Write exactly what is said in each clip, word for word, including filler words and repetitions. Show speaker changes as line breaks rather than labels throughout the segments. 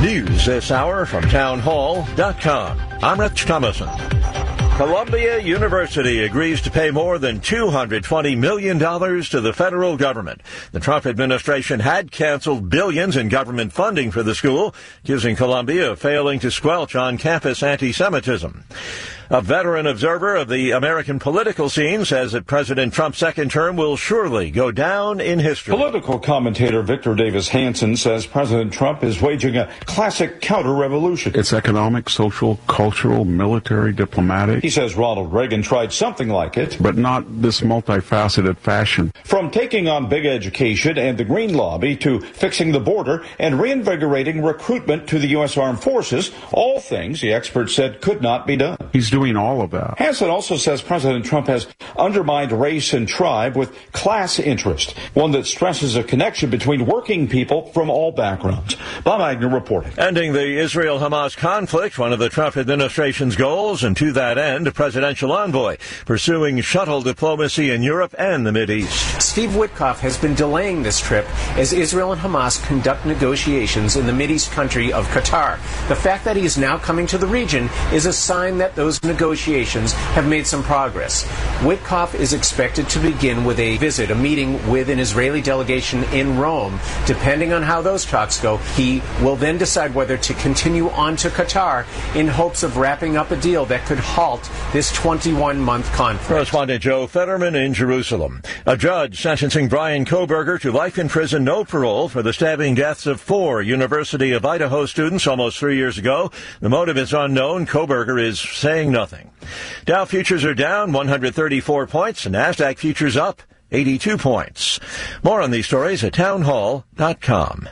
News this hour from town hall dot com. I'm Rich Thomason. Columbia University agrees to pay more than two hundred twenty million dollars to the federal government. The Trump administration had canceled billions in government funding for the school, accusing Columbia of failing to squelch on-campus anti-Semitism. A veteran observer of the American political scene says that President Trump's second term will surely go down in history.
Political commentator Victor Davis Hanson says President Trump is waging a classic counter-revolution.
It's economic, social, cultural, military, diplomatic.
He says Ronald Reagan tried something like it,
but not this multifaceted fashion.
From taking on big education and the Green Lobby to fixing the border and reinvigorating recruitment to the U S Armed Forces, all things the experts said could not be done.
He's doing all of that.
Hanson also says President Trump has undermined race and tribe with class interest, one that stresses a connection between working people from all backgrounds. Bob Agnew reporting.
Ending the Israel-Hamas conflict, one of the Trump administration's goals, and to that end, a presidential envoy pursuing shuttle diplomacy in Europe and the Mideast.
Steve Witkoff has been delaying this trip as Israel and Hamas conduct negotiations in the Mideast country of Qatar. The fact that he is now coming to the region is a sign that those negotiations have made some progress. Witkoff is expected to begin with a visit, a meeting with an Israeli delegation in Rome. Depending on how those talks go, he will then decide whether to continue on to Qatar in hopes of wrapping up a deal that could halt this twenty-one month conflict.
Correspondent Joe Fetterman in Jerusalem. A judge sentencing Brian Kohberger to life in prison, no parole, for the stabbing deaths of four University of Idaho students almost three years ago. The motive is unknown. Kohberger is saying nothing. Dow futures are down one hundred thirty-four points, and NASDAQ futures up eighty-two points. More on these stories at town hall dot com.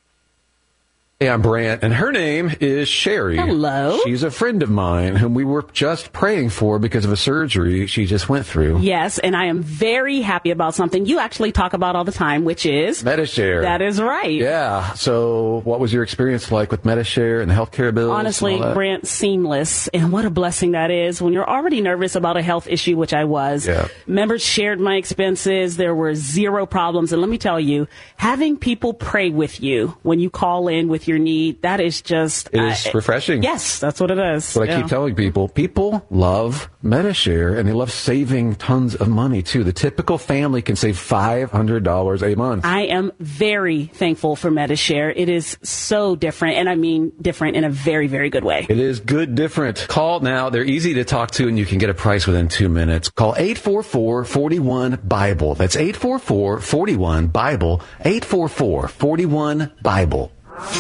Hey, I'm Brant, and her name is Sherry.
Hello.
She's a friend of mine whom we were just praying for because of a surgery she just went through.
Yes, and I am very happy about something you actually talk about all the time, which is
Medi-Share.
That is right.
Yeah. So what was your experience like with Medi-Share and the healthcare bills?
Honestly, Brant, seamless. And what a blessing that is when you're already nervous about a health issue, which I was.
Yeah.
Members shared my expenses. There were zero problems. And let me tell you, having people pray with you when you call in with your your need, that is just...
It is uh, refreshing.
Yes, that's what it is.
That's what
yeah.
I keep telling people. People love Medi-Share, and they love saving tons of money, too. The typical family can save five hundred dollars a month.
I am very thankful for Medi-Share. It is so different, and I mean different in a very, very good way.
It is good different. Call now. They're easy to talk to, and you can get a price within two minutes. Call eight four four, four one, BIBLE. That's eight four four, four one, BIBLE. eight four four, four one, BIBLE.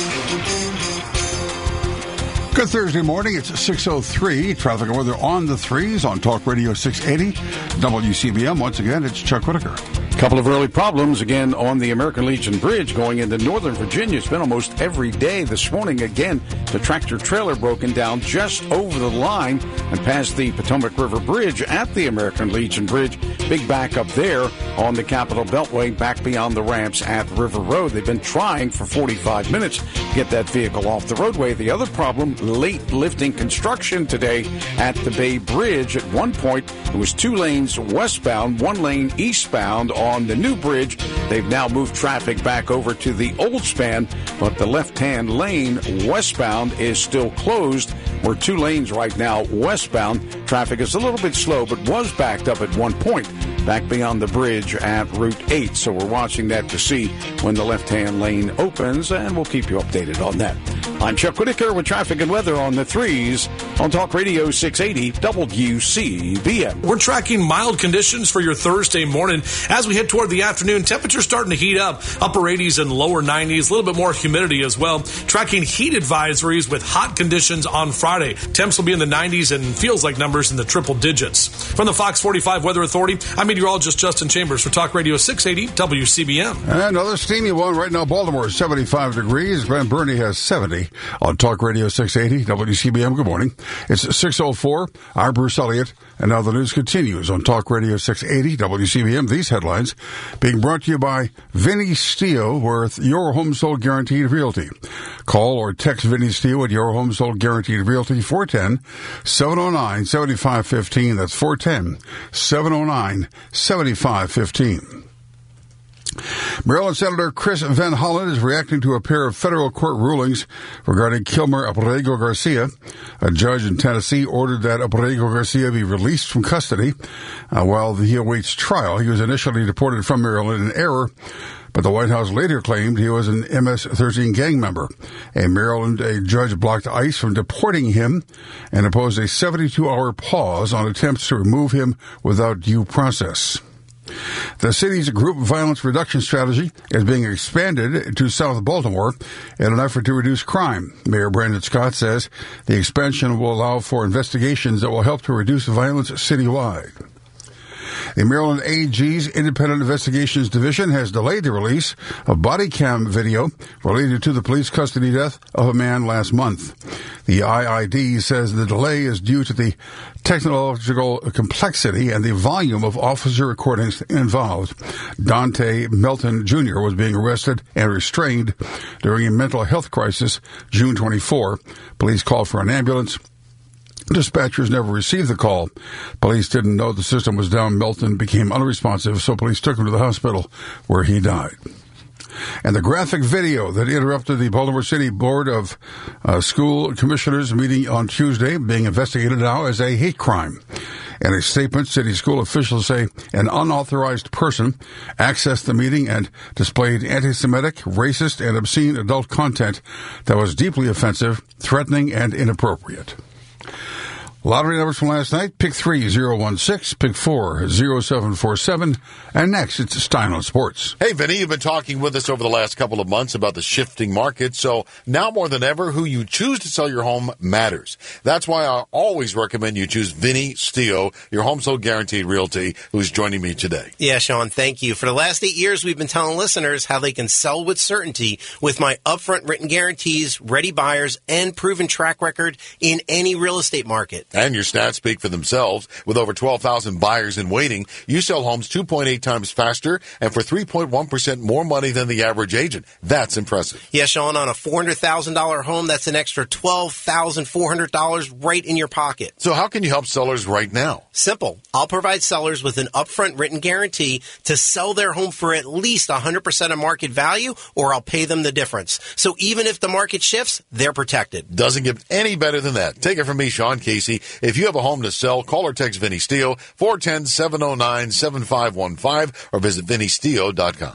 Good Thursday morning. It's six oh three. Traffic and weather on the threes on Talk Radio six eighty. W C B M. Once again, it's Chuck Whitaker.
Couple of early problems again on the American Legion Bridge going into Northern Virginia. It's been almost every day this morning. Again, the tractor trailer broken down just over the line and past the Potomac River Bridge at the American Legion Bridge. Big backup there on the Capitol Beltway back beyond the ramps at River Road. They've been trying for forty-five minutes to get that vehicle off the roadway. The other problem, late lifting construction today at the Bay Bridge. At one point, it was two lanes westbound, one lane eastbound on the new bridge. They've now moved traffic back over to the old span, but the left-hand lane westbound is still closed. We're two lanes right now westbound. Traffic is a little bit slow, but was backed up at one point back beyond the bridge at Route eight. So we're watching that to see when the left-hand lane opens, and we'll keep you updated on that. I'm Chuck Whitaker with traffic and weather on the threes on Talk Radio six eighty W C B M.
We're tracking mild conditions for your Thursday morning. As we head toward the afternoon, temperatures starting to heat up, upper eighties and lower nineties, a little bit more humidity as well. Tracking heat advisories with hot conditions on Friday. Temps will be in the nineties and feels like numbers in the triple digits. From the Fox forty-five Weather Authority, I'm meteorologist Justin Chambers for Talk Radio six eighty W C B M.
Another steamy one right now. Baltimore is seventy-five degrees. Glen Burnie has seventy on Talk Radio six eighty W C B M. Good morning. It's six oh four. I'm Bruce Elliott, and now the news continues on Talk Radio six eighty W C B M. These headlines being brought to you by Vinny Steele with Your Home Sold Guaranteed Realty. Call or text Vinny Steele at Your Home Sold Guaranteed Realty, four one zero, seven oh nine, seven five one five. That's four one zero, seven oh nine, seven five one five. Maryland Senator Chris Van Hollen is reacting to a pair of federal court rulings regarding Kilmer Abrego Garcia. A judge in Tennessee ordered that Abrego Garcia be released from custody uh, while he awaits trial. He was initially deported from Maryland in error, but the White House later claimed he was an M S thirteen gang member. A Maryland a judge blocked ICE from deporting him and imposed a seventy-two hour pause on attempts to remove him without due process. The city's group violence reduction strategy is being expanded to South Baltimore in an effort to reduce crime. Mayor Brandon Scott says the expansion will allow for investigations that will help to reduce violence citywide. The Maryland A G's Independent Investigations Division has delayed the release of body cam video related to the police custody death of a man last month. The I I D says the delay is due to the technological complexity and the volume of officer recordings involved. Dante Melton Junior was being arrested and restrained during a mental health crisis June twenty-fourth. Police called for an ambulance. Dispatchers never received the call. Police didn't know the system was down. Melton became unresponsive, so police took him to the hospital where he died. And the graphic video that interrupted the Baltimore City Board of uh, School Commissioners meeting on Tuesday being investigated now as a hate crime. In a statement, city school officials say an unauthorized person accessed the meeting and displayed anti-Semitic, racist, and obscene adult content that was deeply offensive, threatening, and inappropriate. Lottery numbers from last night, pick three, zero one six, pick four, zero seven four seven, and next it's Stein on Sports.
Hey, Vinny, you've been talking with us over the last couple of months about the shifting market, so now more than ever, who you choose to sell your home matters. That's why I always recommend you choose Vinny Stio, your home sold guaranteed realty, who's joining me today.
Yeah, Sean, thank you. For the last eight years, we've been telling listeners how they can sell with certainty with my upfront written guarantees, ready buyers, and proven track record in any real estate market.
And your stats speak for themselves. With over twelve thousand buyers in waiting, you sell homes two point eight times faster and for three point one percent more money than the average agent. That's impressive.
Yeah, Sean, on a four hundred thousand dollars home, that's an extra twelve thousand four hundred dollars right in your pocket.
So how can you help sellers right now?
Simple. I'll provide sellers with an upfront written guarantee to sell their home for at least one hundred percent of market value, or I'll pay them the difference. So even if the market shifts, they're protected.
Doesn't get any better than that. Take it from me, Sean Casey. If you have a home to sell, call or text Vinny Stio, four one zero, seven oh nine, seven five one five, or visit vinny stio dot com.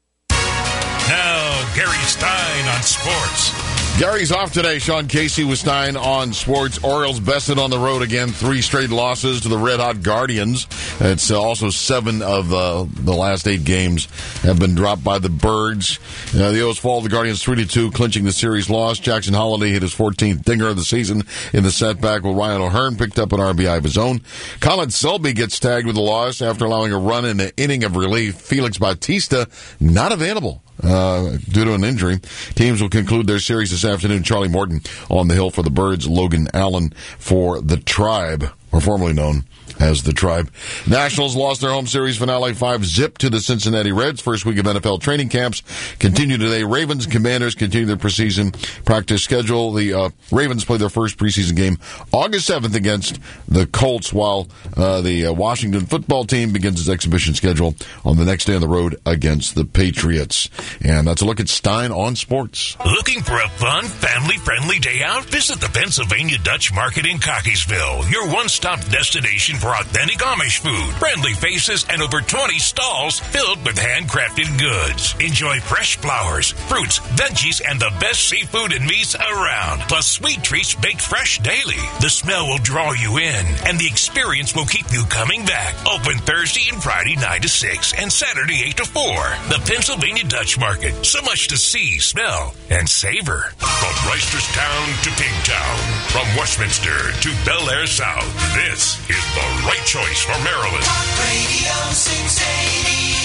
Now, Gary Stein on sports.
Gary's off today. Sean Casey with Stein on sports. Orioles bested on the road again. Three straight losses to the red-hot Guardians. It's uh, also seven of uh, the last eight games have been dropped by the Birds. Uh, the O's fall the Guardians three to two, clinching the series loss. Jackson Holiday hit his fourteenth dinger of the season in the setback, while Ryan O'Hearn picked up an R B I of his own. Colin Selby gets tagged with a loss after allowing a run in the inning of relief. Felix Bautista not available uh, due to an injury. Teams will conclude their series this afternoon. Charlie Morton on the hill for the Birds. Logan Allen for the Tribe, or formerly known as the Tribe. Nationals lost their home series finale five zip to the Cincinnati Reds. First week of N F L training camps continue today. Ravens and Commanders continue their preseason practice schedule. The uh, Ravens play their first preseason game August seventh against the Colts, while uh, the uh, Washington football team begins its exhibition schedule on the next day on the road against the Patriots. And that's a look at Stein on sports.
Looking for a fun, family-friendly day out? Visit the Pennsylvania Dutch Market in Cockeysville, your one-stop destination for authentic Amish food, friendly faces, and over twenty stalls filled with handcrafted goods. Enjoy fresh flowers, fruits, veggies, and the best seafood and meats around, plus sweet treats baked fresh daily. The smell will draw you in, and the experience will keep you coming back. Open Thursday and Friday nine to six and Saturday eight to four. The Pennsylvania Dutch Market. So much to see, smell, and savor. From Reisterstown to Pigtown, from Westminster to Bel Air South, this is the right choice for Maryland.
Talk Radio six eighty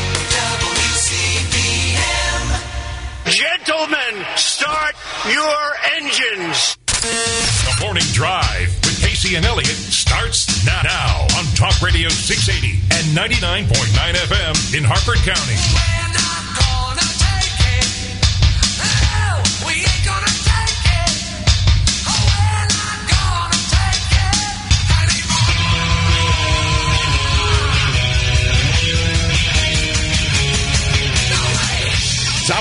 W C B M.
Gentlemen, start your engines.
The Morning Drive with Casey and Elliott starts now, now on Talk Radio six eighty and ninety-nine point nine F M in Harford County.
We're not gonna take it. No, we ain't gonna take it. Oh, we're not gonna take it anymore.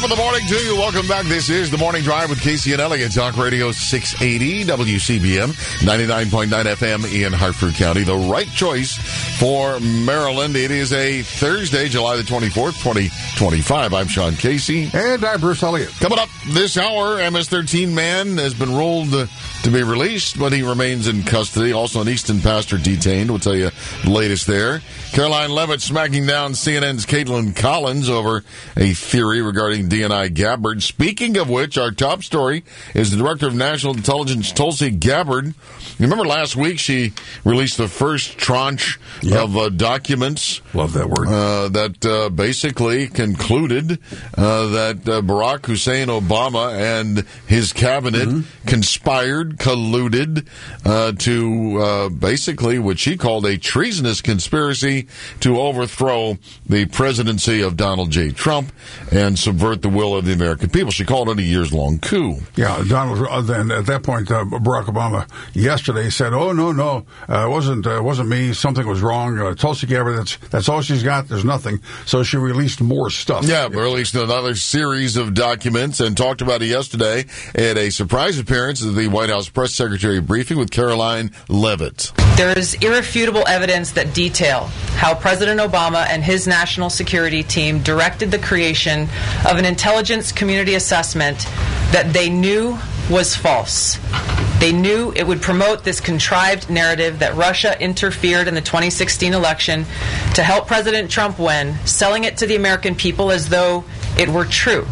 of the morning to you. Welcome back. This is The Morning Drive with Casey and Elliott. Talk Radio six eighty W C B M, ninety-nine point nine F M in Hartford County. The right choice for Maryland. It is a Thursday, July the twenty-fourth, twenty twenty-five. I'm Sean Casey.
And I'm Bruce Elliott.
Coming up this hour, M S thirteen man has been ruled uh, to be released, but he remains in custody. Also, an Easton pastor detained. We'll tell you the latest there. Caroline Levitt smacking down C N N's Caitlin Collins over a theory regarding D N I Gabbard. Speaking of which, our top story is the Director of National Intelligence, Tulsi Gabbard. You remember last week she released the first tranche yep. of uh, documents.
Love that word.
Uh, that uh, basically concluded uh, that uh, Barack Hussein Obama and his cabinet mm-hmm. conspired, colluded uh, to uh, basically what she called a treasonous conspiracy to overthrow the presidency of Donald J. Trump and subvert the will of the American people. She called it a years-long coup.
Yeah, Donald. Uh, then at that point, uh, Barack Obama yesterday said, "Oh no, no, uh, it wasn't. Uh, it wasn't me. Something was wrong." Uh, Tulsi Gabbard. That's that's all she's got. There's nothing. So she released more stuff.
Yeah, released another series of documents and talked about it yesterday at a surprise appearance at the White House press secretary briefing with Caroline Levitt.
There is irrefutable evidence that detail how President Obama and his national security team directed the creation of an intelligence community assessment that they knew was false. They knew it would promote this contrived narrative that Russia interfered in the twenty sixteen election to help President Trump win, selling it to the American people as though it were true.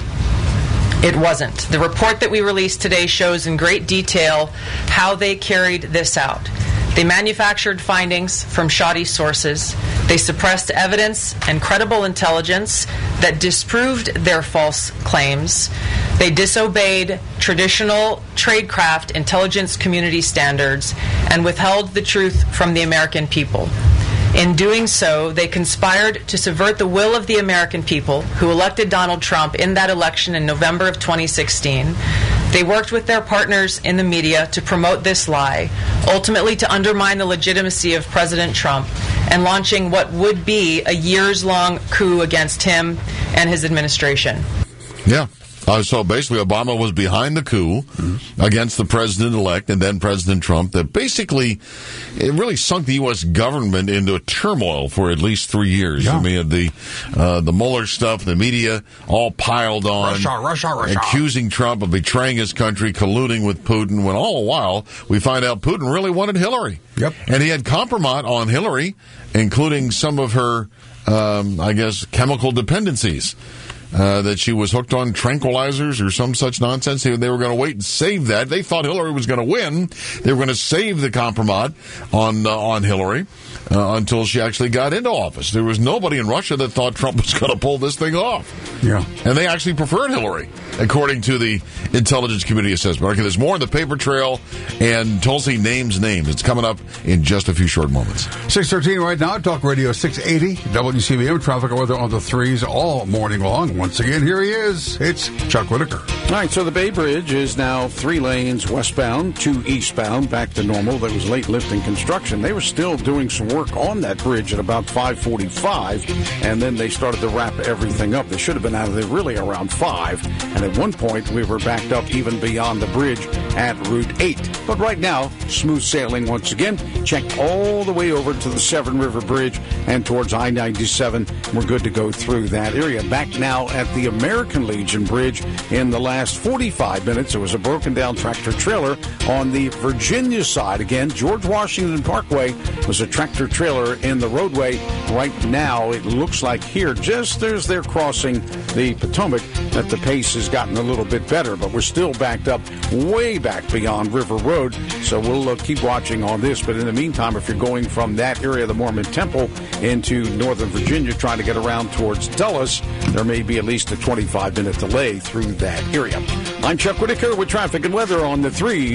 It wasn't. The report that we released today shows in great detail how they carried this out. They manufactured findings from shoddy sources. They suppressed evidence and credible intelligence that disproved their false claims. They disobeyed traditional tradecraft intelligence community standards and withheld the truth from the American people. In doing so, they conspired to subvert the will of the American people who elected Donald Trump in that election in November of twenty sixteen. They worked with their partners in the media to promote this lie, ultimately to undermine the legitimacy of President Trump and launching what would be a years-long coup against him and his administration.
Yeah. Uh, so basically, Obama was behind the coup mm-hmm. against the president-elect and then President Trump that basically it really sunk the U S government into a turmoil for at least three years. Yeah. I mean, the uh, the Mueller stuff, the media all piled on,
Russia, Russia, Russia.
accusing Trump of betraying his country, colluding with Putin, when all the while we find out Putin really wanted Hillary.
Yep.
And he had compromise on Hillary, including some of her, um, I guess, chemical dependencies. Uh, that she was hooked on tranquilizers or some such nonsense. They were going to wait and save that. They thought Hillary was going to win. They were going to save the compromise on uh, on Hillary uh, until she actually got into office. There was nobody in Russia that thought Trump was going to pull this thing off.
Yeah.
And they actually preferred Hillary, according to the intelligence community assessment. Okay, there's more in the paper trail, and Tulsi names names. It's coming up in just a few short moments.
six thirteen right now, Talk Radio six eighty, W C B M, traffic and weather on the threes all morning long. Once again, here he is. It's Chuck Whitaker.
All right, so the Bay Bridge is now three lanes westbound, two eastbound, back to normal. There was late lifting construction. They were still doing some work on that bridge at about five forty-five, and then they started to wrap everything up. They should have been out of there really around five, and at one point we were backed up even beyond the bridge at Route eight. But right now, smooth sailing once again. Checked all the way over to the Severn River Bridge and towards I ninety-seven. We're good to go through that area. Back now at the American Legion Bridge in the last forty-five minutes. There was a broken down tractor trailer on the Virginia side. Again, George Washington Parkway was a tractor trailer in the roadway. Right now, it looks like here, just as they're crossing the Potomac, that the pace has gotten a little bit better, but we're still backed up way back beyond River Road. So we'll uh, keep watching on this. But in the meantime, if you're going from that area of the Mormon Temple into Northern Virginia, trying to get around towards Dulles, there may be at least a twenty-five minute delay through that area. I'm Chuck Whitaker with traffic and weather on the threes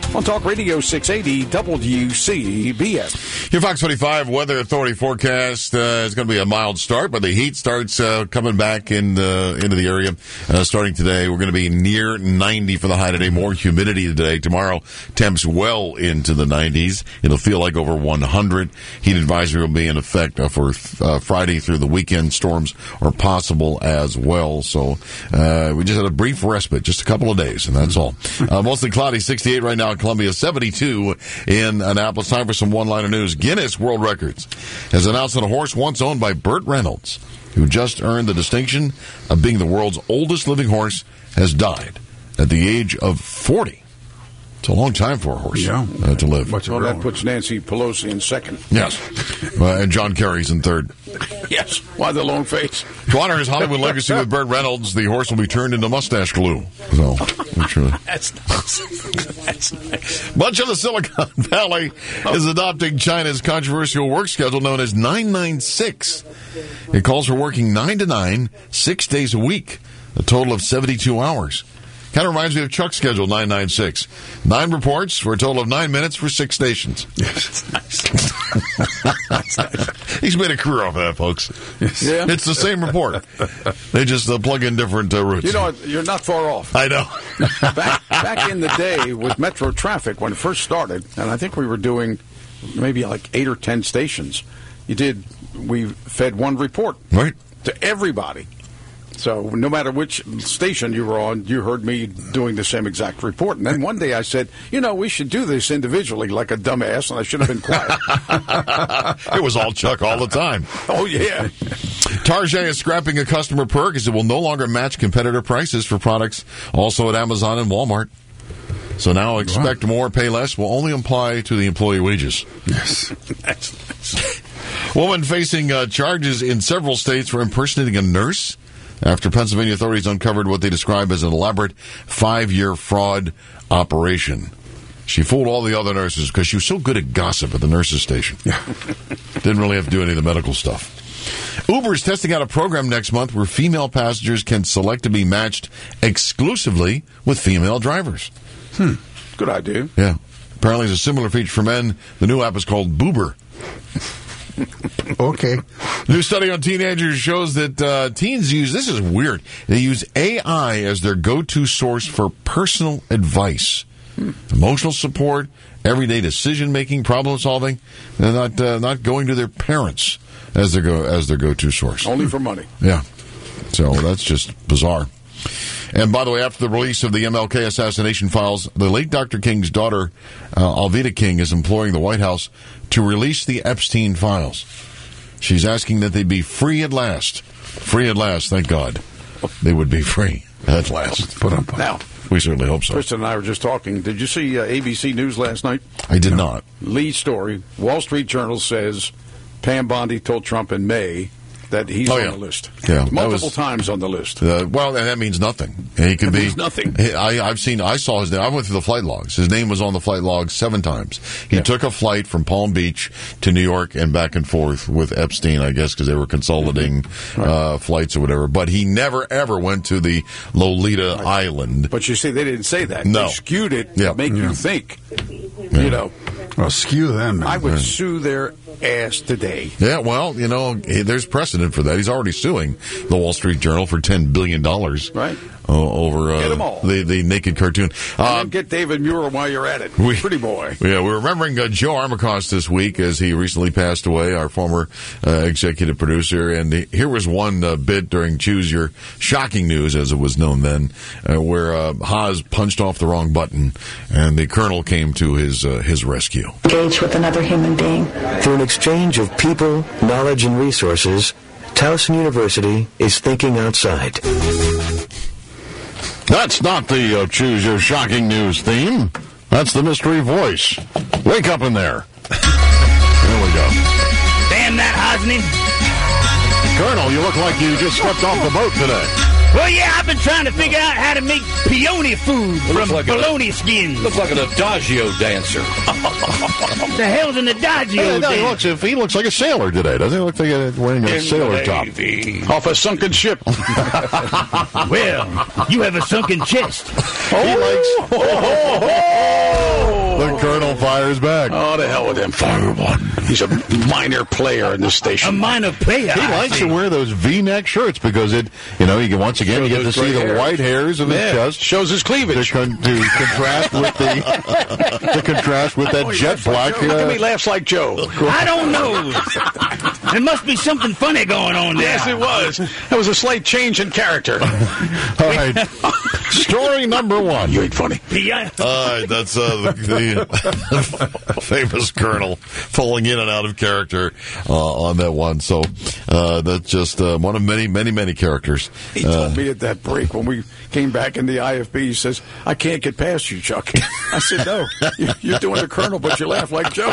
on Talk Radio six eighty W C B S.
Your Fox twenty-five Weather Authority forecast uh, is going to be a mild start, but the heat starts uh, coming back in the, into the area uh, starting today. We're going to be near ninety for the high today. More humidity today. Tomorrow, temps well into the nineties. It'll feel like over one hundred. Heat advisory will be in effect uh, for uh, Friday through the weekend. Storms are possible as well. So uh, we just had a brief respite, just a couple of days, and that's all. Uh, mostly cloudy, sixty-eight right now in Columbia, seventy-two in Annapolis. Time for some one-liner news. Guinness World Records has announced that a horse once owned by Burt Reynolds, who just earned the distinction of being the world's oldest living horse, has died at the age of forty. It's a long time for a horse
yeah.
uh, to live.
Well, that puts Nancy Pelosi in second.
Yes. Uh, and John Kerry's in third.
Yes. Why the long face?
To honor his Hollywood legacy with Burt Reynolds, the horse will be turned into mustache glue. So, actually.
That's nice. That's nice.
Much of the Silicon Valley is adopting China's controversial work schedule known as nine nine six. It calls for working nine to nine, six days a week, a total of seventy-two hours. Kind of reminds me of Chuck's schedule, nine nine six. Nine reports for a total of nine minutes for six stations.
Yes, nice. That's nice.
He's made a career off of that, folks.
Yes. Yeah.
It's the same report. They just uh, plug in different uh, routes.
You know, you're not far off.
I know.
back, back in the day with Metro Traffic, when it first started, and I think we were doing maybe like eight or ten stations, you did, we fed one report.
Right.
To everybody. So no matter which station you were on, you heard me doing the same exact report. And then one day I said, you know, we should do this individually like a dumbass, and I should have been quiet.
It was all Chuck all the time.
Oh, yeah.
Target is scrapping a customer perk as it will no longer match competitor prices for products also at Amazon and Walmart. So now expect wow. more, pay less will only apply to the employee wages.
Yes.
That's nice.
Woman facing uh, charges in several states for impersonating a nurse after Pennsylvania authorities uncovered what they describe as an elaborate five-year fraud operation. She fooled all the other nurses because she was so good at gossip at the nurses' station. Didn't really have to do any of the medical stuff. Uber is testing out a program next month where female passengers can select to be matched exclusively with female drivers.
Hmm. Good idea.
Yeah. Apparently there's a similar feature for men. The new app is called Boober.
Okay.
New study on teenagers shows that uh, teens use, this is weird, they use A I as their go-to source for personal advice, hmm. emotional support, everyday decision-making, problem-solving. They're not uh, not going to their parents as their go as their go-to source.
Only for money.
Yeah. So that's just bizarre. And by the way, after the release of the M L K assassination files, the late Doctor King's daughter, uh, Alveda King, is imploring the White House to release the Epstein files. She's asking that they be free at last. Free at last, thank God. They would be free at last.
Put on
now.
We certainly hope so.
Kristen and I were just talking. Did you see uh, A B C News last night?
I did no. not.
Lead story. Wall Street Journal says Pam Bondi told Trump in May that he's
oh,
on
yeah.
the list.
Yeah,
multiple
was,
times on the list.
Uh, well, and that means nothing. He could
it
be
means nothing.
I, I've seen. I saw his name. I went through the flight logs. His name was on the flight logs seven times. He yeah. took a flight from Palm Beach to New York and back and forth with Epstein, I guess, because they were consolidating mm-hmm. right. uh, flights or whatever. But he never ever went to the Lolita right. Island.
But you see, they didn't say that.
No,
they skewed it
yeah.
to make
yeah.
you think.
Yeah.
You know.
Well, skew them.
I would
right.
sue their ass today.
Yeah, well, you know, there's precedent for that. He's already suing the Wall Street Journal for ten billion dollars.
Right.
Uh, over uh,
get them all.
The, the naked cartoon.
Uh, get David Muir while you're at it. We, Pretty boy.
Yeah, we're remembering uh, Joe Armacost this week as he recently passed away, our former uh, executive producer. And the, here was one uh, bit during Choose Your Shocking News, as it was known then, uh, where uh, Haas punched off the wrong button, and the colonel came to his uh, his rescue.
Engage with another human being.
Through an exchange of people, knowledge, and resources, Towson University is thinking outside.
That's not the uh, Choose Your Shocking News theme. That's the mystery voice. Wake up in there. There we go.
Damn that, Hosni.
Colonel, you look like you just stepped off the boat today.
Well, yeah, I've been trying to figure out how to make peony food from
like
bologna skins.
Looks like an adagio dancer.
The hell's an adagio
Yeah, no, he,
dance?
looks, he looks like a sailor today, doesn't he? Look like he's wearing a
In
sailor
the
top.
Navy. Off a sunken ship.
Well, you have a sunken chest.
He likes. The Colonel fires back.
Oh, the hell with him. Fire one. He's a minor player in the
A
station.
minor player.
He
I
likes
see.
to wear those V-neck shirts because it, you know, you can, once again you
Shows
get to
those
see
gray
the
hairs.
white hairs of his
Yeah,
chest.
shows his
To,
cleavage.
con- to contrast with the to contrast with that
Oh, he
jet
laughs like
black.
Joe. Look at me,
Uh,
laughs like Joe.
I don't know. There must be something funny going on there.
Yes, it was. That was a slight change in character.
all right, story number one.
You ain't funny.
Yeah.
All right, that's uh, the, the famous Colonel pulling in and out of character uh, on that one. So uh, that's just uh, one of many, many, many characters.
He
Uh,
told me at that break when we came back in the I F B, he says, I can't get past you, Chuck. I said, no, you- you're doing the Colonel, but you laugh like Joe.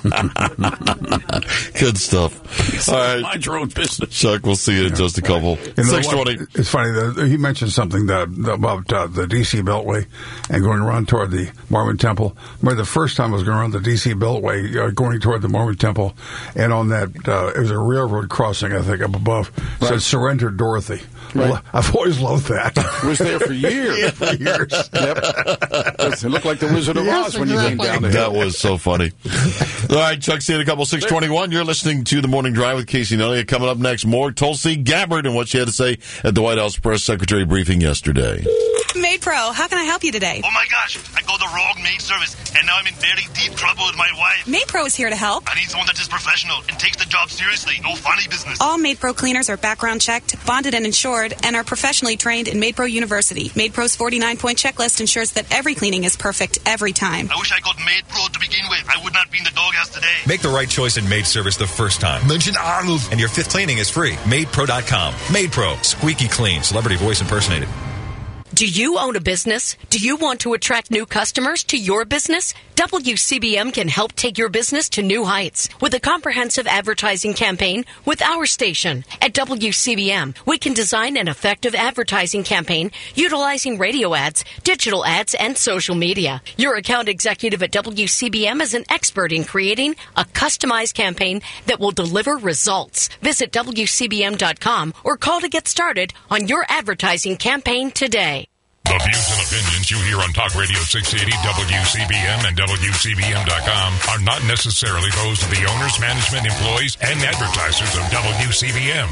Good stuff.
So
All right,
mind your own business.
Chuck, we'll see you in just a couple.
You know
six
what?
twenty.
It's funny that he mentioned something that, about uh, the D C Beltway and going around toward the Mormon Temple. Remember the first time I was going around the D C Beltway, uh, going toward the Mormon Temple, and on that uh, it was a railroad crossing, I think, up above. Right. Said "Surrender, Dorothy."
Right.
Well, I've always loved that.
It was there for years.
Yeah, for years.
Yep. It looked like the Wizard of
Yes,
Oz when you came
exactly.
down the
That
hill.
was so funny. All right, Chuck, see you in a couple. six twenty-one. You're listening to The Morning Drive with Casey and Elliott. Coming up next, more Tulsi Gabbard and what she had to say at the White House press secretary briefing yesterday.
Maid Pro, how can I help you today?
Oh my gosh, I got the wrong maid service, and now I'm in very deep trouble with my wife.
Maid Pro is here to help.
I need someone that is professional and takes the job seriously, no funny business.
All Maid Pro cleaners are background checked, bonded and insured, and are professionally trained in Maid Pro University. Maid Pro's forty-nine point checklist ensures that every cleaning is perfect every time.
I wish I got Maid Pro to begin with. I would not be in the doghouse today.
Make the right choice in maid service the first time.
Mention Arnold.
And your fifth cleaning is free. maid pro dot com. Maid Pro. Squeaky clean. Celebrity voice impersonated.
Do you own a business? Do you want to attract new customers to your business? W C B M can help take your business to new heights with a comprehensive advertising campaign with our station. At W C B M, we can design an effective advertising campaign utilizing radio ads, digital ads, and social media. Your account executive at W C B M is an expert in creating a customized campaign that will deliver results. Visit W C B M dot com or call to get started on your advertising campaign today.
The views and opinions you hear on Talk Radio six eighty, W C B M, and W C B M dot com are not necessarily those of the owners, management, employees, and advertisers of W C B M.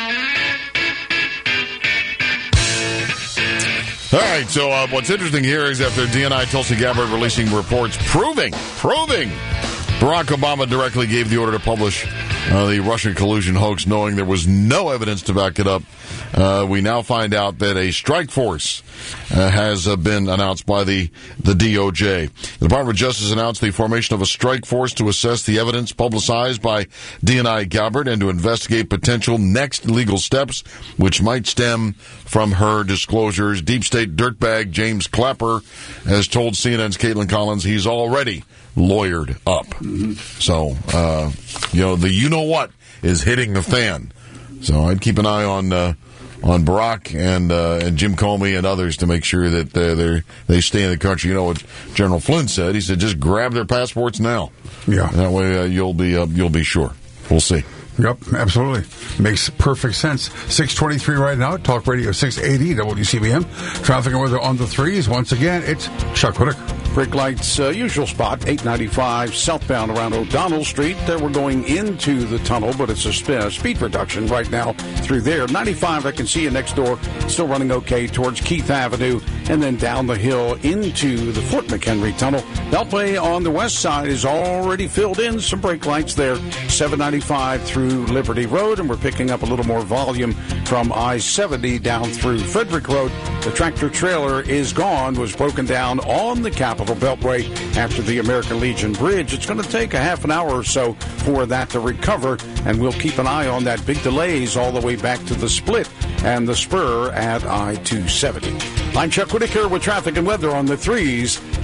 All right, so uh, what's interesting here is after D N I Tulsi Gabbard releasing reports proving, proving Barack Obama directly gave the order to publish uh, the Russian collusion hoax, knowing there was no evidence to back it up. Uh, we now find out that a strike force uh, has uh, been announced by the, the D O J. The Department of Justice announced the formation of a strike force to assess the evidence publicized by D N I Gabbard and to investigate potential next legal steps which might stem from her disclosures. Deep State dirtbag James Clapper has told C N N's Caitlin Collins he's already lawyered up. Mm-hmm. So, uh, you know, the you-know-what is hitting the fan. So I'd keep an eye on uh, on Barack and uh, and Jim Comey and others to make sure that uh, they they stay in the country. You know what General Flynn said? He said, just grab their passports now.
Yeah.
That way uh, you'll be uh, you'll be sure. We'll see.
Yep, absolutely. Makes perfect sense. six twenty-three right now, Talk Radio six eighty, W C B M. Traffic and weather on the threes. Once again, it's Chuck Whitaker.
Brake lights, uh, usual spot, eight ninety-five southbound around O'Donnell Street. There we're going into the tunnel, but it's a sp- uh, speed reduction right now through there. ninety-five, I can see you next door, still running okay towards Keith Avenue, and then down the hill into the Fort McHenry Tunnel. Beltway on the west side is already filled in. Some brake lights there, seven ninety-five through Liberty Road, and we're picking up a little more volume from I seventy down through Frederick Road. The tractor trailer is gone, was broken down on the Capitol Beltway after the American Legion Bridge. It's going to take a half an hour or so for that to recover, and we'll keep an eye on that. Big delays all the way back to the split and the spur at I two seventy. I'm Chuck Whitaker with traffic and weather on the threes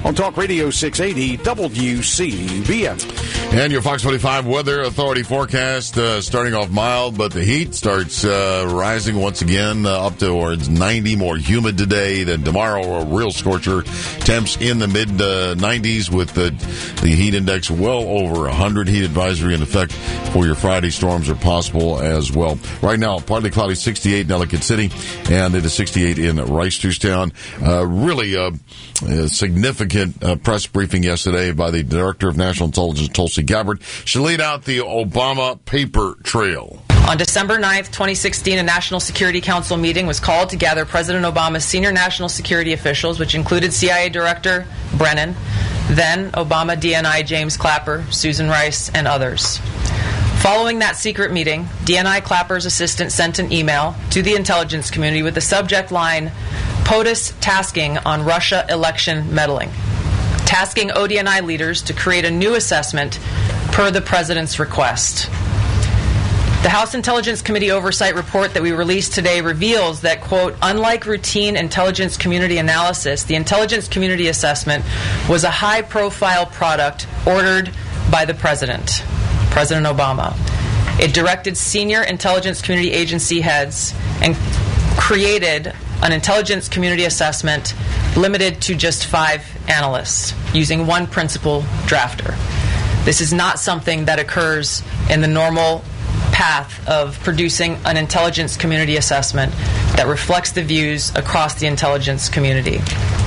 on Talk Radio six eighty W C B M.
And your Fox forty-five Weather Authority forecast uh, starting off mild, but the heat starts uh, rising once again uh, up towards ninety, more humid today than tomorrow. A real scorcher. Temps in the mid uh, nineties with the, the heat index well over one hundred. Heat advisory in effect for your Friday. Storms are possible as well. Right now, partly cloudy, sixty-eight in Ellicott City, and it is sixty-eight in Reisterstown. Uh, really uh, a significant uh, press briefing yesterday by the Director of National Intelligence, Tulsi Gabbard. She laid out the Obama paper trail.
On December ninth, twenty sixteen, a National Security Council meeting was called to gather President Obama's senior national security officials, which included C I A Director Brennan, then Obama D N I James Clapper, Susan Rice, and others. Following that secret meeting, D N I Clapper's assistant sent an email to the intelligence community with the subject line, POTUS tasking on Russia election meddling, tasking O D N I leaders to create a new assessment per the president's request. The House Intelligence Committee Oversight Report that we released today reveals that, quote, unlike routine intelligence community analysis, the intelligence community assessment was a high-profile product ordered by the president, President Obama. It directed senior intelligence community agency heads and created an intelligence community assessment limited to just five analysts, using one principal drafter. This is not something that occurs in the normal path of producing an intelligence community assessment that reflects the views across the intelligence community.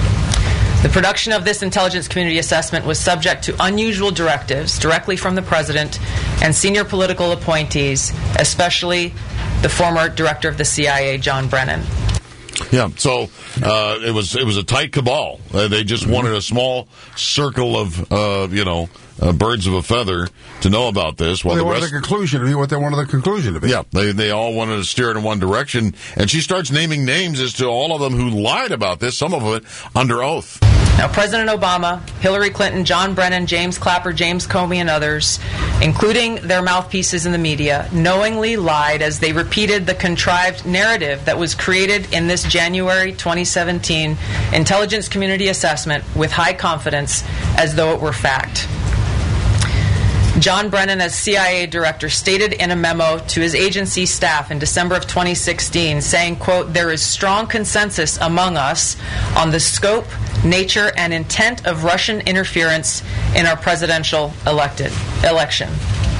The production of this intelligence community assessment was subject to unusual directives directly from the president and senior political appointees, especially the former director of the C I A, John Brennan.
Yeah, so uh, it was it was a tight cabal. Uh, they just wanted a small circle of uh, you know uh, birds of a feather to know about this. While
well, they
the
wanted
rest,
the conclusion to be what they wanted the conclusion to be.
Yeah, they they all wanted to steer it in one direction, and she starts naming names as to all of them who lied about this. Some of it under oath.
Now, President Obama, Hillary Clinton, John Brennan, James Clapper, James Comey, and others, including their mouthpieces in the media, knowingly lied as they repeated the contrived narrative that was created in this January twenty seventeen intelligence community assessment with high confidence as though it were fact. John Brennan, as C I A director, stated in a memo to his agency staff in December of twenty sixteen, saying, quote, there is strong consensus among us on the scope, nature, and intent of Russian interference in our presidential elected election.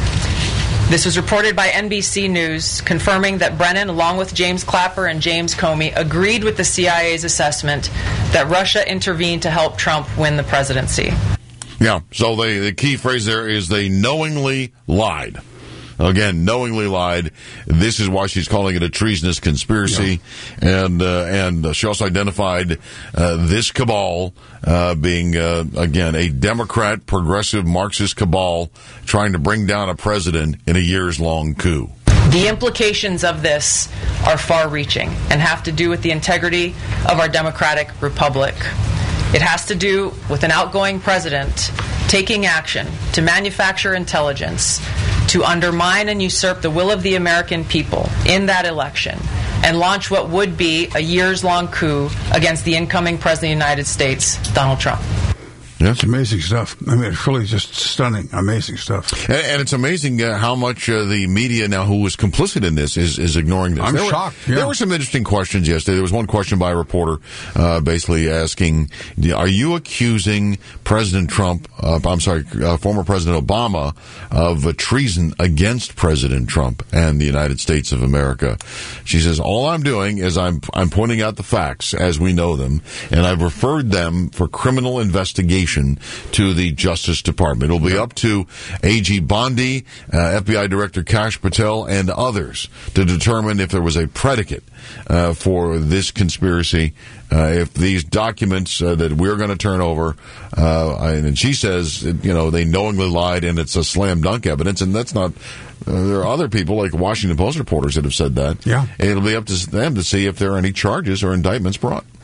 This was reported by N B C News, confirming that Brennan, along with James Clapper and James Comey, agreed with the C I A's assessment that Russia intervened to help Trump win the presidency.
Yeah, so they, the key phrase there is they knowingly lied. Again, knowingly lied. This is why she's calling it a treasonous conspiracy. Yeah. And uh, and she also identified uh, this cabal uh, being, uh, again, a Democrat, progressive, Marxist cabal trying to bring down a president in a years-long coup.
The implications of this are far-reaching and have to do with the integrity of our democratic republic. It has to do with an outgoing president taking action to manufacture intelligence to undermine and usurp the will of the American people in that election and launch what would be a years-long coup against the incoming President of the United States, Donald Trump.
Yeah, it's amazing stuff. I mean, it's really just stunning, amazing stuff.
And, and it's amazing uh, how much uh, the media now, who was complicit in this, is, is ignoring this.
I'm
there
shocked.
Were,
yeah.
There were some interesting questions yesterday. There was one question by a reporter uh, basically asking, are you accusing President Trump, uh, I'm sorry, uh, former President Obama, of uh, treason against President Trump and the United States of America? She says, all I'm doing is I'm, I'm pointing out the facts as we know them, and I've referred them for criminal investigation to the Justice Department. It'll be up to A G Bondi, uh, F B I Director Kash Patel, and others to determine if there was a predicate uh, for this conspiracy. Uh, if these documents uh, that we're going to turn over, uh, and she says, you know, they knowingly lied and it's a slam dunk evidence, and that's not. Uh, there are other people, like Washington Post reporters, that have said that.
Yeah.
It'll be up to them to see if there are any charges or indictments brought.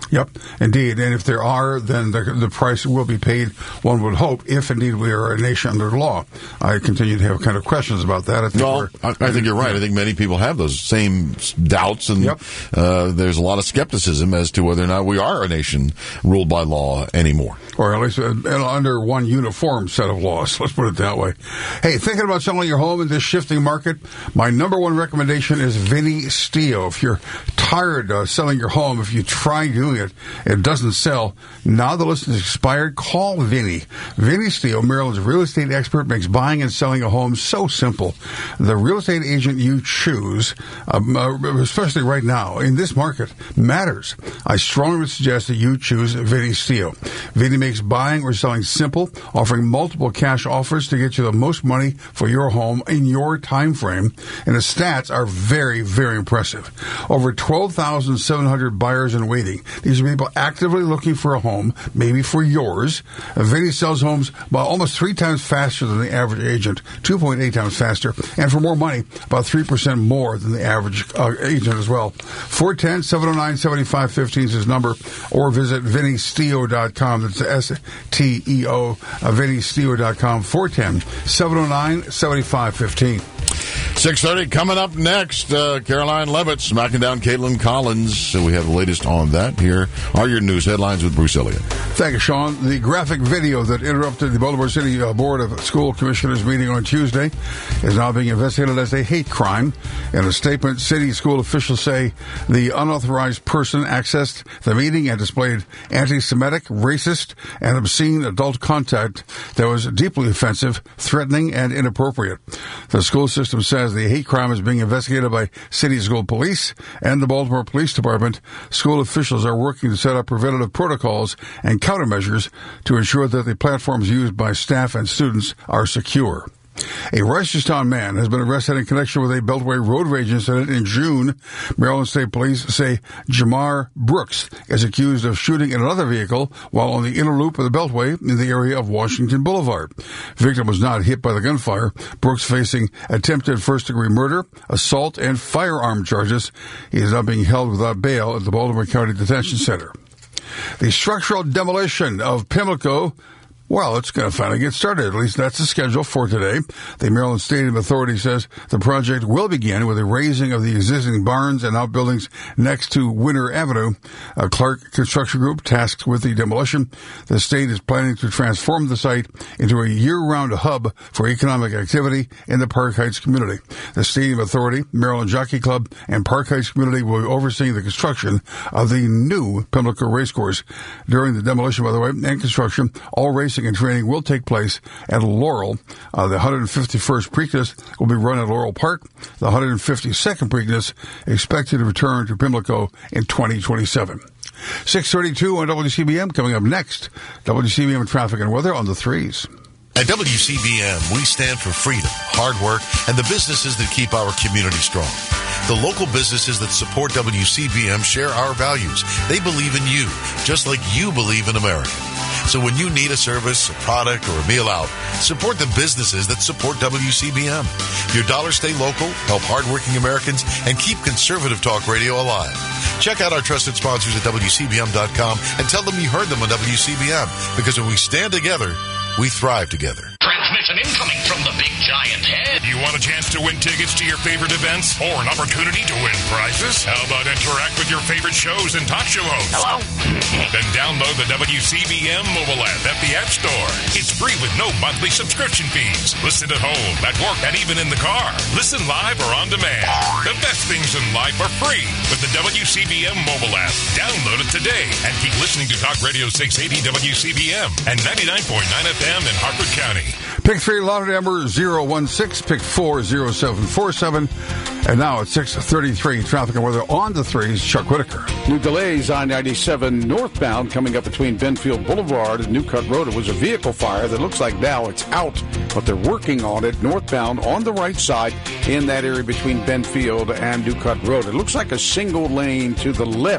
Yep, indeed. And if there are, then the, the price will be paid, one would hope, if indeed we are a nation under law. I continue to have kind of questions about that. I think,
well, I, I think you're right. I think many people have those same doubts, and
yep.
uh, there's a lot of skepticism as to whether or not we are a nation ruled by law anymore.
Or at least uh, under one uniform set of laws. Let's put it that way. Hey, thinking about selling your home in this shifting market? My number one recommendation is Vinny Stio. If you're tired of selling your home, if you try doing it, it doesn't sell, now the list is expired, call Vinny. Vinny Stio, Maryland's real estate expert, makes buying and selling a home so simple. The real estate agent you choose, um, uh, especially right now in this market, matters. I strongly suggest that you choose Vinny Stio. Vinny makes buying or selling simple, offering multiple cash offers to get you the most money for your home in your time frame, and the stats are very, very impressive. Over twelve thousand seven hundred buyers in waiting. These are people actively looking for a home, maybe for yours. Vinny sells homes about almost three times faster than the average agent, two point eight times faster, and for more money, about three percent more than the average uh, agent as well. four one zero, seven oh nine, seven five one five is his number, or visit vinny stio dot com. That's S T E O, uh, vinny stio dot com, four one zero, seven oh nine, seven five one five.
six thirty coming up next. Uh, Caroline Levitt smacking down Caitlin Collins. So we have the latest on that. Here are your news headlines with Bruce Elliott.
Thank you, Sean. The graphic video that interrupted the Baltimore City uh, Board of School Commissioners meeting on Tuesday is now being investigated as a hate crime. In a statement, city school officials say the unauthorized person accessed the meeting and displayed anti-Semitic, racist, and obscene adult content that was deeply offensive, threatening, and inappropriate. The school system says the hate crime is being investigated by city school police and the Baltimore Police Department. School officials are working to set up preventative protocols and countermeasures to ensure that the platforms used by staff and students are secure. A Reisterstown man has been arrested in connection with a Beltway road rage incident in June. Maryland State Police say Jamar Brooks is accused of shooting in another vehicle while on the inner loop of the Beltway in the area of Washington Boulevard. Victim was not hit by the gunfire. Brooks facing attempted first-degree murder, assault, and firearm charges. He is now being held without bail at the Baltimore County Detention Center. The structural demolition of Pimlico, well, it's going to finally get started. At least that's the schedule for today. The Maryland Stadium Authority says the project will begin with a raising of the existing barns and outbuildings next to Winter Avenue. A Clark Construction Group tasked with the demolition. The state is planning to transform the site into a year-round hub for economic activity in the Park Heights community. The Stadium Authority, Maryland Jockey Club, and Park Heights community will be overseeing the construction of the new Pimlico Racecourse. During the demolition, by the way, and construction, all racing and training will take place at Laurel. Uh, the one hundred fifty-first Preakness will be run at Laurel Park. The one hundred fifty-second Preakness expected to return to Pimlico in twenty twenty-seven. six thirty-two on W C B M. Coming up next, W C B M traffic and weather on the threes.
At W C B M, we stand for freedom, hard work, and the businesses that keep our community strong. The local businesses that support W C B M share our values. They believe in you, just like you believe in America. So when you need a service, a product, or a meal out, support the businesses that support W C B M. Your dollars stay local, help hardworking Americans, and keep conservative talk radio alive. Check out our trusted sponsors at W C B M dot com and tell them you heard them on W C B M, because when we stand together, we thrive together.
Transmission incoming from the big giant head. You want a chance to win tickets to your favorite events or an opportunity to win prizes? How about interact with your favorite shows and talk show hosts? Hello? Then download the W C B M mobile app at the App Store. It's free with no monthly subscription fees. Listen at home, at work, and even in the car. Listen live or on demand. The best things in life are free with the W C B M mobile app. Download it today and keep listening to Talk Radio six eighty W C B M and ninety-nine point nine F M in Harford County.
Pick three, Lauderdale zero one six, pick four, zero seven four seven. And now at six thirty-three, traffic and weather on the threes, Chuck Whitaker.
New delays on ninety-seven northbound coming up between Benfield Boulevard and New Cut Road. It was a vehicle fire that looks like now it's out, but they're working on it northbound on the right side in that area between Benfield and New Cut Road. It looks like a single lane to the left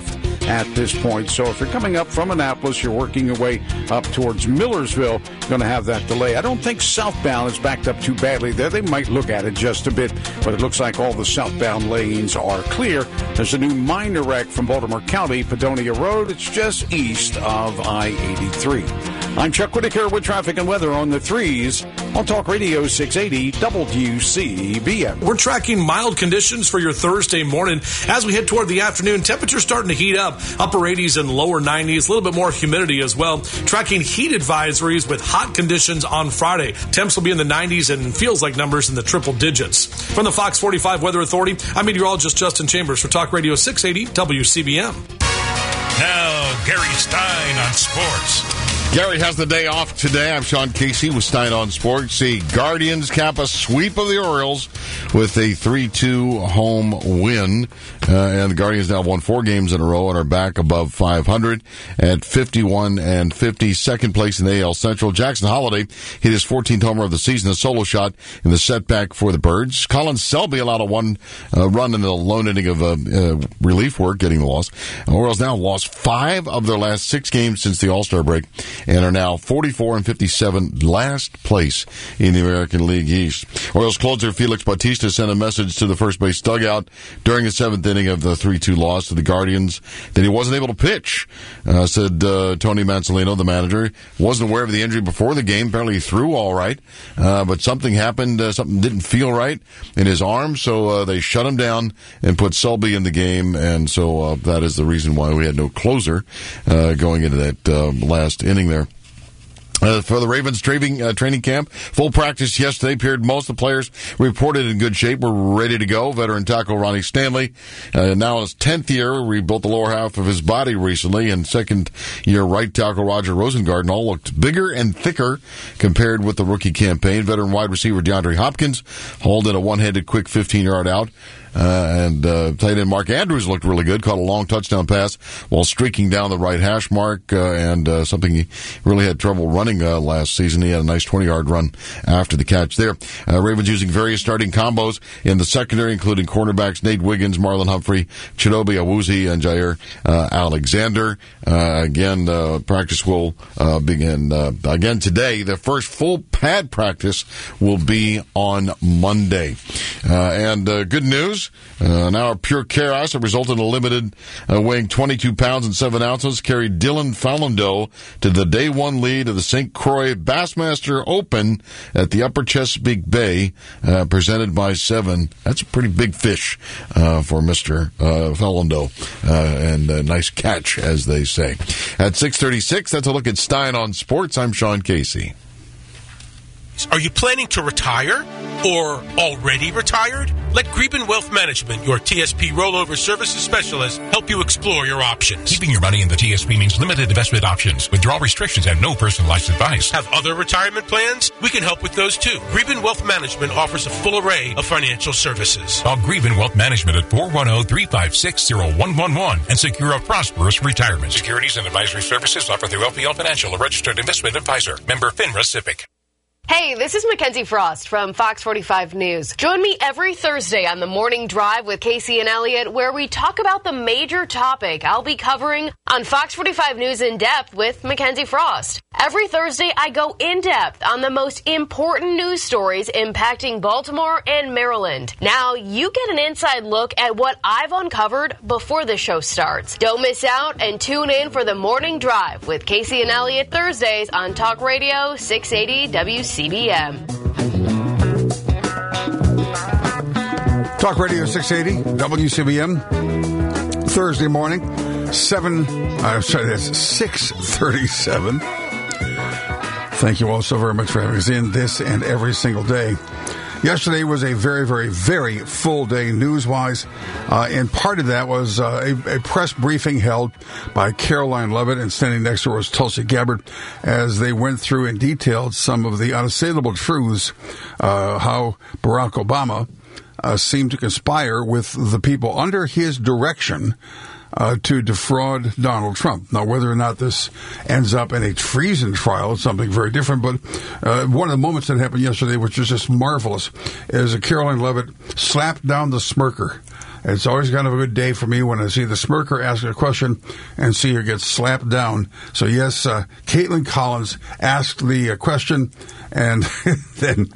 at this point. So if you're coming up from Annapolis, you're working your way up towards Millersville, you're going to have that delay. I don't think southbound is backed up too badly there. They might look at it just a bit, but it looks like all the southbound lanes are clear. There's a new minor wreck from Baltimore County, Padonia Road. It's just east of I eighty-three. I'm Chuck Whitaker with traffic and weather on the threes on Talk Radio six eighty W C B M.
We're tracking mild conditions for your Thursday morning. As we head toward the afternoon, temperatures starting to heat up. Upper eighties and lower nineties. A little bit more humidity as well. Tracking heat advisories with hot conditions on Friday. Temps will be in the nineties and feels like numbers in the triple digits. From the Fox forty-five Weather Authority, I'm meteorologist Justin Chambers for Talk Radio six eighty W C B M.
Now, Gary Stein on sports.
Gary has the day off today. I'm Sean Casey with Stein on Sports. The Guardians cap a sweep of the Orioles with a three two home win. Uh, and the Guardians now won four games in a row and are back above five hundred at fifty-one and fifty. Second place in the A L Central. Jackson Holiday hit his fourteenth homer of the season, a solo shot in the setback for the Birds. Colin Selby allowed a one uh, run in the lone inning of uh, uh, relief work, getting the loss. The Orioles now lost five of their last six games since the All-Star break and are now forty-four and fifty-seven, last place in the American League East. Orioles closer Felix Bautista sent a message to the first base dugout during the seventh inning of the three two loss to the Guardians that he wasn't able to pitch. Uh, said uh, Tony Mansolino, the manager, wasn't aware of the injury before the game. Apparently he threw all right, uh, but something happened. Uh, something didn't feel right in his arm, so uh, they shut him down and put Selby in the game, and so uh, that is the reason why we had no closer uh, going into that uh, last inning there. Uh, for the Ravens training, uh, training camp, full practice yesterday. Appeared most of the players reported in good shape. Were ready to go. Veteran tackle Ronnie Stanley, uh, now in his tenth year, rebuilt the lower half of his body recently. And second year right tackle Roger Rosengarten all looked bigger and thicker compared with the rookie campaign. Veteran wide receiver DeAndre Hopkins hauled in a one-handed quick fifteen-yard out. Uh, and uh, tight end Mark Andrews looked really good, caught a long touchdown pass while streaking down the right hash mark, uh, and uh, something he really had trouble running uh, last season. He had a nice twenty-yard run after the catch there. Uh, Ravens using various starting combos in the secondary, including cornerbacks Nate Wiggins, Marlon Humphrey, Chidobe Awuzie, and Jair uh, Alexander. Uh, again, uh, practice will uh, begin uh, again today. The first full pad practice will be on Monday. Uh, and uh, good news. Uh, now, a Pure Care Ice that resulted in a limited uh, weighing twenty-two pounds and seven ounces carried Dylan Falando to the day one lead of the Saint Croix Bassmaster Open at the Upper Chesapeake Bay, uh, presented by Seven. That's a pretty big fish uh, for Mister Uh, Falando, uh, and a nice catch, as they say. At six thirty-six, that's a look at Stein on Sports. I'm Sean Casey.
Are you planning to retire or already retired? Let Greben Wealth Management, your T S P rollover services specialist, help you explore your options.
Keeping your money in the T S P means limited investment options, withdrawal restrictions, and no personalized advice.
Have other retirement plans? We can help with those too. Greben Wealth Management offers a full array of financial services.
Call Greben Wealth Management at four one zero, three five six, zero one one one and secure a prosperous retirement. Securities and advisory services offered through L P L Financial, a registered investment advisor. Member FINRA SIPC.
Hey, this is Mackenzie Frost from Fox forty-five News. Join me every Thursday on the Morning Drive with Casey and Elliott, where we talk about the major topic I'll be covering on Fox forty-five News in depth with Mackenzie Frost. Every Thursday, I go in depth on the most important news stories impacting Baltimore and Maryland. Now, you get an inside look at what I've uncovered before the show starts. Don't miss out and tune in for the Morning Drive with Casey and Elliott Thursdays on Talk Radio six eighty W C B M.
Talk Radio six eighty W C B M. Thursday morning, seven. I'm sorry, that's six thirty-seven. Thank you all so very much for having us in this and every single day. Yesterday was a very, very, very full day news-wise, uh, and part of that was uh, a, a press briefing held by Caroline Levitt, and standing next to her was Tulsi Gabbard, as they went through and detailed some of the unassailable truths, uh, how Barack Obama uh, seemed to conspire with the people under his direction Uh, to defraud Donald Trump. Now, whether or not this ends up in a treason trial is something very different, but uh, one of the moments that happened yesterday, which was just marvelous, is Caroline Levitt slapped down the smirker It's always kind of a good day for me when I see the smirker ask a question and see her get slapped down. So, yes, uh, Caitlin Collins asked the uh, question, and then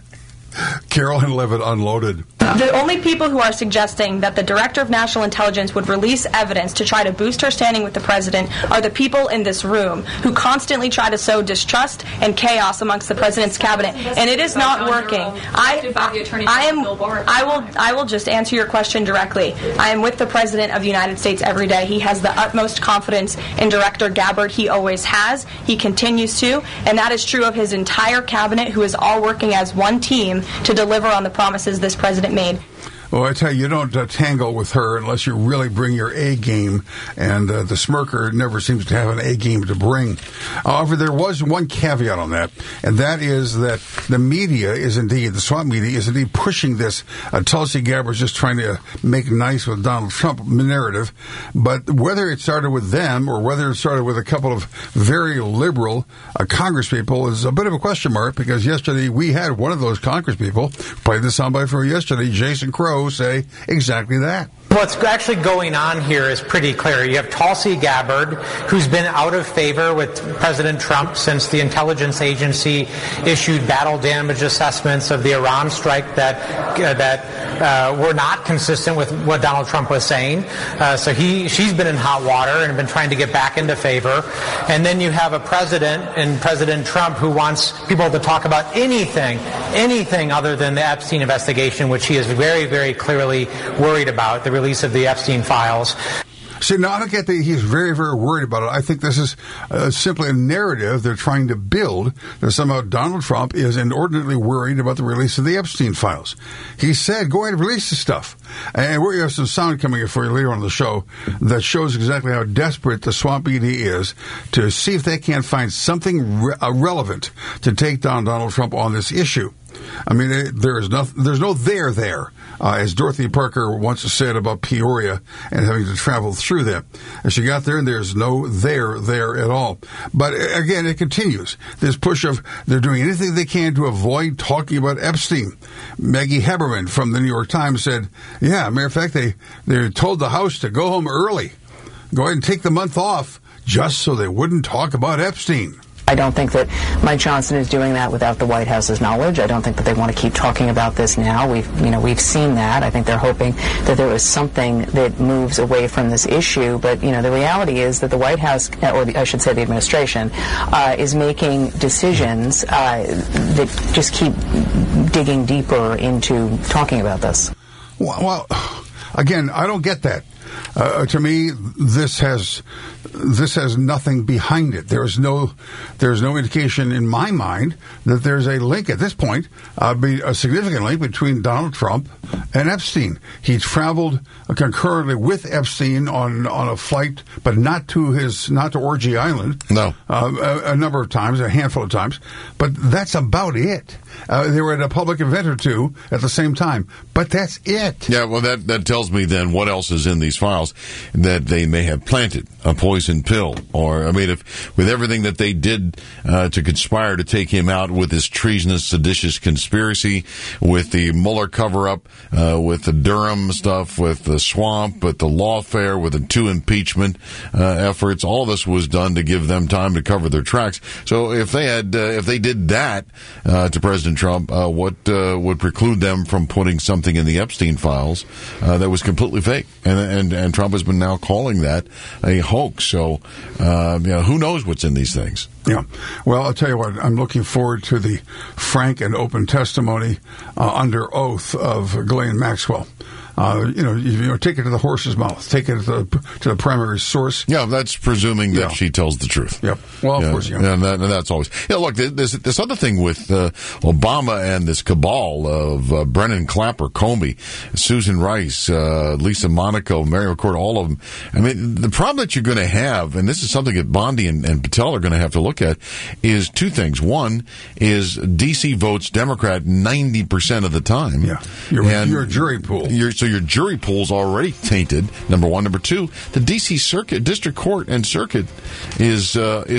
Carolyn Levitt unloaded.
The only people who are suggesting that the Director of National Intelligence would release evidence to try to boost her standing with the President are the people in this room who constantly try to sow distrust and chaos amongst the President's cabinet, and it is not working. I, I am. I will. I will just answer your question directly. I am with the President of the United States every day. He has the utmost confidence in Director Gabbard. He always has. He continues to, and that is true of his entire cabinet, who is all working as one team to deliver on the promises this President made.
Well, I tell you, you don't uh, tangle with her unless you really bring your A game, and uh, the smirker never seems to have an A game to bring. However, there was one caveat on that, and that is that the media is indeed, the swamp media is indeed pushing this uh, Tulsi Gabbard's just trying to make nice with Donald Trump narrative, but whether it started with them or whether it started with a couple of very liberal uh, congresspeople is a bit of a question mark, because yesterday we had one of those congresspeople, played the soundbite for yesterday, Jason Crow, say exactly that.
What's actually going on here is pretty clear. You have Tulsi Gabbard, who's been out of favor with President Trump since the intelligence agency issued battle damage assessments of the Iran strike that uh, that uh, were not consistent with what Donald Trump was saying. Uh, so he she's been in hot water and been trying to get back into favor. And then you have a president and President Trump who wants people to talk about anything, anything other than the Epstein investigation, which he is very, very clearly worried about. The release of the Epstein files.
See, now I don't get that he's very, very worried about it. I think this is uh, simply a narrative they're trying to build that somehow Donald Trump is inordinately worried about the release of the Epstein files. He said, go ahead and release the stuff. And we're going to have some sound coming in for you later on in the show that shows exactly how desperate the swamp media is to see if they can't find something re- uh, relevant to take down Donald Trump on this issue. I mean, it, there is no, there's no there there, uh, as Dorothy Parker once said about Peoria and having to travel through that. And she got there, and there's no there there at all. But again, it continues. This push of they're doing anything they can to avoid talking about Epstein. Maggie Haberman from the New York Times said, yeah, matter of fact, they, they told the House to go home early. Go ahead and take the month off just so they wouldn't talk about Epstein.
I don't think that Mike Johnson is doing that without the White House's knowledge. I don't think that they want to keep talking about this now. We've, you know, we've seen that. I think they're hoping that there is something that moves away from this issue. But, you know, the reality is that the White House, or the, I should say the administration, uh, is making decisions uh, that just keep digging deeper into talking about this.
Well, well again, I don't get that. Uh, to me, this has this has nothing behind it. There is no there's no indication in my mind that there's a link at this point, uh, be a significant link between Donald Trump and Epstein. He traveled concurrently with Epstein on on a flight, but not to his not to Orgy Island.
No,
uh, a, a number of times, a handful of times, but that's about it. Uh, they were at a public event or two at the same time, but that's it.
Yeah, well, that, that tells me then what else is in these files that they may have planted a poison pill, or I mean, if with everything that they did uh, to conspire to take him out with this treasonous, seditious conspiracy, with the Mueller cover-up, uh, with the Durham stuff, with the swamp, with the lawfare, with the two impeachment uh, efforts, all of this was done to give them time to cover their tracks. So if they had, uh, if they did that uh, to President Trump, uh, what uh, would preclude them from putting something in the Epstein files uh, that was completely fake? And, and and Trump has been now calling that a hoax. So, uh, you know, who knows what's in these things?
Yeah. Well, I'll tell you what, I'm looking forward to the frank and open testimony uh, under oath of Ghislaine Maxwell. Uh, you know, you, you know, take it to the horse's mouth. Take it to the, to the primary source.
Yeah, that's presuming that yeah. she tells the truth.
Yep. Well, of
yeah,
course, yeah.
And, that, and that's always. Yeah, look, there's this other thing with uh, Obama and this cabal of uh, Brennan Clapper, Comey, Susan Rice, uh, Lisa Monaco, Mary McCord, all of them. I mean, the problem that you're going to have, and this is something that Bondi and, and Patel are going to have to look at, is two things. One is D C votes Democrat ninety percent of the time.
Yeah. You're,
and
you're a jury pool.
You're, so your jury pool's already tainted, number one. Number two, the D C circuit, district court and circuit is uh, is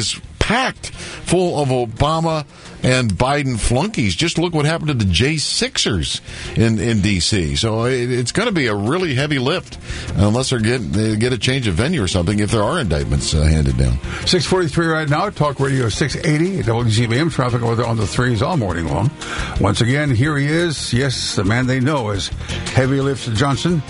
packed full of Obama and Biden flunkies. Just look what happened to the J Sixers in, in D C. So it, it's going to be a really heavy lift unless they get, they get a change of venue or something if there are indictments uh, handed down.
six forty-three right now. Talk Radio six eighty. W C B M traffic over there on the threes all morning long. Once again, here he is. Yes, the man they know as Heavy Lift Johnson.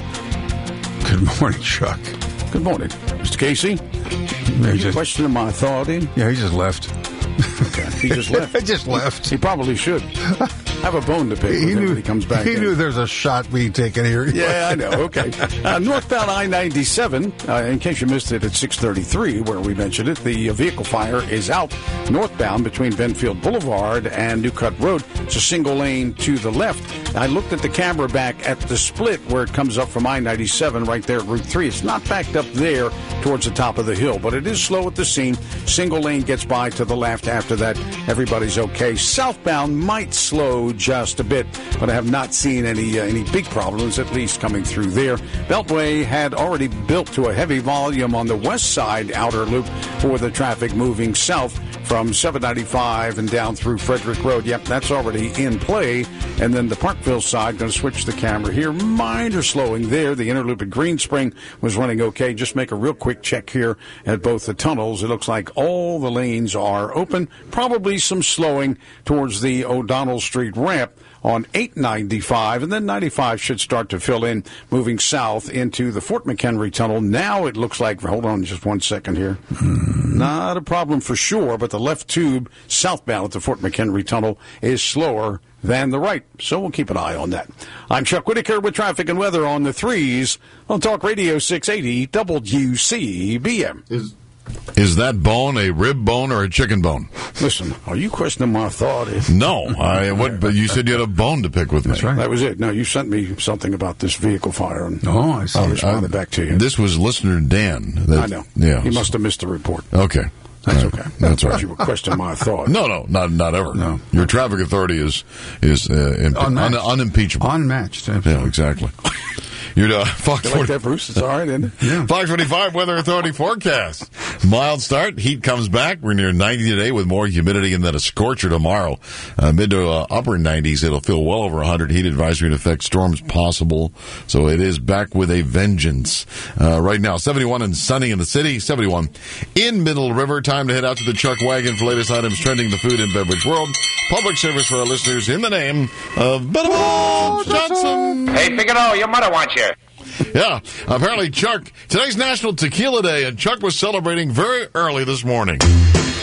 Good morning, Chuck.
Good morning, Mister Casey.
Yeah,
you questioning my authority?
Yeah, he just left.
Okay, he just left.
He just left.
He probably should have a bone to pick with
he
him
knew
when he comes back.
He
in.
knew there's a shot being taken here.
Yeah, I know. Okay. Uh, northbound I ninety-seven, uh, in case you missed it at six thirty-three, where we mentioned it, the uh, vehicle fire is out northbound between Benfield Boulevard and New Cut Road. It's a single lane to the left. I looked at the camera back at the split where it comes up from I ninety-seven right there at Route three. It's not backed up there towards the top of the hill, but it is slow at the scene. Single lane gets by to the left. After that, everybody's okay. Southbound might slow just a bit, but I have not seen any uh, any big problems, at least coming through there. Beltway had already built to a heavy volume on the west side outer loop for the traffic moving south from seven ninety-five and down through Frederick Road. Yep, that's already in play. And then the Parkville side, going to switch the camera here. Minor slowing there. The inner loop at Green Spring was running okay. Just make a real quick check here at both the tunnels. It looks like all the lanes are open. Probably some slowing towards the O'Donnell Street ramp on eight ninety-five, and then ninety-five should start to fill in, moving south into the Fort McHenry Tunnel. Now it looks like, hold on just one second here. Mm. Not a problem for sure, but the left tube southbound at the Fort McHenry Tunnel is slower than the right, so we'll keep an eye on that. I'm Chuck Whitaker with traffic and weather on the threes on Talk Radio six eighty W C B M.
Is Is that bone a rib bone or a chicken bone?
Listen, are you questioning my authority?
No, I would. But you said you had a bone to pick with me.
That's right. That was it. No, you sent me something about this vehicle fire, and
oh, I see.
I responded
I,
back to you.
This was listener Dan. That,
I know.
Yeah,
he must have missed the report.
Okay.
That's
right.
okay.
That's right.
You were questioning my authority.
No, no, not not ever.
No.
Your traffic authority is is uh, imp- un- unimpeachable.
Unmatched. Absolutely.
Yeah, exactly. You're uh, Fox
you like that, Bruce? It's all right, isn't it?
Yeah.
Fox forty-five Weather Authority forecast. Mild start. Heat comes back. We're near ninety today with more humidity and then a scorcher tomorrow. Uh, mid to uh, upper nineties. It'll feel well over one hundred. Heat advisory in effect. Storms possible. So it is back with a vengeance. Uh, right now, seventy-one and sunny in the city. seventy-one in Middle River. Time to head out to the Chuck Wagon for latest items trending the food and beverage world. Public service for our listeners in the name of Better Johnson.
Hey, Figaro, your mother wants you.
Yeah, apparently Chuck, today's National Tequila Day, and Chuck was celebrating very early this morning.
Drink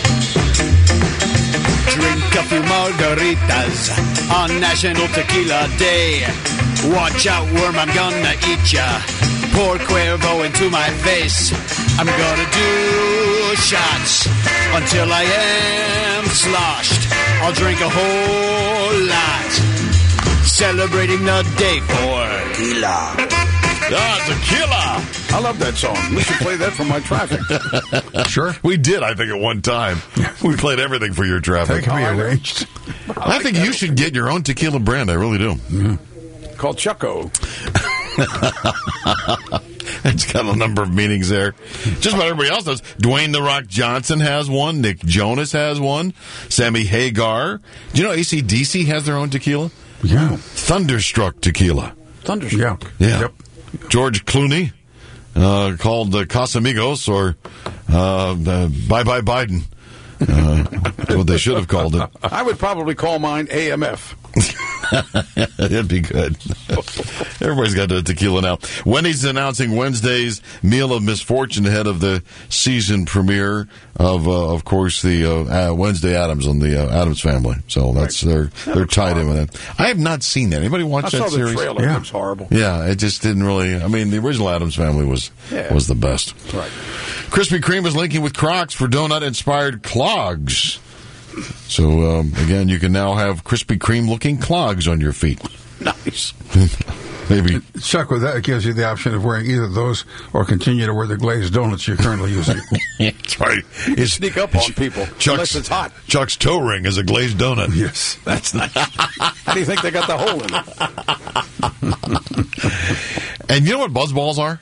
a few margaritas on National Tequila Day. Watch out, worm, I'm gonna eat ya. Pour Cuervo into my face. I'm gonna do shots until I am sloshed. I'll drink a whole lot. Celebrating the day for tequila.
Ah, tequila!
I love that song. We should play that for my traffic.
Sure.
We did, I think, at one time. We played everything for your traffic.
That can be arranged.
I, I think you should get your own tequila brand. I really do.
Mm-hmm. Called Chucko.
It's got a number of meanings there. Just about everybody else does. Dwayne The Rock Johnson has one. Nick Jonas has one. Sammy Hagar. Do you know A C D C has their own tequila?
Yeah.
Thunderstruck tequila.
Thunderstruck?
Yeah.
Yeah.
Yep.
George Clooney, uh, called uh, Casamigos, or uh, uh, Bye Bye Biden. Uh, that's what they should have called it.
I would probably call mine A M F.
That'd be good. Everybody's got a tequila now. Wendy's announcing Wednesday's Meal of Misfortune ahead of the season premiere of, uh, of course, the uh, uh, Wednesday Addams on the uh, Addams Family. So that's they're
That
they're tied
horrible.
in with that. I have not seen that. Anybody watch
I
that
saw
series?
the trailer.
Yeah.
It looks horrible.
Yeah, it just didn't really. I mean, the original Addams Family was
Yeah.
was the best.
Right.
Krispy Kreme is linking with Crocs for donut-inspired clogs. So, um, again, you can now have Krispy Kreme-looking clogs on your feet.
Nice.
Maybe.
Chuck, with that, it gives you the option of wearing either of those or continue to wear the glazed donuts you're currently using.
That's right.
You can sneak up on people unless it's hot.
Chuck's toe ring is a glazed donut.
Yes.
That's nice. How do you think they got the hole in it?
And you know what buzzballs are?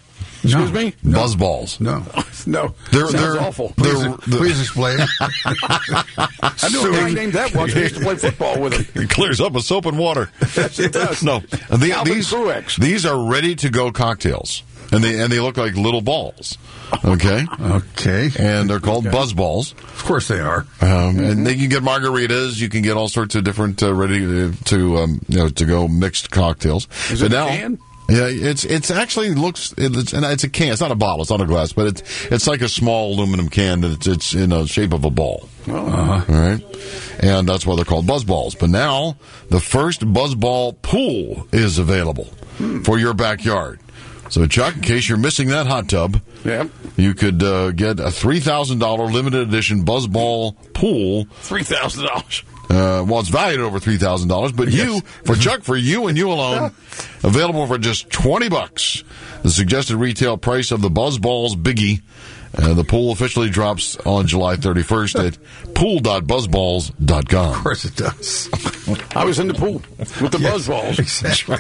Excuse me?
No.
Buzz balls.
No.
No.
They're,
Sounds
they're
awful.
Please,
They're,
please explain.
I knew a guy named that once. I used to play football with him.
It clears up with soap and water.
Yes, it does.
No, the,
Calvin
these
Truex.
these are ready to go cocktails, and they and they look like little balls. Okay,
okay,
and they're called
Okay.
Buzz balls.
Of course they are.
Um, and they can get margaritas. You can get all sorts of different uh, ready to, to um, you know to go mixed cocktails.
Is
but
it a
now,
can?
Yeah, it's it's actually looks it's and it's a can. It's not a bottle. It's not a glass, but it's it's like a small aluminum can. And it's it's in the shape of a ball.
Oh.
Uh-huh. All right, and that's why they're called Buzz balls. But now the first Buzz ball pool is available
Hmm.
for your backyard. So, Chuck, in case you're missing that hot tub,
yeah.
you could uh, get a three thousand dollars limited edition Buzz ball pool.
three thousand dollars.
Uh, well, it's valued over three thousand dollars, but
Yes.
you, for Chuck, for you and you alone, available for just twenty bucks. The suggested retail price of the Buzz Balls Biggie. Uh, the pool officially drops on July thirty-first at pool dot buzz balls dot com.
Of course it does.
I was in the pool with the
Yes,
buzz balls.
Exactly.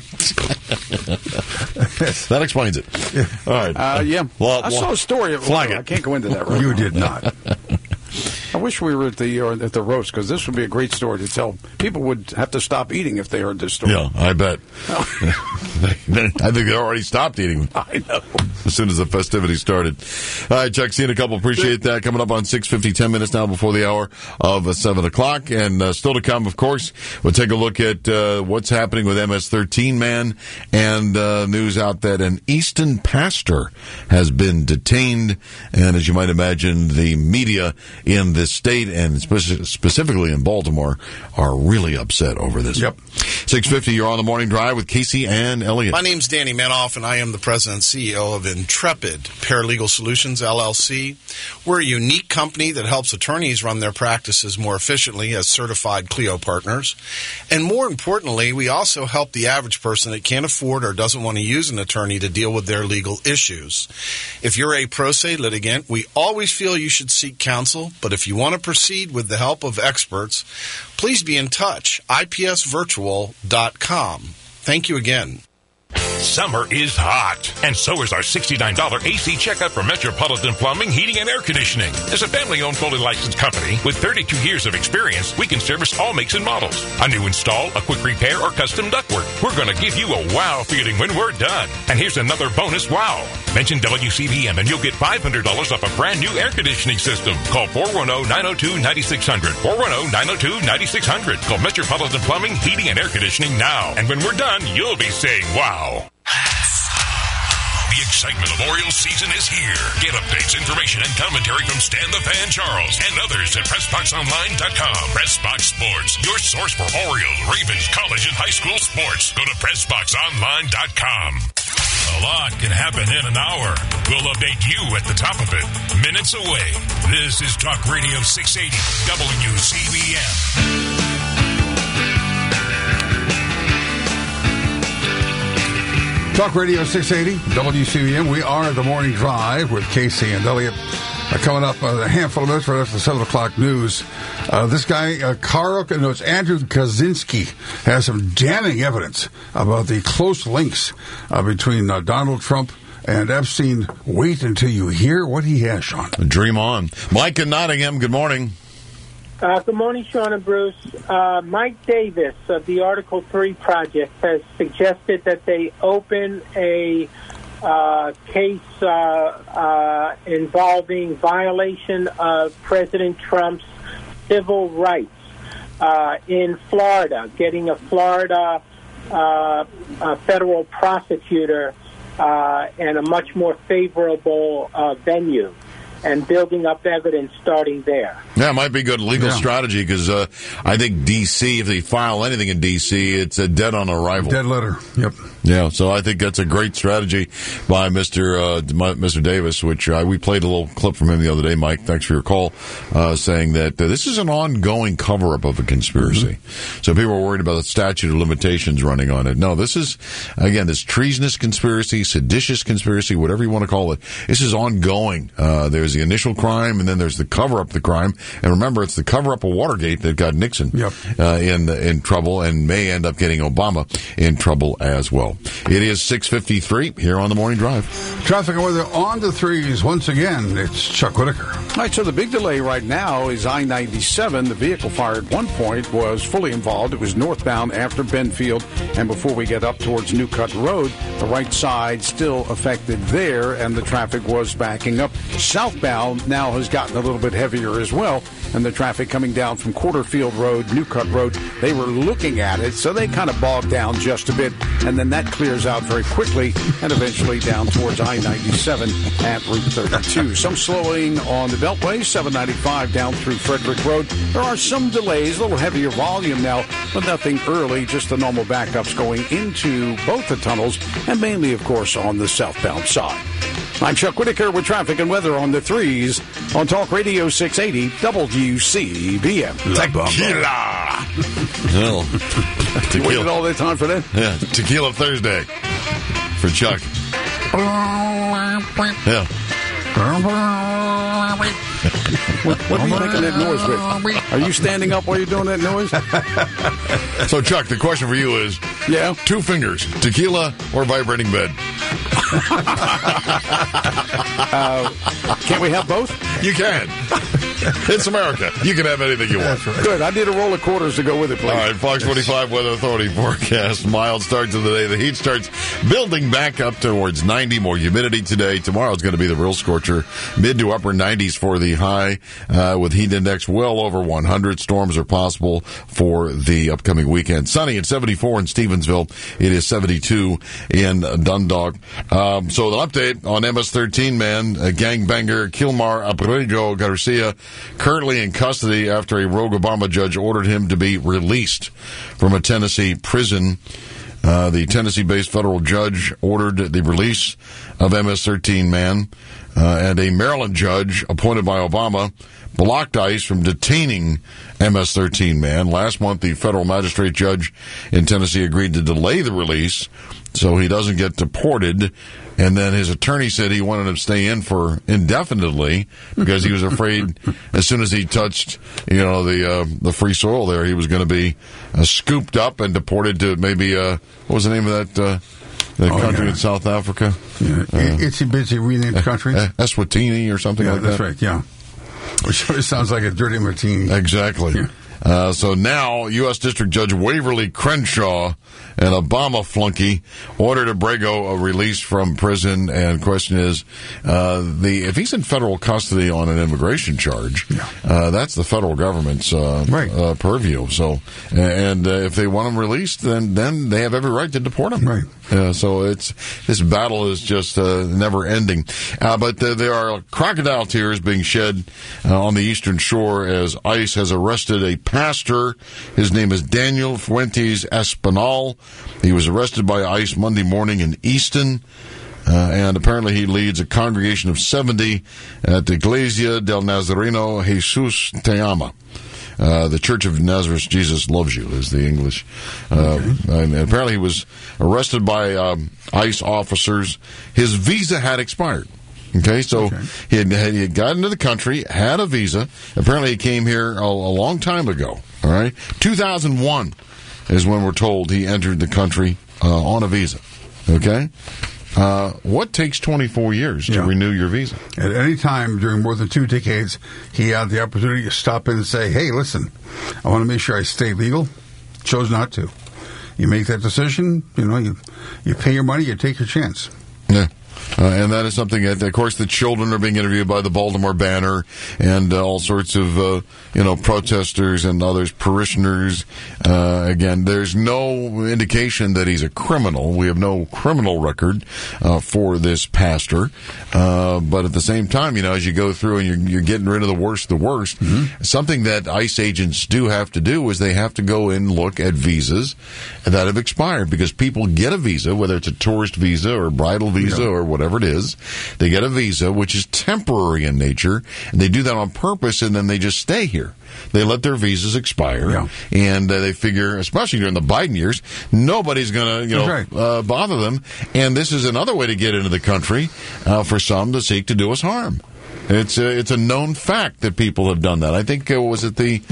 That explains it. All right.
Uh, yeah.
Well,
I
well,
saw a story. Of,
flag
I
it.
can't go into that right
You
now.
did not.
I wish we were at the uh, at the roast, because this would be a great story to tell. People would have to stop eating if they heard this story.
Yeah, I bet. I think they already stopped eating.
I know.
As soon as the festivities started. All right, Chuck, see you in a couple. Appreciate that. Coming up on six fifty, ten minutes now before the hour of uh, seven o'clock. And uh, still to come, of course, we'll take a look at uh, what's happening with M S thirteen man, and uh, news out that an Easton pastor has been detained. And as you might imagine, the media in this state, and spe- specifically in Baltimore, are really upset over this.
Yep.
six fifty, you're on the morning drive with Casey and Elliott.
My name's Danny Manoff, and I am the president and C E O of Intrepid Paralegal Solutions, L L C. We're a unique company that helps attorneys run their practices more efficiently as certified Clio partners. And more importantly, we also help the average person that can't afford or doesn't want to use an attorney to deal with their legal issues. If you're a pro se litigant, we always feel you should seek counsel, but if you want to proceed with the help of experts, please be in touch. I P S virtual dot com. Thank you again.
Summer is hot, and so is our sixty-nine dollars A C checkup from Metropolitan Plumbing, Heating, and Air Conditioning. As a family-owned, fully licensed company with thirty-two years of experience, we can service all makes and models. A new install, a quick repair, or custom ductwork. We're going to give you a wow feeling when we're done. And here's another bonus wow. Mention W C B M and you'll get five hundred dollars off a brand new air conditioning system. Call four one zero, nine zero two, nine six zero zero. four one zero, nine zero two, nine six zero zero. Call Metropolitan Plumbing, Heating, and Air Conditioning now. And when we're done, you'll be saying wow. The excitement of Orioles season is here. Get updates, information, and commentary from Stan the Fan Charles and others at press box online dot com. PressBox Sports, your source for Orioles, Ravens, college, and high school sports. Go to press box online dot com. A lot can happen in an hour. We'll update you at the top of it, minutes away. This is Talk Radio six eighty W C B M.
Talk Radio six eighty, W C B M. We are the Morning Drive with Casey and Elliott. Uh, coming up uh, a handful of minutes right after the seven o'clock news. Uh, this guy, uh, Carl, no, it's Andrew Kaczynski, has some damning evidence about the close links uh, between uh, Donald Trump and Epstein. Wait until you hear what he has, Sean.
Dream on. Mike in Nottingham, good morning.
Uh, good morning, Sean and Bruce. Uh, Mike Davis of the Article three Project has suggested that they open a uh, case uh, uh, involving violation of President Trump's civil rights uh, in Florida, getting a Florida uh, a federal prosecutor uh, and a much more favorable uh, venue, and building up evidence starting there.
Yeah, it might be good legal
Yeah.
strategy because uh, I think D C, if they file anything in D C, it's a dead on arrival.
Dead letter. Yep.
Yeah, so I think that's a great strategy by Mister Uh, Mister Davis, which uh, we played a little clip from him the other day, Mike. Thanks for your call, uh, saying that uh, this is an ongoing cover-up of a conspiracy. Mm-hmm. So people are worried about the statute of limitations running on it. No, this is, again, this treasonous conspiracy, seditious conspiracy, whatever you want to call it. This is ongoing. Uh, there's the initial crime, and then there's the cover-up of the crime. And remember, it's the cover-up of Watergate that got Nixon
yep.
uh, in in trouble and may end up getting Obama in trouble as well. It is six fifty-three here on the Morning Drive.
Traffic and weather on the threes once again. It's Chuck Whitaker.
All right, so the big delay right now is I ninety-seven. The vehicle fire at one point was fully involved. It was northbound after Benfield, and before we get up towards New Cut Road, the right side still affected there, and the traffic was backing up. Southbound now has gotten a little bit heavier as well, and the traffic coming down from Quarterfield Road, New Cut Road, they were looking at it, so they kind of bogged down just a bit, and then that clears out very quickly, and eventually down towards I ninety-seven at Route thirty-two. Some slowing on the Beltway, seven ninety-five down through Frederick Road. There are some delays, a little heavier volume now, but nothing early, just the normal backups going into both the tunnels, and mainly, of course, on the southbound side. I'm Chuck Whitaker with traffic and weather on the threes on Talk Radio six eighty W C B M.
Tequila. Well,
tequila. You waited all that time for that?
Yeah, Tequila Thursday for Chuck. Yeah.
What, what are you making that noise with? Are you standing up while you're doing that noise?
So, Chuck, the question for you is,
yeah,
two fingers, tequila or vibrating bed?
uh, can't we have both?
You can. It's America. You can have anything you want.
Right. Good. I did a roll of quarters to go with it, please.
All right, Fox forty-five Weather Authority forecast. Mild start to the day. The heat starts building back up towards ninety. More humidity today. Tomorrow's going to be the real scorcher. Mid to upper nineties for the high, uh, with heat index well over one hundred. Storms are possible for the upcoming weekend. Sunny at seventy-four in Stevensville. It is seventy-two in Dundalk. Um, so an update on M S thirteen man, uh, gangbanger Kilmar Abrego Garcia, currently in custody after a rogue Obama judge ordered him to be released from a Tennessee prison. Uh, the Tennessee-based federal judge ordered the release of M S thirteen man, uh, and a Maryland judge appointed by Obama blocked ICE from detaining M S thirteen man. Last month, the federal magistrate judge in Tennessee agreed to delay the release so he doesn't get deported. And then his attorney said he wanted him to stay in for indefinitely because he was afraid as soon as he touched, you know, the uh, the free soil there, he was going to be uh, scooped up and deported to maybe, uh, what was the name of that uh, that oh, country yeah. in South Africa?
Yeah. Uh, Itsy bitsy renamed country.
Uh, Eswatini or something
yeah,
like that.
That's right, yeah. Which sounds like a dirty martini.
Exactly.
Yeah.
Uh, so now, U S. District Judge Waverly Crenshaw, an Obama flunky, ordered Abrego a release from prison. And the question is, uh, the if he's in federal custody on an immigration charge, yeah. uh, that's the federal government's uh,
right.
uh, purview. So, and uh, if they want him released, then then they have every right to deport him.
Right.
Uh, so it's this battle is just uh, never ending. Uh, but uh, there are crocodile tears being shed uh, on the Eastern Shore as ICE has arrested a pastor. His name is Daniel Fuentes Espinal. He was arrested by ICE Monday morning in Easton. Uh, and apparently he leads a congregation of seventy at the Iglesia del Nazareno Jesus Te Ama. Uh, the Church of Nazareth Jesus Loves You is the English. Uh, okay. And apparently he was arrested by um, ICE officers. His visa had expired. Okay, so okay. He, had, he had gotten into the country, had a visa. Apparently he came here a, a long time ago. All right, two thousand one is when we're told he entered the country uh, on a visa. Okay. Uh, what takes twenty-four years to yeah. renew your visa?
At any time during more than two decades, he had the opportunity to stop in and say, hey, listen, I want to make sure I stay legal. Chose not to. You make that decision, you know, you, you pay your money, you take your chance.
Yeah. Uh, and that is something that, of course, the children are being interviewed by the Baltimore Banner and uh, all sorts of, uh, you know, protesters and others, parishioners. Uh, again, there's no indication that he's a criminal. We have no criminal record uh, for this pastor. Uh, but at the same time, you know, as you go through and you're, you're getting rid of the worst of the worst, mm-hmm. something that ICE agents do have to do is they have to go in and look at visas that have expired because people get a visa, whether it's a tourist visa or a bridal visa yeah. or whatever it is. They get a visa, which is temporary in nature, and they do that on purpose, and then they just stay here. They let their visas expire, yeah. and uh, they figure, especially during the Biden years, nobody's going to, you know, right. uh, bother them. And this is another way to get into the country uh, for some to seek to do us harm. It's a, it's a known fact that people have done that. I think, uh, was it the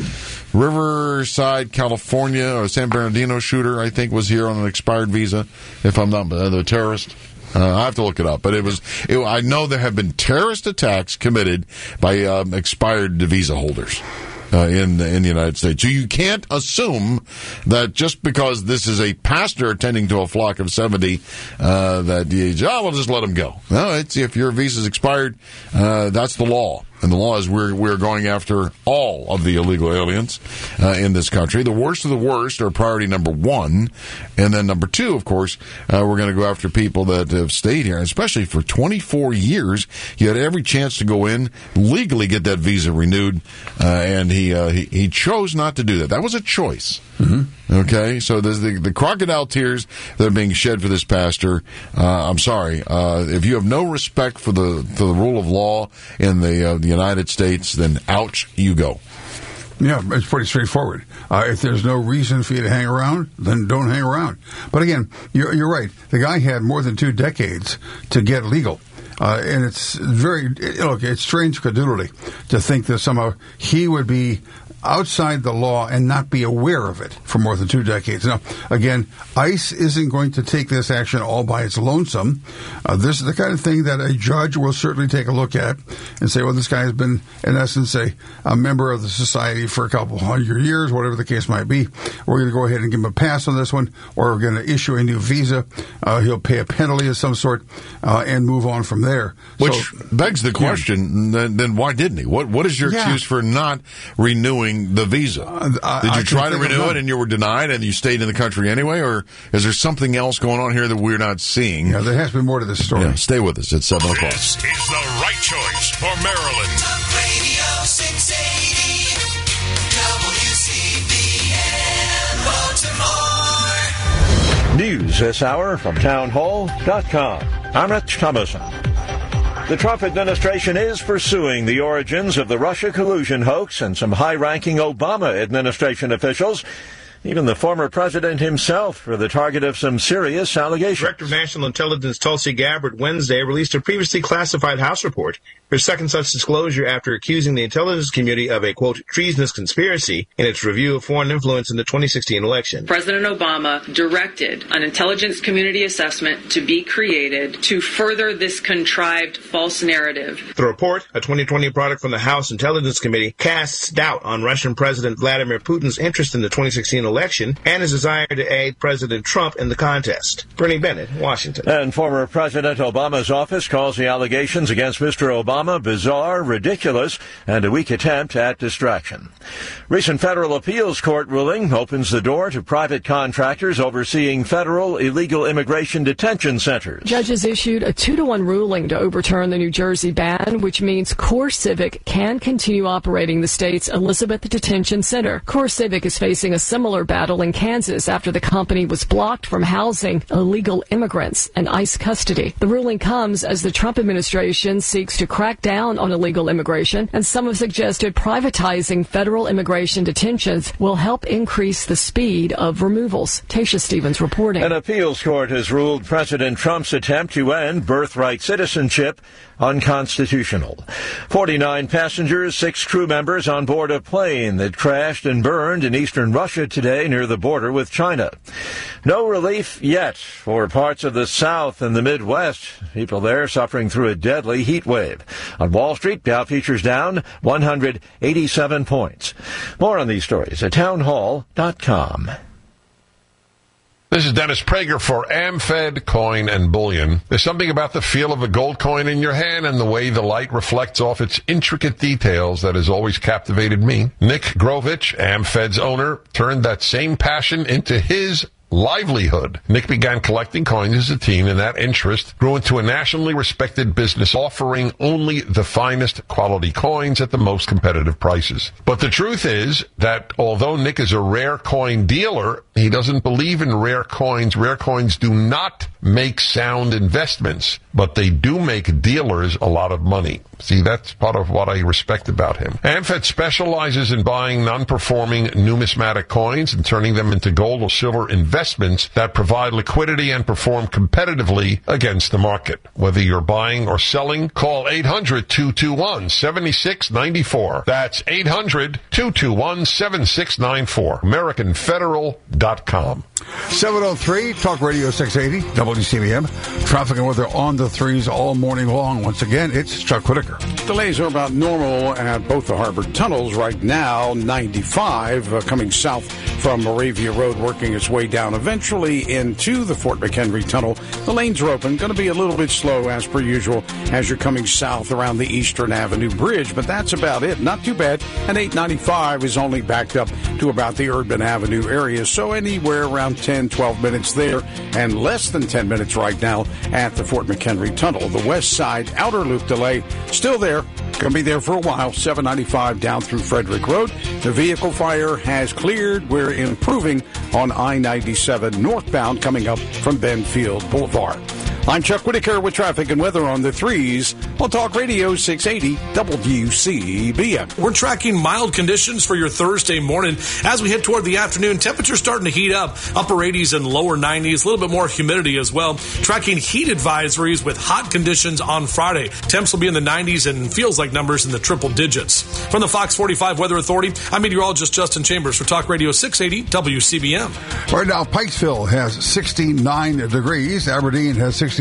Riverside, California, or San Bernardino shooter, I think, was here on an expired visa, if I'm not, uh, the terrorist. Uh, I have to look it up, but it was. It, I know there have been terrorist attacks committed by um, expired visa holders uh, in in the United States. So you can't assume that just because this is a pastor attending to a flock of seventy, uh, that you, oh, we'll just let them go. No, it's if your visa's expired, uh, that's the law. And the law is we're, we're going after all of the illegal aliens uh, in this country. The worst of the worst are priority number one. And then number two, of course, uh, we're going to go after people that have stayed here. And especially for twenty-four years, you had every chance to go in, legally get that visa renewed. Uh, and he, uh, he he chose not to do that. That was a choice. Mm-hmm. Okay, so there's the, the crocodile tears that are being shed for this pastor. Uh, I'm sorry. Uh, if you have no respect for the for the rule of law in the, uh, the United States, then ouch, you go.
Yeah, it's pretty straightforward. Uh, if there's no reason for you to hang around, then don't hang around. But again, you're, you're right. The guy had more than two decades to get legal. Uh, and it's very, look, it's strange credulity to think that somehow he would be outside the law and not be aware of it for more than two decades. Now, again, ICE isn't going to take this action all by its lonesome. Uh, this is the kind of thing that a judge will certainly take a look at and say, well, this guy has been, in essence, a, a member of the society for a couple hundred years, whatever the case might be. We're going to go ahead and give him a pass on this one, or we're going to issue a new visa. Uh, he'll pay a penalty of some sort uh, and move on from there.
Which
so,
begs the question, yeah. then, then why didn't he? What What is your
yeah.
excuse for not renewing the visa?
Uh,
Did you
I
try to renew
it
it and you were denied and you stayed in the country anyway? Or is there something else going on here that we're not seeing?
Yeah, there has to be more to this story.
Yeah, stay with us at seven o'clock.
This is the right choice for Maryland.
Talk Radio six eighty W C B N Baltimore.
News this hour from town hall dot com. I'm Rich Thomason. The Trump administration is pursuing the origins of the Russia collusion hoax, and some high-ranking Obama administration officials, even the former president himself, were the target of some serious allegations.
Director of National Intelligence Tulsi Gabbard Wednesday released a previously classified House report, her second such disclosure after accusing the intelligence community of a, quote, treasonous conspiracy in its review of foreign influence in the twenty sixteen election.
President Obama directed an intelligence community assessment to be created to further this contrived false narrative.
The report, a twenty twenty product from the House Intelligence Committee, casts doubt on Russian President Vladimir Putin's interest in the twenty sixteen election and his desire to aid President Trump in the contest. Bernie Bennett, Washington.
And former President Obama's office calls the allegations against Mister Obama bizarre, ridiculous, and a weak attempt at distraction. Recent federal appeals court ruling opens the door to private contractors overseeing federal illegal immigration detention centers.
Judges issued a two to one ruling to overturn the New Jersey ban, which means CoreCivic can continue operating the state's Elizabeth Detention Center. CoreCivic is facing a similar battle in Kansas after the company was blocked from housing illegal immigrants in ICE custody. The ruling comes as the Trump administration seeks to crack down on illegal immigration, and some have suggested privatizing federal immigration detentions will help increase the speed of removals. Tasha Stevens reporting.
An appeals court has ruled President Trump's attempt to end birthright citizenship unconstitutional. forty-nine passengers, six crew members on board a plane that crashed and burned in eastern Russia today near the border with China. No relief yet for parts of the South and the Midwest. People there suffering through a deadly heat wave. On Wall Street, Dow futures down one hundred eighty-seven points. More on these stories at town hall dot com.
This is Dennis Prager for AmFed Coin and Bullion. There's something about the feel of a gold coin in your hand and the way the light reflects off its intricate details that has always captivated me. Nick Grovich, AmFed's owner, turned that same passion into his livelihood. Nick began collecting coins as a teen, and that interest grew into a nationally respected business offering only the finest quality coins at the most competitive prices. But the truth is that although Nick is a rare coin dealer, he doesn't believe in rare coins. Rare coins do not make sound investments, but they do make dealers a lot of money. See, that's part of what I respect about him. AmFed specializes in buying non-performing numismatic coins and turning them into gold or silver investments that provide liquidity and perform competitively against the market. Whether you're buying or selling, call eight hundred, two two one, seven six nine four. That's eight hundred, two two one, seven six nine four. American Federal dot com.
seven oh three, Talk Radio six eighty, W C B M. Traffic and weather on the threes all morning long. Once again, it's Chuck Whitaker.
Delays are about normal at both the harbor tunnels right now. ninety-five uh, coming south from Moravia Road, working its way down eventually into the Fort McHenry Tunnel. The lanes are open. Going to be a little bit slow as per usual as you're coming south around the Eastern Avenue Bridge, but that's about it. Not too bad. And eight ninety-five is only backed up to about the Urban Avenue area, so anywhere around ten, twelve minutes there, and less than ten minutes right now at the Fort McHenry Tunnel. The west side outer loop delay still there. Going to be there for a while. seven ninety-five down through Frederick Road. The vehicle fire has cleared. We're improving on I ninety-seven northbound coming up from Benfield Boulevard. I'm Chuck Whitaker with traffic and weather on the threes on Talk Radio six eighty W C B M.
We're tracking mild conditions for your Thursday morning. As we head toward the afternoon, temperatures starting to heat up. Upper eighties and lower nineties. A little bit more humidity as well. Tracking heat advisories with hot conditions on Friday. Temps will be in the nineties and feels like numbers in the triple digits. From the Fox forty-five Weather Authority, I'm meteorologist Justin Chambers for Talk Radio six eighty W C B M.
Right now, Pikesville has sixty-nine degrees. Aberdeen has sixty-seven.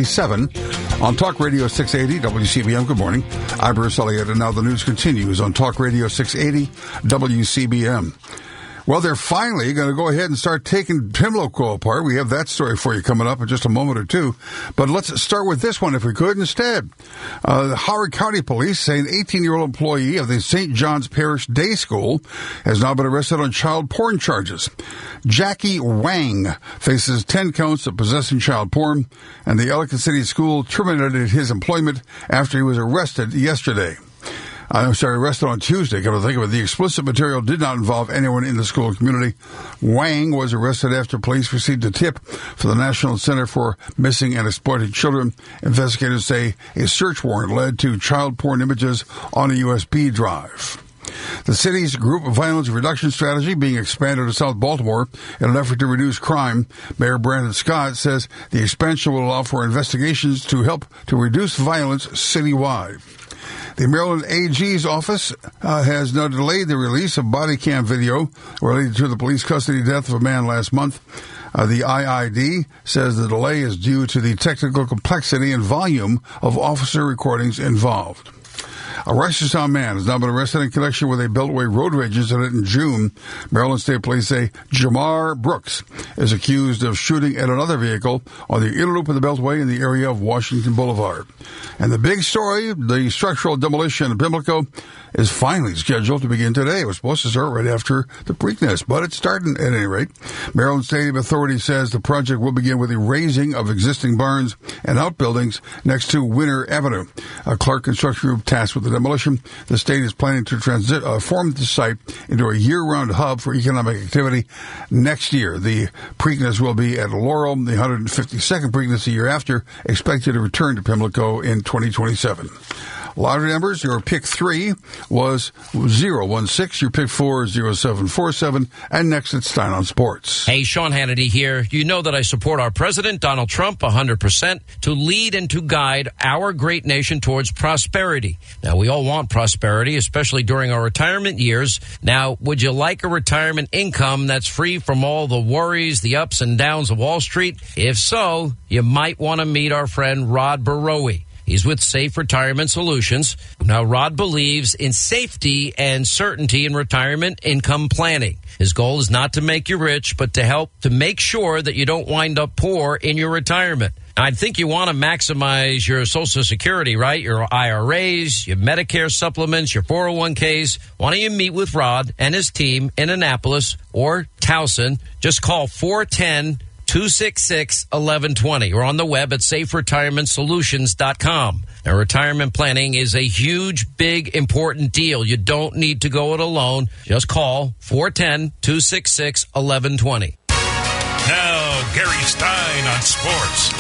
On Talk Radio six eighty W C B M. Good morning. I'm Bruce Elliott, and now the news continues on Talk Radio six eighty W C B M. Well, they're finally going to go ahead and start taking Pimlico apart. We have that story for you coming up in just a moment or two. But let's start with this one, if we could, instead. Uh, the Howard County Police say an eighteen-year-old employee of the Saint John's Parish Day School has now been arrested on child porn charges. Jackie Wang faces ten counts of possessing child porn, and the Ellicott City School terminated his employment after he was arrested yesterday. I'm sorry, arrested on Tuesday. Come to think of it, the explicit material did not involve anyone in the school community. Wang was arrested after police received a tip for the National Center for Missing and Exploited Children. Investigators say a search warrant led to child porn images on a U S B drive. The city's group violence reduction strategy being expanded to South Baltimore in an effort to reduce crime. Mayor Brandon Scott says the expansion will allow for investigations to help to reduce violence citywide. The Maryland A G's office uh, has now delayed the release of body cam video related to the police custody death of a man last month. Uh, the I I D says the delay is due to the technical complexity and volume of officer recordings involved. A Reisterstown man has now been arrested in connection with a Beltway road rage incident in June. Maryland State Police say Jamar Brooks is accused of shooting at another vehicle on the inner loop of the Beltway in the area of Washington Boulevard. And the big story, the structural demolition in Pimlico, is finally scheduled to begin today. It was supposed to start right after the Preakness, but it's starting at any rate. Maryland State Authority says the project will begin with the raising of existing barns and outbuildings next to Winter Avenue. A Clark Construction Group tasked with the demolition. The state is planning to transit, uh, form the site into a year-round hub for economic activity next year. The Preakness will be at Laurel, the one hundred fifty-second Preakness a year after, expected to return to Pimlico in twenty twenty-seven. Lottery numbers, your pick three was zero one six, your pick four zero seven four seven, and next it's Stein on Sports.
Hey, Sean Hannity here. You know that I support our president, Donald Trump, one hundred percent, to lead and to guide our great nation towards prosperity. Now, we all want prosperity, especially during our retirement years. Now, would you like a retirement income that's free from all the worries, the ups and downs of Wall Street? If so, you might want to meet our friend Rod Barowie. He's with Safe Retirement Solutions. Now, Rod believes in safety and certainty in retirement income planning. His goal is not to make you rich, but to help to make sure that you don't wind up poor in your retirement. I think you want to maximize your Social Security, right? Your I R As, your Medicare supplements, your four oh one k's. Why don't you meet with Rod and his team in Annapolis or Towson? Just call four one zero, two six six, one one two zero or on the web at safe retirement solutions dot com. Now, retirement planning is a huge, big, important deal. You don't need to go it alone. Just call four one zero, two six six, one one two zero.
Now, Gary Stein on sports.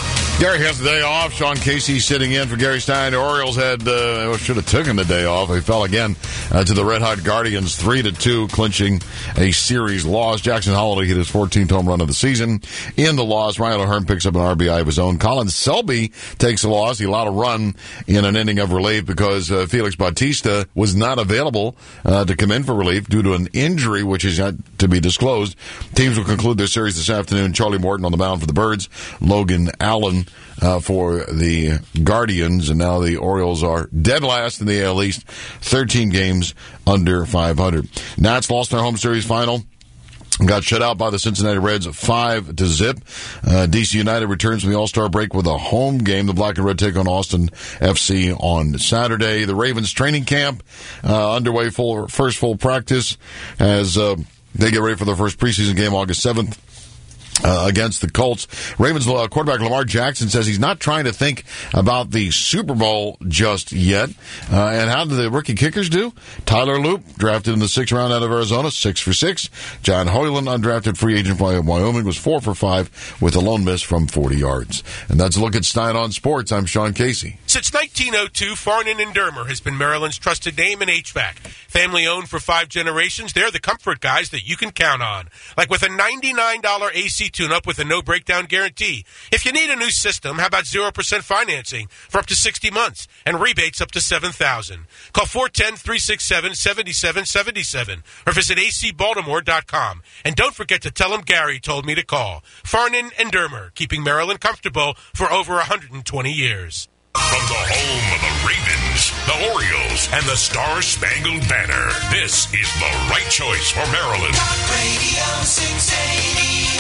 Gary has the day off. Sean Casey sitting in for Gary Stein. The Orioles had uh, should have taken the day off. They fell again uh, to the Red Hot Guardians, three to two, clinching a series loss. Jackson Holliday hit his fourteenth home run of the season. In the loss, Ryan O'Hearn picks up an R B I of his own. Colin Selby takes a loss. He allowed a run in an inning of relief because uh, Felix Bautista was not available uh, to come in for relief due to an injury, which is yet to be disclosed. Teams will conclude their series this afternoon. Charlie Morton on the mound for the Birds. Logan Allen Uh, for the Guardians, and now the Orioles are dead last in the A L East, thirteen games under five hundred. Nats lost their home series final. Got shut out by the Cincinnati Reds five to zip. Uh, D C United returns from the All-Star break with a home game. The Black and Red take on Austin F C on Saturday. The Ravens training camp uh, underway, full first full practice as uh, they get ready for their first preseason game August seventh. Uh, against the Colts. Ravens uh, quarterback Lamar Jackson says he's not trying to think about the Super Bowl just yet. Uh, and how did the rookie kickers do? Tyler Loop, drafted in the sixth round out of Arizona, six for six. John Hoyland, undrafted free agent from Wyoming, was four for five with a lone miss from forty yards. And that's a look at Stein on Sports. I'm Sean Casey.
Since nineteen oh two, Farnan and Dermer has been Maryland's trusted name in H V A C. Family owned for five generations, they're the comfort guys that you can count on. Like with a ninety-nine dollars A C tune-up with a no-breakdown guarantee. If you need a new system, how about zero percent financing for up to sixty months and rebates up to seven thousand dollars? Call four one zero, three six seven, seven seven seven seven or visit a c baltimore dot com. And don't forget to tell them Gary told me to call. Farnan and Dermer, keeping Maryland comfortable for over one hundred twenty years.
From the home of the Ravens, the Orioles, and the Star-Spangled Banner, this is the right choice for Maryland.
Talk Radio six eighty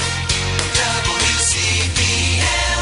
W C B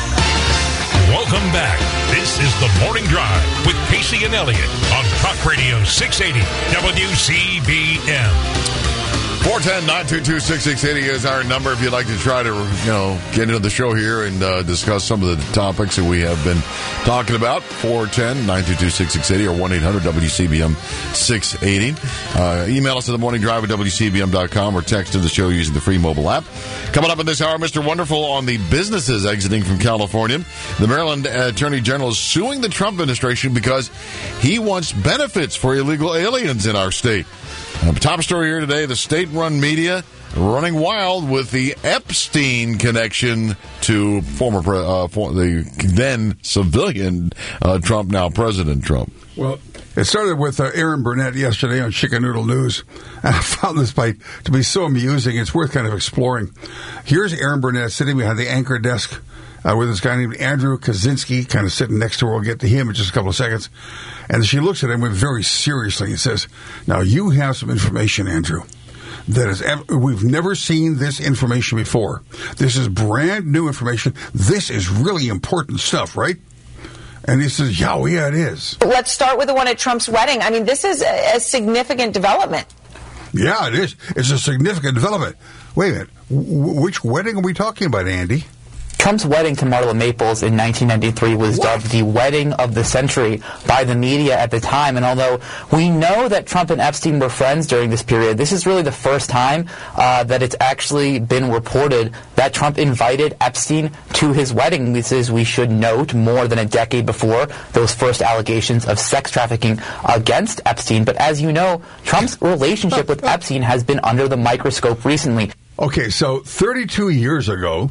M.
Welcome back. This is The Morning Drive with Casey and Elliott on Talk Radio six eighty W C B M.
four one zero, nine two two, six six eight zero is our number if you'd like to try to, you know, get into the show here and uh, discuss some of the topics that we have been talking about. four one zero, nine two two, six six eight zero or one eight hundred W C B M six eighty. Uh, email us at the morning drive at W C B M dot com or text to the show using the free mobile app. Coming up in this hour, Mister Wonderful on the businesses exiting from California. The Maryland Attorney General is suing the Trump administration because he wants benefits for illegal aliens in our state. Uh, top story here today, the state-run media running wild with the Epstein connection to former pre- uh, for the then civilian uh, Trump, now President Trump.
Well, it started with uh, Aaron Burnett yesterday on Chicken Noodle News, and I found this bite to be so amusing, it's worth kind of exploring. Here's Aaron Burnett sitting behind the anchor desk uh, with this guy named Andrew Kaczynski kind of sitting next to her. We'll get to him in just a couple of seconds. And she looks at him very seriously and says, now, you have some information, Andrew, that is, we've never seen this information before. This is brand new information. This is really important stuff, right? And he says, yeah, well, yeah, it is.
Let's start with the one at Trump's wedding. I mean, this is a, a significant development.
Yeah, it is. It's a significant development. Wait a minute. W- which wedding are we talking about, Andy?
Trump's wedding to Marla Maples in nineteen ninety-three was what? dubbed the wedding of the century by the media at the time. And although we know that Trump and Epstein were friends during this period, this is really the first time uh, that it's actually been reported that Trump invited Epstein to his wedding. This is, we should note, more than a decade before those first allegations of sex trafficking against Epstein. But as you know, Trump's relationship with Epstein has been under the microscope recently.
Okay, so thirty-two years ago...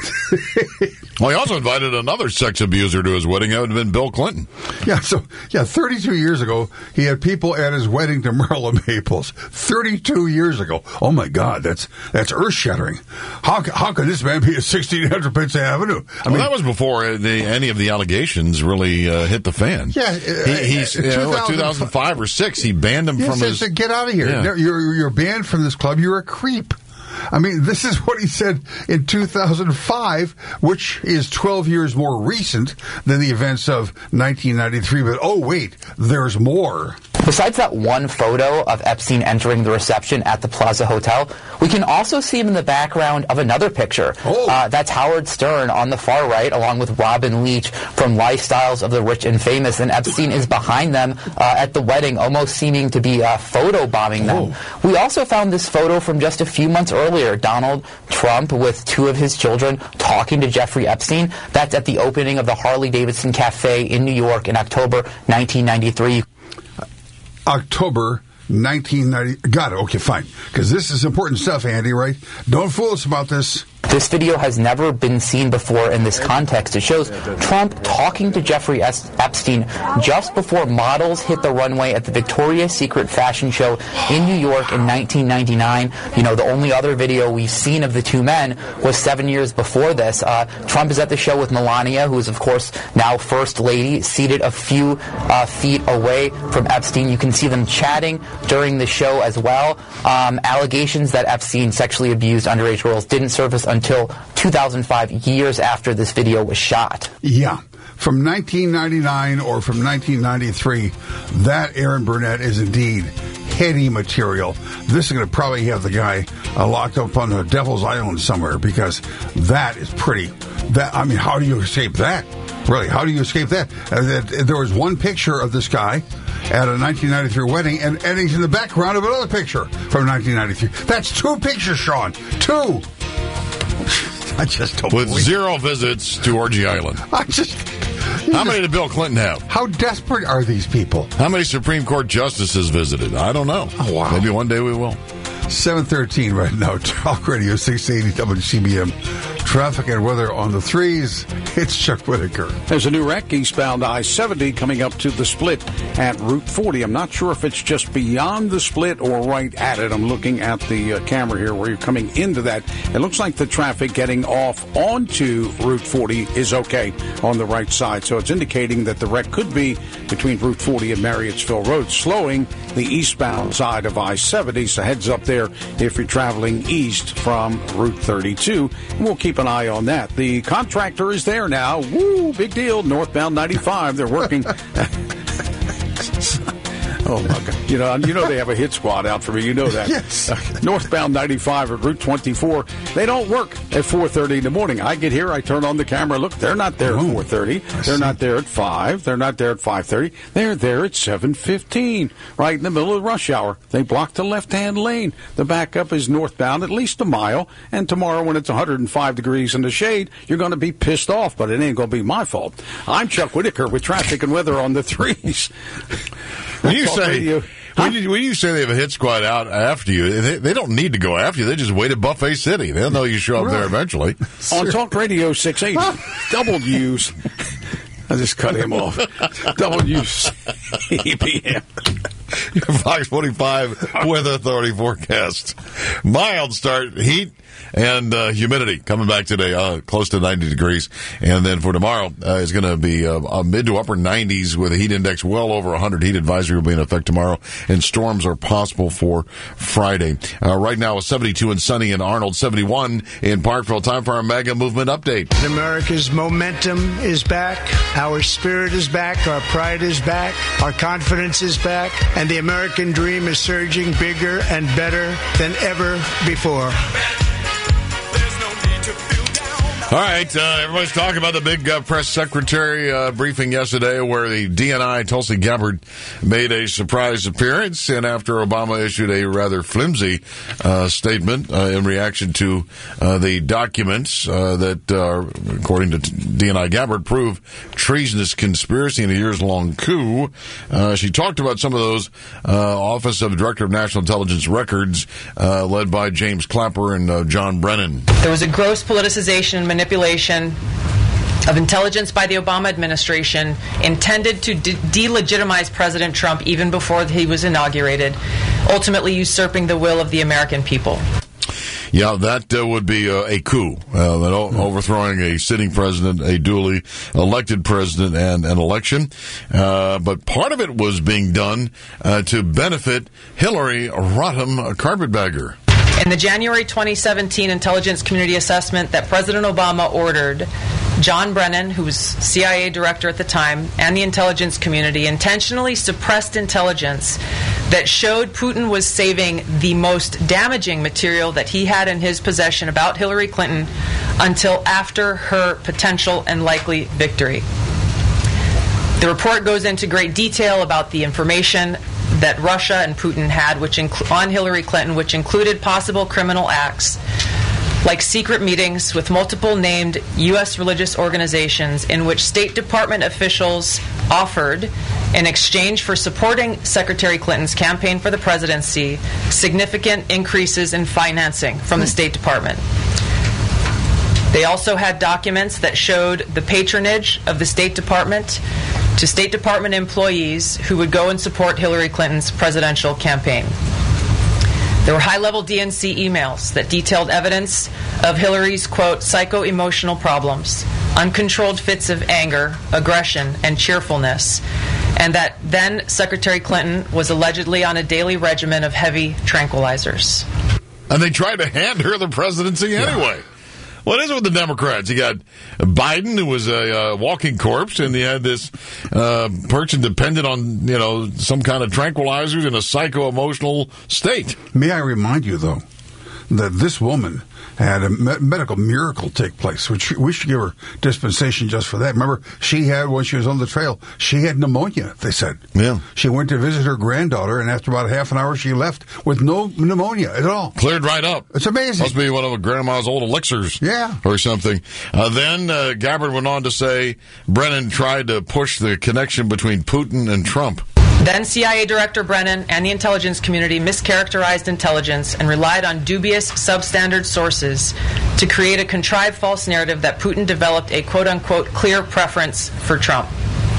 Well, he also invited another sex abuser to his wedding. That would have been Bill Clinton.
Yeah, so, yeah, thirty-two years ago, he had people at his wedding to Marla Maples. thirty-two years ago. Oh, my God, that's that's earth-shattering. How, how could this man be at sixteen hundred Prince Avenue? I
well,
mean,
that was before the, any of the allegations really uh, hit the fan.
Yeah. Uh,
he, he's, uh, you know, like two thousand five or six, he banned him
yes,
from his...
Said, get out of here.
Yeah.
You're, you're banned from this club. You're a creep. I mean, this is what he said in two thousand five, which is twelve years more recent than the events of nineteen ninety-three. But, oh, wait, there's more.
Besides that one photo of Epstein entering the reception at the Plaza Hotel, we can also see him in the background of another picture. Oh. Uh, that's Howard Stern on the far right, along with Robin Leach from Lifestyles of the Rich and Famous, and Epstein is behind them uh, at the wedding, almost seeming to be uh, photo-bombing them. Oh. We also found this photo from just a few months earlier, Donald Trump with two of his children talking to Jeffrey Epstein. That's at the opening of the Harley-Davidson Cafe in New York in October nineteen ninety-three.
October nineteen ninety. Got it. Okay, fine. Because this is important stuff, Andy, right? Don't fool us about this.
This video has never been seen before in this context. It shows Trump talking to Jeffrey Epstein just before models hit the runway at the Victoria's Secret fashion show in New York in nineteen ninety-nine. You know, the only other video we've seen of the two men was seven years before this. Uh, Trump is at the show with Melania, who is, of course, now First Lady, seated a few uh, feet away from Epstein. You can see them chatting during the show as well. Um, allegations that Epstein sexually abused underage girls didn't surface until two thousand five, years after this video was shot.
Yeah. From nineteen ninety-nine or from nineteen ninety-three, that Aaron Burnett is indeed heady material. This is going to probably have the guy uh, locked up on the Devil's Island somewhere, because that is pretty. That I mean, how do you escape that? Really, how do you escape that? Uh, there was one picture of this guy at a nineteen ninety-three wedding, and, and he's in the background of another picture from nineteen ninety-three. That's two pictures, Sean. Two. I just don't
With
believe
zero
it.
visits to Orgy Island.
I just.
How many did Bill Clinton have?
How desperate are these people?
How many Supreme Court justices visited? I don't know.
Oh, wow.
Maybe one day we will.
seven thirteen right now. Talk Radio six eighty W C B M. Traffic and weather on the threes. It's Chuck Whitaker.
There's a new wreck eastbound I seventy coming up to the split at Route forty. I'm not sure if it's just beyond the split or right at it. I'm looking at the uh, camera here where you're coming into that. It looks like the traffic getting off onto Route forty is okay on the right side. So it's indicating that the wreck could be between Route forty and Marriottsville Road, slowing the eastbound side of I seventy. So heads up there if you're traveling east from Route thirty-two. And we'll keep an eye on that. The contractor is there now. Woo, big deal. Northbound ninety-five. They're working. Oh, my God. You know, you know they have a hit squad out for me. You know that.
Yes.
Uh, northbound ninety-five at Route twenty-four. They don't work at four thirty in the morning. I get here, I turn on the camera. Look, they're not there at four thirty. They're not there at five. They're not there at five thirty. They're there at seven fifteen, right in the middle of rush hour. They block the left-hand lane. The backup is northbound at least a mile. And tomorrow when it's one hundred five degrees in the shade, you're going to be pissed off, but it ain't going to be my fault. I'm Chuck Whitaker with traffic and weather on the threes.
When you say when you, when you say they have a hit squad out after you, they, they don't need to go after you. They just wait at Buffet City. They'll know you show up there eventually.
On Talk Radio six eighty, double U's. I just cut him off. Double U's. E P M.
Your Fox forty-five Weather Authority forecast. Mild start, heat and uh, humidity coming back today, uh, close to ninety degrees. And then for tomorrow, uh, it's going to be uh, a mid to upper nineties with a heat index well over one hundred. Heat advisory will be in effect tomorrow, and storms are possible for Friday. Uh, right now, it's seventy-two and sunny in Arnold, seventy-one in Parkville. Time for our mega movement update.
America's momentum is back. Our spirit is back. Our pride is back. Our confidence is back. And the American dream is surging bigger and better than ever before.
All right, uh, everybody's talking about the big uh, press secretary uh, briefing yesterday where the D N I, Tulsi Gabbard, made a surprise appearance, and after Obama issued a rather flimsy uh, statement uh, in reaction to uh, the documents uh, that, uh, according to D N I Gabbard, prove treasonous conspiracy in a years-long coup. Uh, she talked about some of those uh, Office of Director of National Intelligence records uh, led by James Clapper and uh, John Brennan.
There was a gross politicization and manipulation of intelligence by the Obama administration intended to de- delegitimize President Trump even before he was inaugurated, ultimately usurping the will of the American people.
Yeah, that uh, would be uh, a coup, uh, that o- overthrowing a sitting president, a duly elected president, and an election. Uh, but part of it was being done uh, to benefit Hillary Rodham Carpetbagger.
In the January twenty seventeen intelligence community assessment that President Obama ordered, John Brennan, who was C I A director at the time, and the intelligence community intentionally suppressed intelligence that showed Putin was saving the most damaging material that he had in his possession about Hillary Clinton until after her potential and likely victory. The report goes into great detail about the information that Russia and Putin had which inc- on Hillary Clinton, which included possible criminal acts like secret meetings with multiple named U S religious organizations in which State Department officials offered, in exchange for supporting Secretary Clinton's campaign for the presidency, significant increases in financing from the State Department. They also had documents that showed the patronage of the State Department to State Department employees who would go and support Hillary Clinton's presidential campaign. There were high-level D N C emails that detailed evidence of Hillary's, quote, psycho-emotional problems, uncontrolled fits of anger, aggression, and cheerfulness, and that then Secretary Clinton was allegedly on a daily regimen of heavy tranquilizers.
And they tried to hand her the presidency anyway. What is it with the Democrats? You got Biden, who was a uh, walking corpse, and you had this uh, person dependent on, you know, some kind of tranquilizers in a psycho-emotional state.
May I remind you, though, that this woman had a me- medical miracle take place, which we should give her dispensation just for that. Remember, she had, when she was on the trail, she had pneumonia, they said.
Yeah.
She went to visit her granddaughter, and after about a half an hour, she left with no pneumonia at all.
Cleared right up.
It's amazing.
Must be one of grandma's old elixirs.
Yeah.
Or something. Uh, then uh, Gabbard went on to say Brennan tried to push the connection between Putin and Trump.
Then C I A Director Brennan and the intelligence community mischaracterized intelligence and relied on dubious, substandard sources to create a contrived false narrative that Putin developed a quote-unquote clear preference for Trump.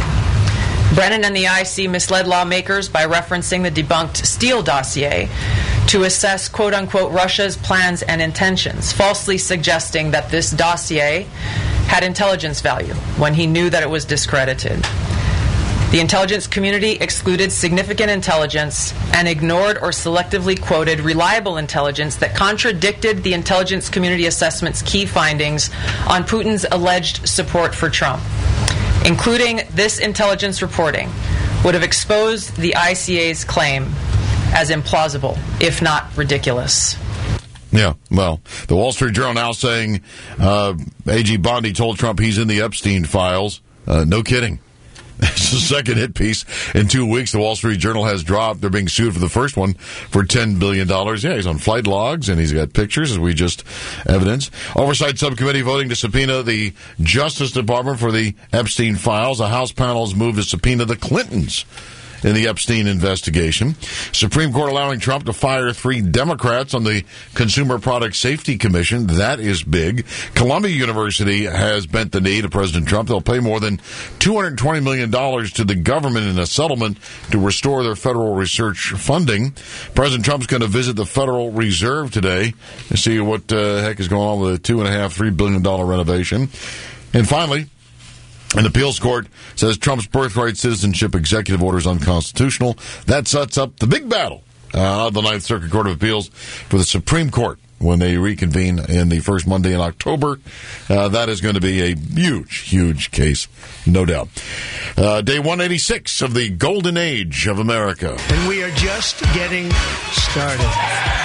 Brennan and the I C misled lawmakers by referencing the debunked Steele dossier to assess quote-unquote Russia's plans and intentions, falsely suggesting that this dossier had intelligence value when he knew that it was discredited. The intelligence community excluded significant intelligence and ignored or selectively quoted reliable intelligence that contradicted the intelligence community assessment's key findings on Putin's alleged support for Trump. Including this intelligence reporting would have exposed the I C A's claim as implausible, if not ridiculous.
Yeah, well, the Wall Street Journal now saying uh, A G Bondi told Trump he's in the Epstein files. Uh, no kidding. It's the second hit piece in two weeks. The Wall Street Journal has dropped. They're being sued for the first one for ten billion dollars. Yeah, he's on flight logs, and he's got pictures, as we just evidenced. Oversight Subcommittee voting to subpoena the Justice Department for the Epstein files. A House panel has moved to subpoena the Clintons in the Epstein investigation. Supreme Court allowing Trump to fire three Democrats on the Consumer Product Safety Commission. That is big. Columbia University has bent the knee to President Trump. They'll pay more than two hundred twenty million dollars to the government in a settlement to restore their federal research funding. President Trump's going to visit the Federal Reserve today to see what the uh, heck is going on with a two and a half, three billion dollar renovation. And finally, an appeals court says Trump's birthright citizenship executive order is unconstitutional. That sets up the big battle uh, of the Ninth Circuit Court of Appeals for the Supreme Court when they reconvene in the first Monday in October. Uh, that is going to be a huge, huge case, no doubt. Uh, day one eighty-six of the golden age of America.
And we are just getting started.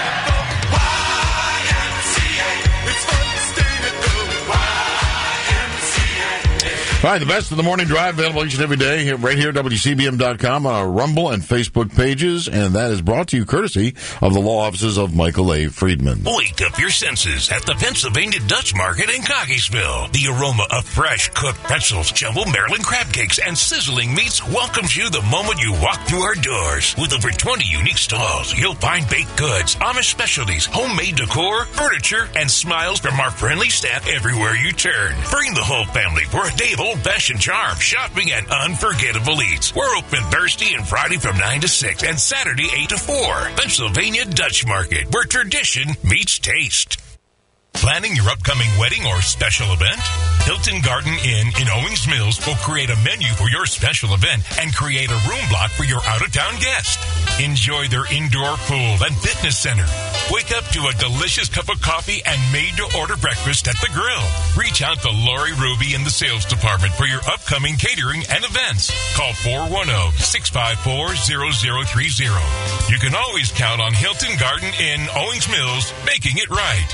All right, the best of the morning drive available each and every day here, right here at W C B M dot com on our Rumble and Facebook pages, and that is brought to you courtesy of the law offices of Michael A. Friedman.
Wake up your senses at the Pennsylvania Dutch Market in Cockeysville. The aroma of fresh cooked pretzels, jumbo Maryland crab cakes, and sizzling meats welcomes you the moment you walk through our doors. With over twenty unique stalls, you'll find baked goods, Amish specialties, homemade decor, furniture, and smiles from our friendly staff everywhere you turn. Bring the whole family for a day of old-fashioned charm, shopping, and unforgettable eats. We're open Thursday and Friday from nine to six and Saturday eight to four. Pennsylvania Dutch Market, where tradition meets taste. Planning your upcoming wedding or special event? Hilton Garden Inn in Owings Mills will create a menu for your special event and create a room block for your out-of-town guest. Enjoy their indoor pool and fitness center. Wake up to a delicious cup of coffee and made-to-order breakfast at the grill. Reach out to Lori Ruby in the sales department for your upcoming catering and events. Call four one zero, six five four, zero zero three zero. You can always count on Hilton Garden Inn Owings Mills making it right.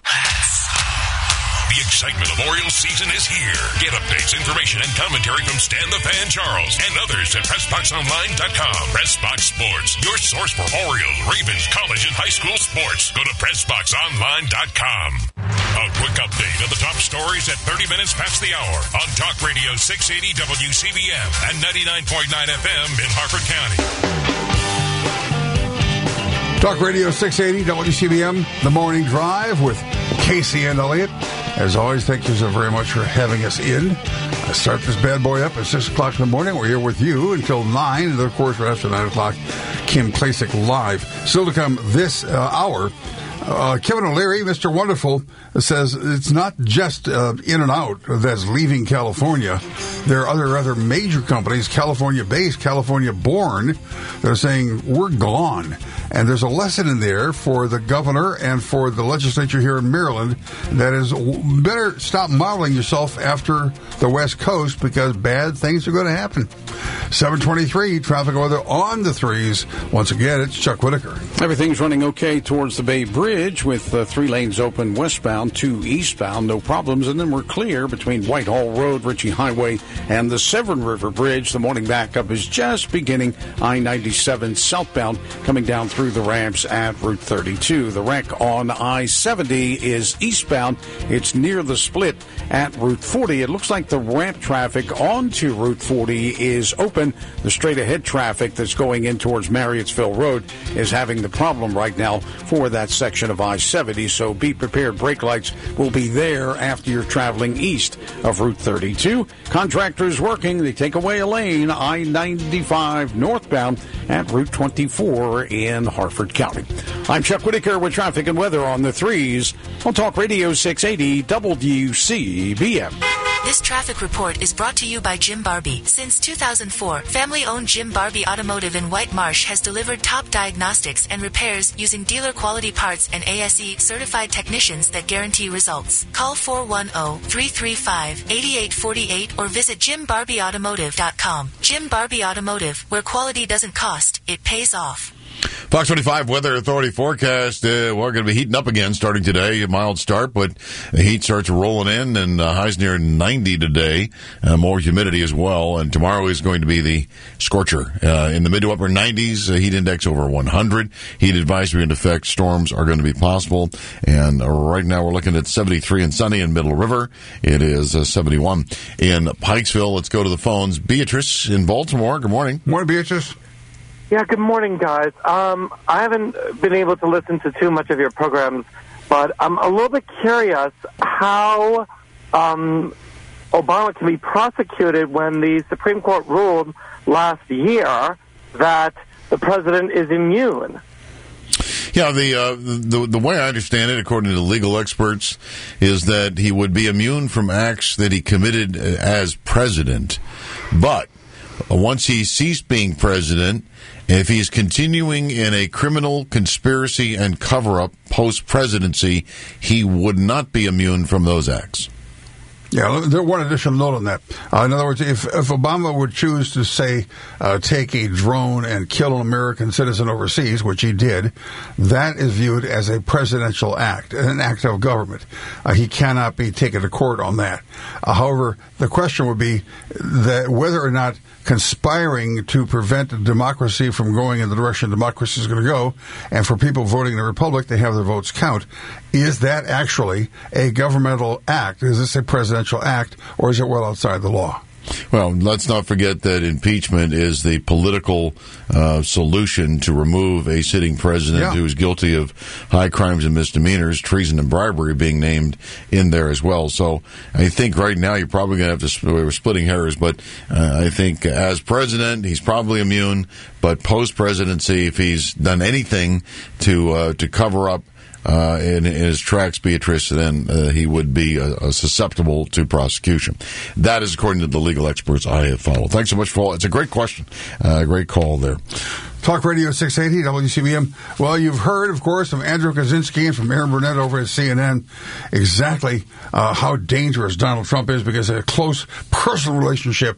The excitement of Orioles season is here. Get updates, information, and commentary from Stan the Fan Charles and others at press box online dot com. PressBox Sports, your source for Orioles, Ravens, college, and high school sports. Go to press box online dot com. A quick update of the top stories at thirty minutes past the hour on Talk Radio six eighty W C B M and ninety-nine point nine F M in Harford County.
Talk Radio six eighty W C B M, The Morning Drive with Casey and Elliott. As always, thank you so very much for having us in. I start this bad boy up at six o'clock in the morning. We're here with you until nine. And, of course, right after nine o'clock, Kim Klacik Live. Still to come this uh, hour, uh, Kevin O'Leary, Mister Wonderful, says it's not just uh, In-N-Out that's leaving California. There are other other major companies, California-based, California-born, that are saying, we're gone. And there's a lesson in there for the governor and for the legislature here in Maryland that is, better stop modeling yourself after the West Coast because bad things are going to happen. seven twenty-three, traffic weather on the threes. Once again, it's Chuck Whitaker.
Everything's running okay towards the Bay Bridge with uh, three lanes open westbound, two eastbound, no problems. And then we're clear between Whitehall Road, Ritchie Highway, and the Severn River Bridge. The morning backup is just beginning. I ninety-seven southbound coming down through the ramps at Route thirty-two. The wreck on I seventy is eastbound. It's near the split at Route forty. It looks like the ramp traffic onto Route forty is open. The straight-ahead traffic that's going in towards Marriottsville Road is having the problem right now for that section of I seventy, so be prepared. Brake lights will be there after you're traveling east of Route thirty-two. Contractors working. They take away a lane, I ninety-five northbound at Route twenty-four in Harford County. I'm Chuck Whitaker with traffic and weather on the threes on Talk Radio six eighty W C B M.
This traffic report is brought to you by Jim Barbie. Since two thousand four, family-owned Jim Barbie Automotive in White Marsh has delivered top diagnostics and repairs using dealer-quality parts and A S E-certified technicians that guarantee results. Call four one zero, three three five, eight eight four eight or visit jim barbie automotive dot com. Jim Barbie Automotive, where quality doesn't cost, it pays off.
Fox twenty-five Weather Authority forecast. Uh, we're going to be heating up again starting today. A mild start, but the heat starts rolling in, and uh, highs near ninety today. Uh, more humidity as well. And tomorrow is going to be the scorcher. Uh, in the mid to upper nineties, uh, heat index over one hundred. Heat advisory in effect. Storms are going to be possible. And uh, right now we're looking at seventy-three and sunny in Middle River. It is uh, seventy-one in Pikesville. Let's go to the phones. Beatrice in Baltimore. Good morning.
Morning, Beatrice.
Yeah, good morning, guys. Um, I haven't been able to listen to too much of your programs, but I'm a little bit curious how um, Obama can be prosecuted when the Supreme Court ruled last year that the president is immune.
Yeah, the, uh, the the way I understand it, according to legal experts, is that he would be immune from acts that he committed as president, but once he ceased being president, if he's continuing in a criminal conspiracy and cover-up post-presidency, he would not be immune from those acts.
Yeah, there one additional note on that. Uh, in other words, if, if Obama would choose to, say, uh, take a drone and kill an American citizen overseas, which he did, that is viewed as a presidential act, an act of government. Uh, he cannot be taken to court on that. Uh, however, the question would be that whether or not conspiring to prevent democracy from going in the direction democracy is going to go, and for people voting in the Republic to have their votes count, is that actually a governmental act? Is this a presidential act, or is it well outside the law?
Well, let's not forget that impeachment is the political uh, solution to remove a sitting president yeah. who is guilty of high crimes and misdemeanors, treason and bribery being named in there as well. So I think right now you're probably going to have to, we're splitting hairs, but uh, I think as president, he's probably immune, but post-presidency, if he's done anything to uh, to cover up uh, in, in his tracks, Beatrice, then uh, he would be uh, uh, susceptible to prosecution. That is according to the legal experts I have followed. Thanks so much for all. It's a great question. Uh, great call there.
Talk Radio six eighty, W C B M. Well, you've heard, of course, from Andrew Kaczynski and from Aaron Burnett over at C N N exactly uh, how dangerous Donald Trump is because of a close personal relationship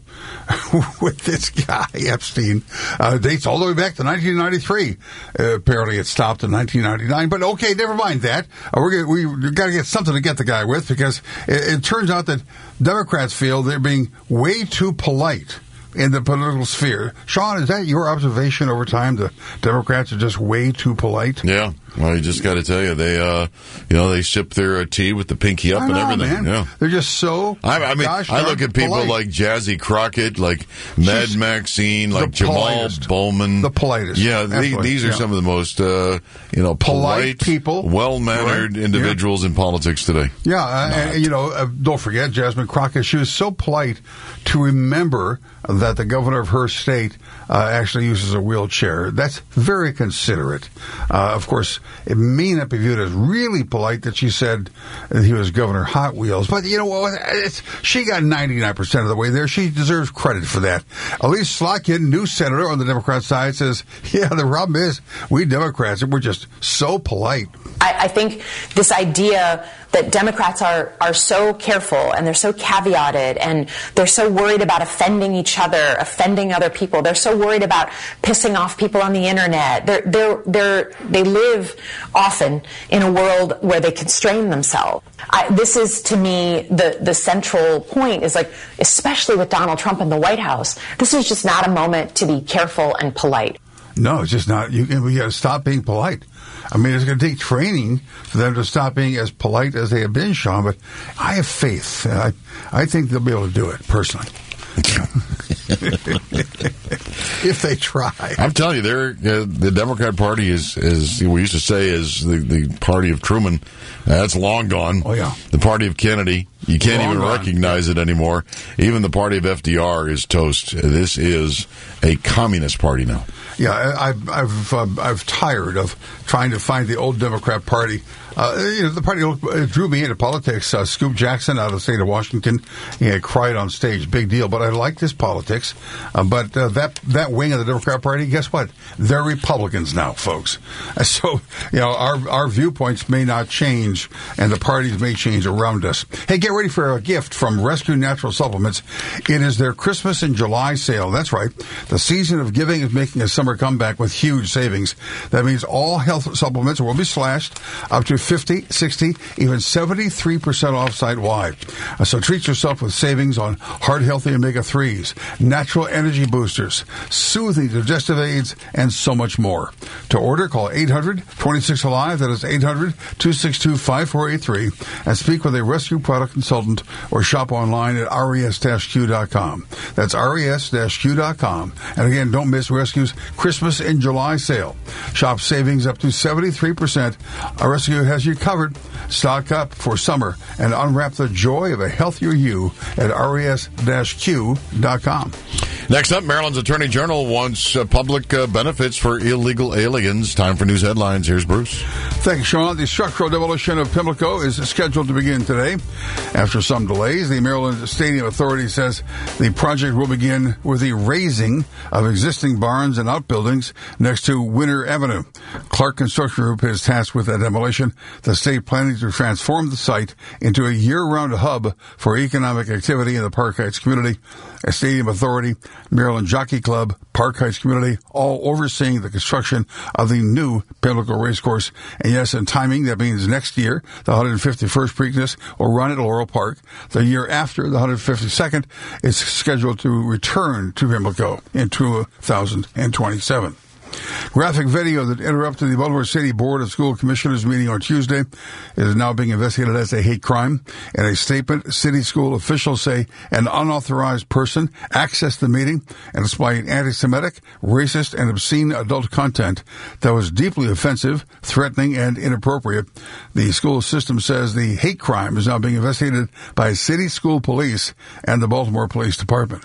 with this guy, Epstein. Uh, dates all the way back to nineteen ninety-three. Uh, apparently it stopped in nineteen ninety-nine. But okay, never mind that. Uh, we're gonna, we've got to get something to get the guy with because it, it turns out that Democrats feel they're being way too polite in the political sphere. Sean, is that your observation over time? The Democrats are just way too polite?
Yeah. Well, you just got to tell you, they, uh, you know, they sip their uh, tea with the pinky up
I
and
know,
everything.
Man.
Yeah.
They're just so.
I, I mean,
gosh,
I look at people
polite.
like Jazzy Crockett, like Mad
She's
Maxine, like Jamal
politest.
Bowman.
The politest.
Yeah, the, these are
yeah.
some of the most, uh, you know, polite,
Polite people.
well-mannered
Right.
individuals yeah. in politics today.
Yeah, uh, and, you know, uh, don't forget Jasmine Crockett. She was so polite to remember that the governor of her state uh, actually uses a wheelchair. That's very considerate. Uh, of course, it may not be viewed as really polite that she said that he was Governor Hot Wheels. But, you know what, it's, she got ninety-nine percent of the way there. She deserves credit for that. Elise Slotkin, new senator on the Democrat side, says, yeah, the problem is we Democrats, we're just so polite.
I, I think this idea that Democrats are, are so careful and they're so caveated and they're so worried about offending each other, offending other people. They're so worried about pissing off people on the internet. They're, they're, they're, they live often in a world where they constrain themselves. I, this is, to me, the, the central point is like, especially with Donald Trump in the White House, this is just not a moment to be careful and polite.
No, it's just not. You, we got to stop being polite. I mean, it's going to take training for them to stop being as polite as they have been, Sean, but I have faith. I, I think they'll be able to do it, personally. If they try.
I'm telling you, they're, uh, the Democrat Party is, is, we used to say, is the, the party of Truman. That's long gone.
Oh, yeah.
The party of Kennedy. You can't
Long
even
gone.
recognize it anymore. Even the party of F D R is toast. This is a communist party now.
Yeah, I, I've I've, uh, I've tired of trying to find the old Democrat Party. Uh, you know, the party that drew me into politics. Uh, Scoop Jackson out of the state of Washington, he had cried on stage, big deal. But I like this politics. Uh, but uh, that that wing of the Democrat Party, guess what? They're Republicans now, folks. Uh, so you know, our our viewpoints may not change, and the parties may change around us. Hey, get ready for a gift from Rescue Natural Supplements. It is their Christmas in July sale. That's right. The season of giving is making a summer comeback with huge savings. That means all health supplements will be slashed up to fifty, sixty, even seventy-three percent off site-wide. Uh, so treat yourself with savings on heart-healthy omega threes, natural energy boosters, soothing digestive aids, and so much more. To order, call eight hundred, twenty-six, alive. That is eight hundred, two six two, five four eight three. And speak with a Rescue product consultant or shop online at R E S Q dot com. That's R E S Q dot com. And again, don't miss Rescue's Christmas in July sale. Shop savings up to seventy-three percent. Our Rescue has you covered. Stock up for summer and unwrap the joy of a healthier you at R E S Q dot com.
Next up, Maryland's Attorney General wants uh, public uh, benefits for illegal aliens. Time for news headlines. Here's Bruce.
Thanks, Sean. The structural demolition of Pimlico is scheduled to begin today. After some delays, the Maryland Stadium Authority says the project will begin with the raising of existing barns and outbuildings next to Winter Avenue. Clark Construction Group is tasked with that demolition. The state planning to transform the site into a year-round hub for economic activity in the Park Heights community. A Stadium Authority, Maryland Jockey Club, Park Heights community, all overseeing the construction of the new Pimlico Racecourse. And yes, in timing, that means next year, the one hundred fifty-first Preakness will run at Laurel Park. The year after, the one hundred fifty-second is scheduled to return to Pimlico in two thousand twenty-seven. Graphic video that interrupted the Baltimore City Board of School Commissioners meeting on Tuesday is now being investigated as a hate crime. In a statement, city school officials say an unauthorized person accessed the meeting and displayed anti-Semitic, racist, and obscene adult content that was deeply offensive, threatening, and inappropriate. The school system says the hate crime is now being investigated by city school police and the Baltimore Police Department.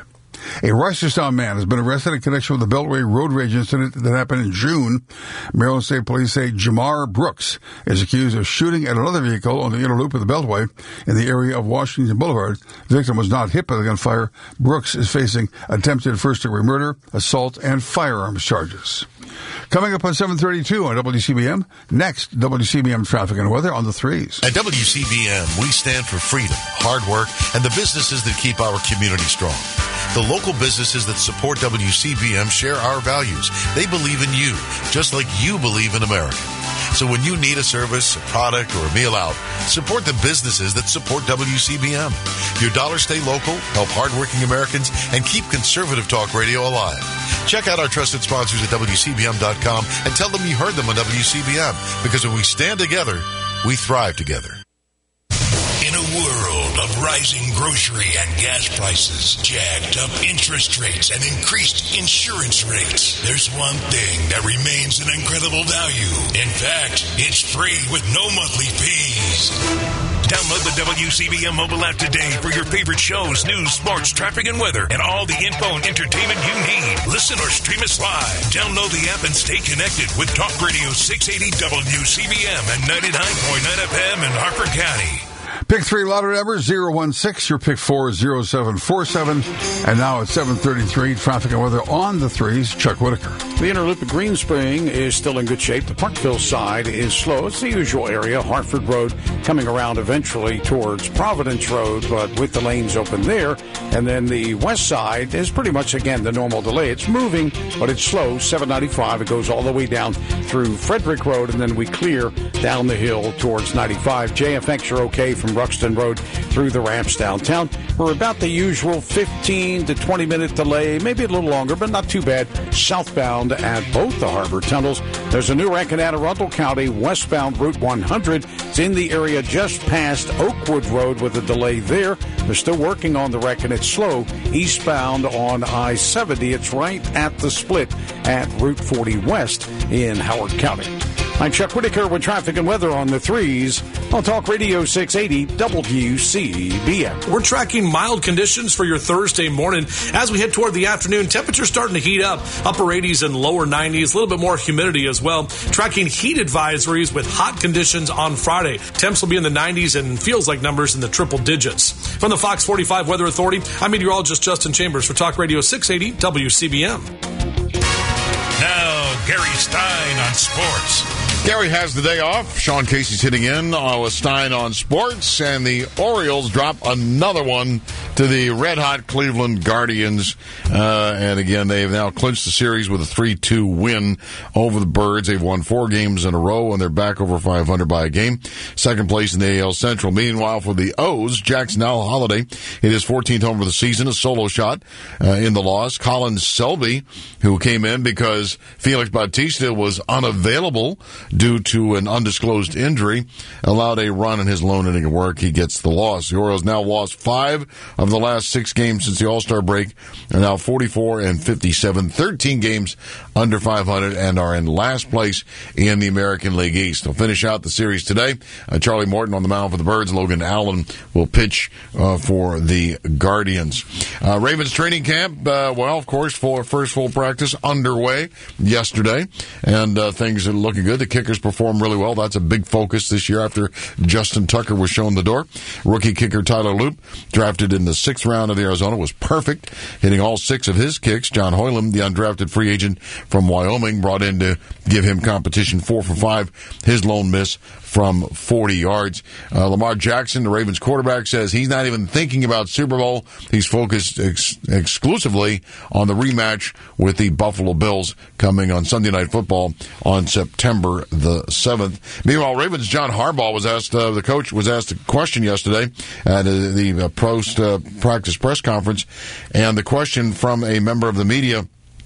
A Reisterstown man has been arrested in connection with the Beltway road rage incident that happened in June. Maryland State Police say Jamar Brooks is accused of shooting at another vehicle on the inner loop of the Beltway in the area of Washington Boulevard. The victim was not hit by the gunfire. Brooks is facing attempted first-degree murder, assault, and firearms charges. Coming up on seven thirty-two on W C B M, next, W C B M traffic and weather on the threes.
At W C B M, we stand for freedom, hard work, and the businesses that keep our community strong. The local businesses that support W C B M share our values. They believe in you, just like you believe in America. So when you need a service, a product, or a meal out, support the businesses that support W C B M. Your dollars stay local, help hardworking Americans, and keep conservative talk radio alive. Check out our trusted sponsors at W C B M dot com and tell them you heard them on W C B M, because when we stand together, we thrive together.
In a world of rising grocery and gas prices, jacked up interest rates, and increased insurance rates, there's one thing that remains an incredible value. In fact, it's free with no monthly fees. Download the W C B M mobile app today for your favorite shows, news, sports, traffic, and weather, and all the info and entertainment you need. Listen or stream us live. Download the app and stay connected with Talk Radio six eighty W C B M and ninety-nine point nine F M in Harford County.
Pick three lottery number zero one six, your pick four zero seven four seven. And now at seven thirty-three, traffic and weather on the threes, Chuck Whitaker.
The inner loop of Green Spring is still in good shape. The Parkville side is slow. It's the usual area. Hartford Road coming around eventually towards Providence Road, but with the lanes open there. And then the west side is pretty much, again, the normal delay. It's moving, but it's slow. seven ninety-five, it goes all the way down through Frederick Road, and then we clear down the hill towards ninety-five. J F X, you're okay from Ruxton Road through the ramps downtown. We're about the usual fifteen to twenty minute delay, maybe a little longer, but not too bad. Southbound at both the harbor tunnels. There's a new wreck in Anne Arundel County, westbound Route one hundred. It's in the area just past Oakwood Road with a delay there. They're still working on the wreck, and it's slow eastbound on I seventy. It's right at the split at Route forty West in Howard County. I'm Chuck Whitaker with traffic and weather on the threes on Talk Radio six eighty W C B M.
We're tracking mild conditions for your Thursday morning. As we head toward the afternoon, temperatures starting to heat up. Upper eighties and lower nineties. A little bit more humidity as well. Tracking heat advisories with hot conditions on Friday. Temps will be in the nineties and feels like numbers in the triple digits. From the Fox forty-five Weather Authority, I'm meteorologist Justin Chambers for Talk Radio six eighty W C B M.
Now, Gary Stein on sports.
Gary has the day off. Sean Casey's hitting in uh, with Stein on sports, and the Orioles drop another one to the red-hot Cleveland Guardians. Uh, and again, they've now clinched the series with a three two win over the Birds. They've won four games in a row, and they're back over five hundred by a game. Second place in the A L Central. Meanwhile, for the O's, Jackson Holiday hit his fourteenth home of the season, a solo shot uh, in the loss. Colin Selby, who came in because Felix Bautista was unavailable due to an undisclosed injury, allowed a run in his lone inning of work. He gets the loss. The Orioles now lost five of the last six games since the All-Star break, are now forty-four and fifty-seven, thirteen games under five hundred, and are in last place in the American League East. They'll finish out the series today. Uh, Charlie Morton on the mound for the Birds. Logan Allen will pitch uh, for the Guardians. Uh, Ravens training camp, uh, well, of course, for first full practice underway yesterday, and uh, things are looking good. The kickers performed really well. That's a big focus this year after Justin Tucker was shown the door. Rookie kicker Tyler Loop, drafted in the sixth round of Arizona, was perfect, hitting all six of his kicks. John Hoyland, the undrafted free agent from Wyoming, brought in to give him competition, four for five. His lone miss from forty yards. Uh, Lamar Jackson, the Ravens quarterback, says he's not even thinking about Super Bowl. He's focused ex- exclusively on the rematch with the Buffalo Bills coming on Sunday Night Football on September the seventh. Meanwhile, Ravens' John Harbaugh was asked, uh, the coach was asked a question yesterday at uh, the uh, post-practice press conference, and the question from a member of the media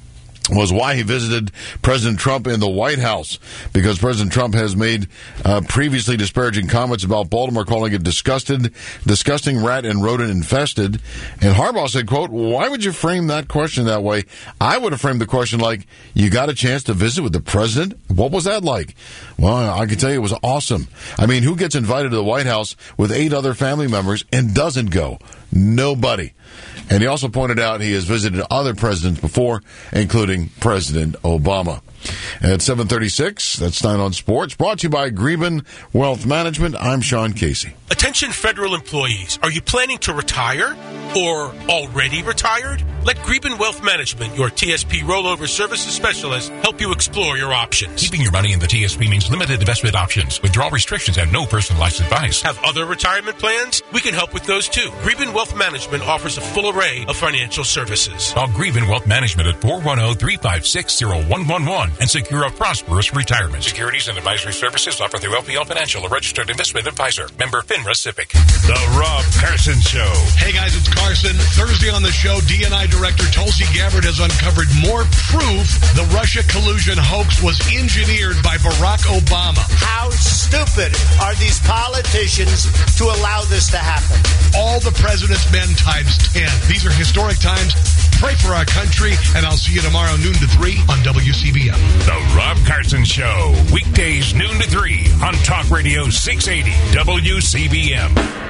was why he visited President Trump in the White House, because President Trump has made uh, previously disparaging comments about Baltimore, calling it disgusted, disgusting, rat and rodent infested. And Harbaugh said, quote, why would you frame that question that way? I would have framed the question like, you got a chance to visit with the president? What was that like? Well, I can tell you it was awesome. I mean, who gets invited to the White House with eight other family members and doesn't go? Nobody. And he also pointed out he has visited other presidents before, including President Obama. At seven thirty-six, that's nine on Sports, brought to you by Greben Wealth Management. I'm Sean Casey.
Attention federal employees. Are you planning to retire or already retired? Let Greben Wealth Management, your T S P rollover services specialist, help you explore your options.
Keeping your money in the T S P means limited investment options, withdrawal restrictions, and no personalized advice.
Have other retirement plans? We can help with those too. Greben Wealth Management offers a full array of financial services.
Call Greben Wealth Management at four one zero, three five six, zero one one one and secure a prosperous retirement. Securities and advisory services offered through L P L Financial, a registered investment advisor. Member FINRA SIPC.
The Rob Carson Show. Hey guys, it's Carson. Thursday on the show, D N I Director Tulsi Gabbard has uncovered more proof the Russia collusion hoax was engineered by Barack Obama.
How stupid are these politicians to allow this to happen?
All the president's men times ten. These are historic times. Pray for our country, and I'll see you tomorrow noon to three on W C B M.
The Rob Carson Show, weekdays noon to three on Talk Radio six eighty W C B M.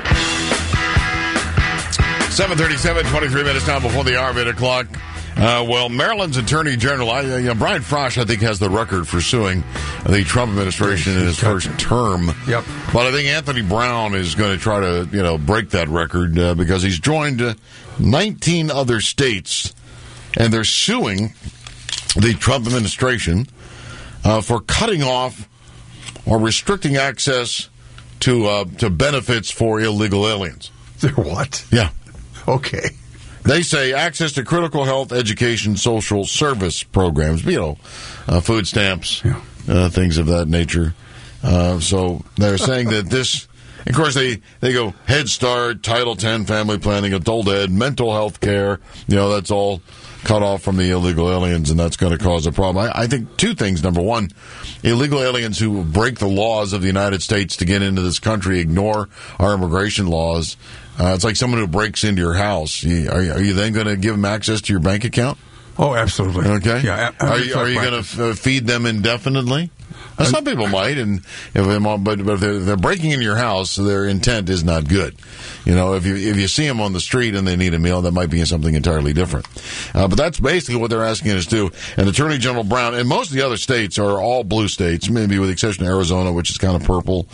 seven thirty-seven, twenty-three minutes now before the hour of eight o'clock. Uh, well, Maryland's Attorney General, I, you know, Brian Frosch, I think, has the record for suing the Trump administration in his first term.
Yep.
But I think Anthony Brown is going to try to, you know, break that record uh, because he's joined uh, nineteen other states, and they're suing the Trump administration uh, for cutting off or restricting access to uh, to benefits for illegal aliens.
They're what?
Yeah.
Okay.
They say access to critical health, education, social service programs, you know, uh, food stamps,
yeah.
uh, things of that nature. Uh, so they're saying that this, of course, they, they go Head Start, Title ten, family planning, adult ed, mental health care, you know, that's all cut off from the illegal aliens, and that's going to cause a problem. I, I think two things. Number one, illegal aliens who break the laws of the United States to get into this country, ignore our immigration laws. Uh, it's like someone who breaks into your house. You, are, you, are you then going to give them access to your bank account?
Oh, absolutely.
Okay.
Yeah.
Are you, are you going to f- feed them indefinitely? Uh, some people might, and if they, but, but if they're, if they're breaking into your house, their intent is not good. You know, if you if you see them on the street and they need a meal, that might be something entirely different. Uh, but that's basically what they're asking us to do. And Attorney General Brown, and most of the other states are all blue states, maybe with the exception of Arizona, which is kind of purple,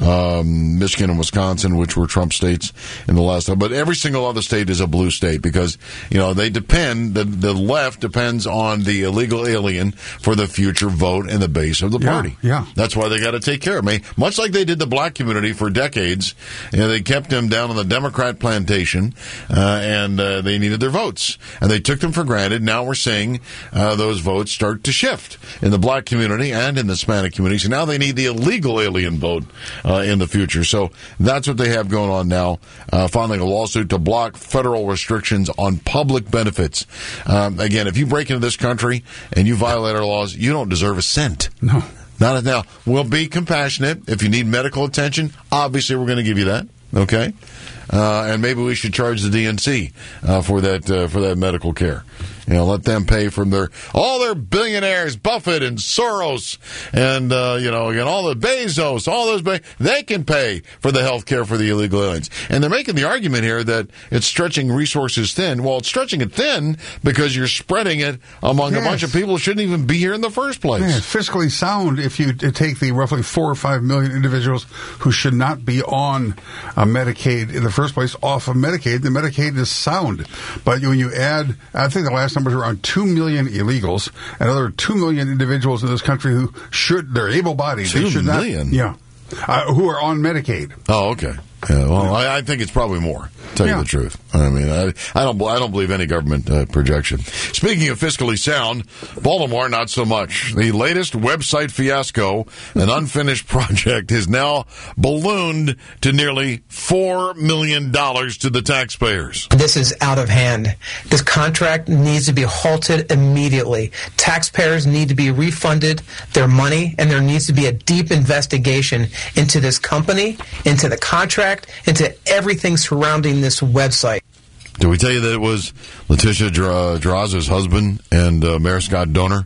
um, Michigan and Wisconsin, which were Trump states in the last time. But every single other state is a blue state because, you know, they depend, the, the left depends on the illegal alien for the future vote in the base of the party.
Yeah, yeah.
That's why they got to take care of me. Much like they did the black community for decades. You know, they kept them down on the Democrat plantation, uh, and uh, they needed their votes. And they took them for granted. Now we're seeing uh, those votes start to shift in the black community and in the Hispanic community. So now they need the illegal alien vote uh, in the future. So that's what they have going on now, uh, filing a lawsuit to block federal restrictions on public benefits. Um, again, if you break into this country and you violate our laws, you don't deserve a cent.
No.
Not now. We'll be compassionate. If you need medical attention, obviously we're going to give you that. Okay, uh, and maybe we should charge the D N C uh, for that uh, for that medical care. You know, let them pay from their all their billionaires, Buffett and Soros, and uh, you know, again, all the Bezos, all those ba- they can pay for the health care for the illegal aliens. And they're making the argument here that it's stretching resources thin. Well, it's stretching it thin because you're spreading it among
yes.
a bunch of people who shouldn't even be here in the first place.
Yeah, it's fiscally sound if you take the roughly four or five million individuals who should not be on uh, Medicaid in the first place off of Medicaid. The Medicaid is sound, but when you add, I think the last numbers are around two million illegals and another two million individuals in this country who should, they're able-bodied.
Two
they should
million?
Not, yeah. Uh, who are on Medicaid.
Oh, okay. Yeah, well, I, I think it's probably more. To tell
yeah.
you the truth, I mean, I, I don't, I don't believe any government uh, projection. Speaking of fiscally sound, Baltimore not so much. The latest website fiasco, an unfinished project, is now ballooned to nearly four million dollars to the taxpayers.
This is out of hand. This contract needs to be halted immediately. Taxpayers need to be refunded their money, and there needs to be a deep investigation into this company, into the contract, into everything surrounding this website.
Did we tell you that it was Letitia Dra- Draza's husband and uh, Mayor Scott Donor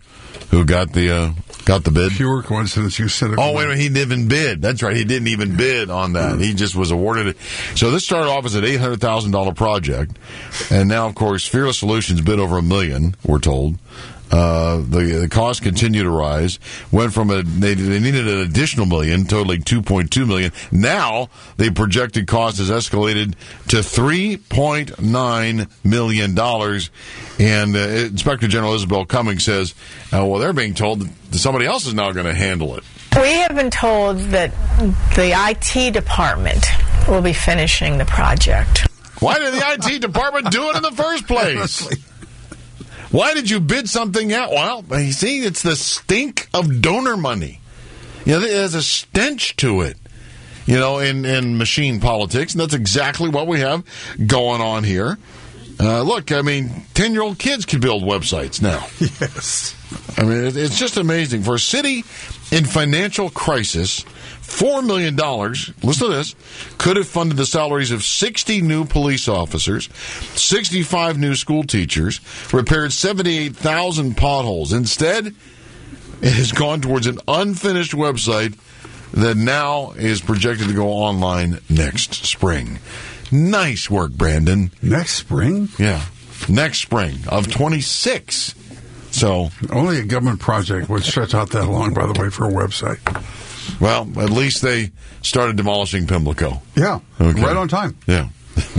who got the uh, got the bid.
Pure coincidence. You said it.
Oh, wait a minute. He didn't even bid. That's right. He didn't even bid on that. Mm. He just was awarded it. So this started off as an eight hundred thousand dollars project. And now, of course, Fearless Solutions bid over a million, we're told. Uh, the, the costs continue to rise. Went from a, they, they needed an additional million, totaling two point two million. Now, the projected cost has escalated to three point nine million dollars. And uh, Inspector General Isabel Cummings says, uh, well, they're being told that somebody else is now going to handle it.
We have been told that the I T department will be finishing the project.
Why did the I T department do it in the first place? Why did you bid something out? Well, you see, it's the stink of donor money. You know, there's a stench to it, you know, in, in machine politics, and that's exactly what we have going on here. Uh, look, I mean, ten-year-old kids can build websites now.
Yes.
I mean, it's just amazing. For a city in financial crisis, four million dollars, listen to this, could have funded the salaries of sixty new police officers, sixty-five new school teachers, repaired seventy-eight thousand potholes. Instead, it has gone towards an unfinished website that now is projected to go online next spring. Nice work, Brandon.
Next spring?
Yeah. Next spring of twenty-six. So
only a government project would stretch out that long, by the way, for a website.
Well, at least they started demolishing Pimlico.
Yeah.
Okay.
Right on time.
Yeah.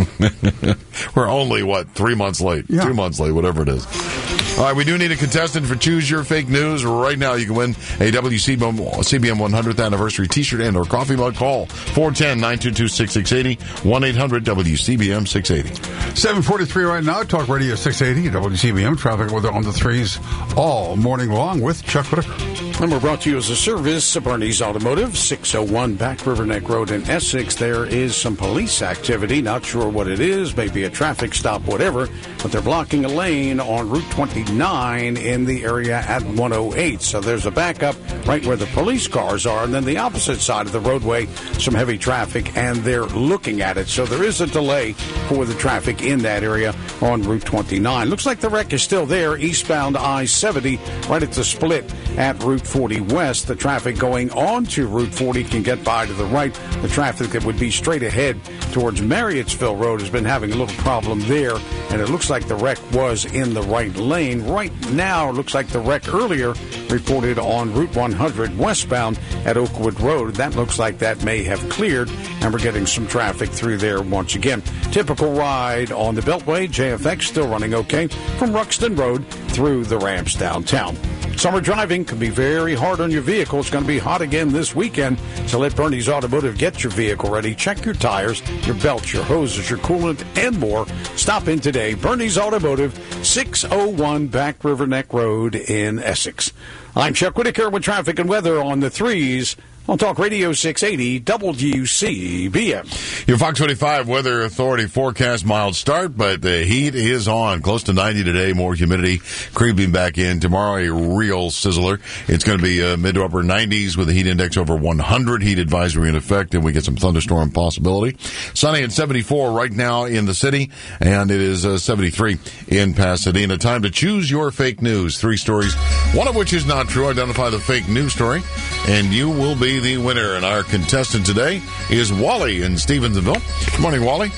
We're only, what, three months late?
Yeah. Two
months late, whatever it is. All right, we do need a contestant for Choose Your Fake News. Right now, you can win a W C B M one hundredth Anniversary T-shirt and or coffee mug. Call four one zero, nine two two, six six eight zero, one eight hundred W C B M six eighty.
seven forty-three right now. Talk Radio six eighty, W C B M. Traffic weather on the threes all morning long with Chuck Whitaker.
And we're brought to you as a service of Bernie's Automotive, six oh one Back River Neck Road in Essex. There is some police activity. Not sure what it is. Maybe a traffic stop, whatever. But they're blocking a lane on Route twenty-nine in the area at one oh eight. So there's a backup right where the police cars are. And then the opposite side of the roadway, some heavy traffic, and they're looking at it. So there is a delay for the traffic in that area on Route twenty-nine. Looks like the wreck is still there, eastbound I seventy, right at the split at Route forty West. The traffic going on to Route forty can get by to the right. The traffic that would be straight ahead towards Marriottsville Road has been having a little problem there, and it looks like the wreck was in the right lane. Right now, it looks like the wreck earlier reported on Route one hundred westbound at Oakwood Road. That looks like that may have cleared, and we're getting some traffic through there once again. Typical ride on the Beltway. J F X still running okay from Ruxton Road through the ramps downtown. Summer driving can be very hard on your vehicle. It's going to be hot again this weekend, so let Bernie's Automotive get your vehicle ready. Check your tires, your belts, your hoses, your coolant, and more. Stop in today. Bernie's Automotive, six oh one Back River Neck Road in Essex. I'm Chuck Whitaker with traffic and weather on the threes on Talk Radio six eighty W C B M.
Your Fox twenty-five Weather Authority forecast mild start, but the heat is on. Close to ninety today, more humidity creeping back in. Tomorrow, a real sizzler. It's going to be uh, mid to upper nineties with a heat index over one hundred. Heat advisory in effect, and we get some thunderstorm possibility. Sunny and seventy-four right now in the city, and it is uh, seventy-three in Pasadena. Time to choose your fake news. Three stories, one of which is not true. Identify the fake news story, and you will be the winner. And our contestant today is Wally in Stevensville. Good morning, Wally.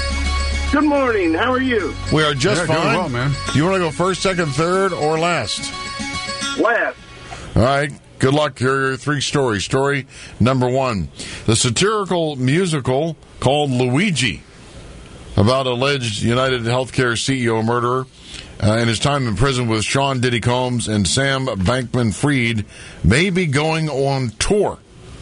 Good morning. How are you?
We are just
Yeah, doing
fine.
well, man.
Do you want to go first, second, third, or last?
Last.
All right. Good luck. Here are your three stories. Story number one. The satirical musical called Luigi, about alleged United Healthcare C E O murderer uh, and his time in prison with Sean Diddy Combs and Sam Bankman-Fried, may be going on tour.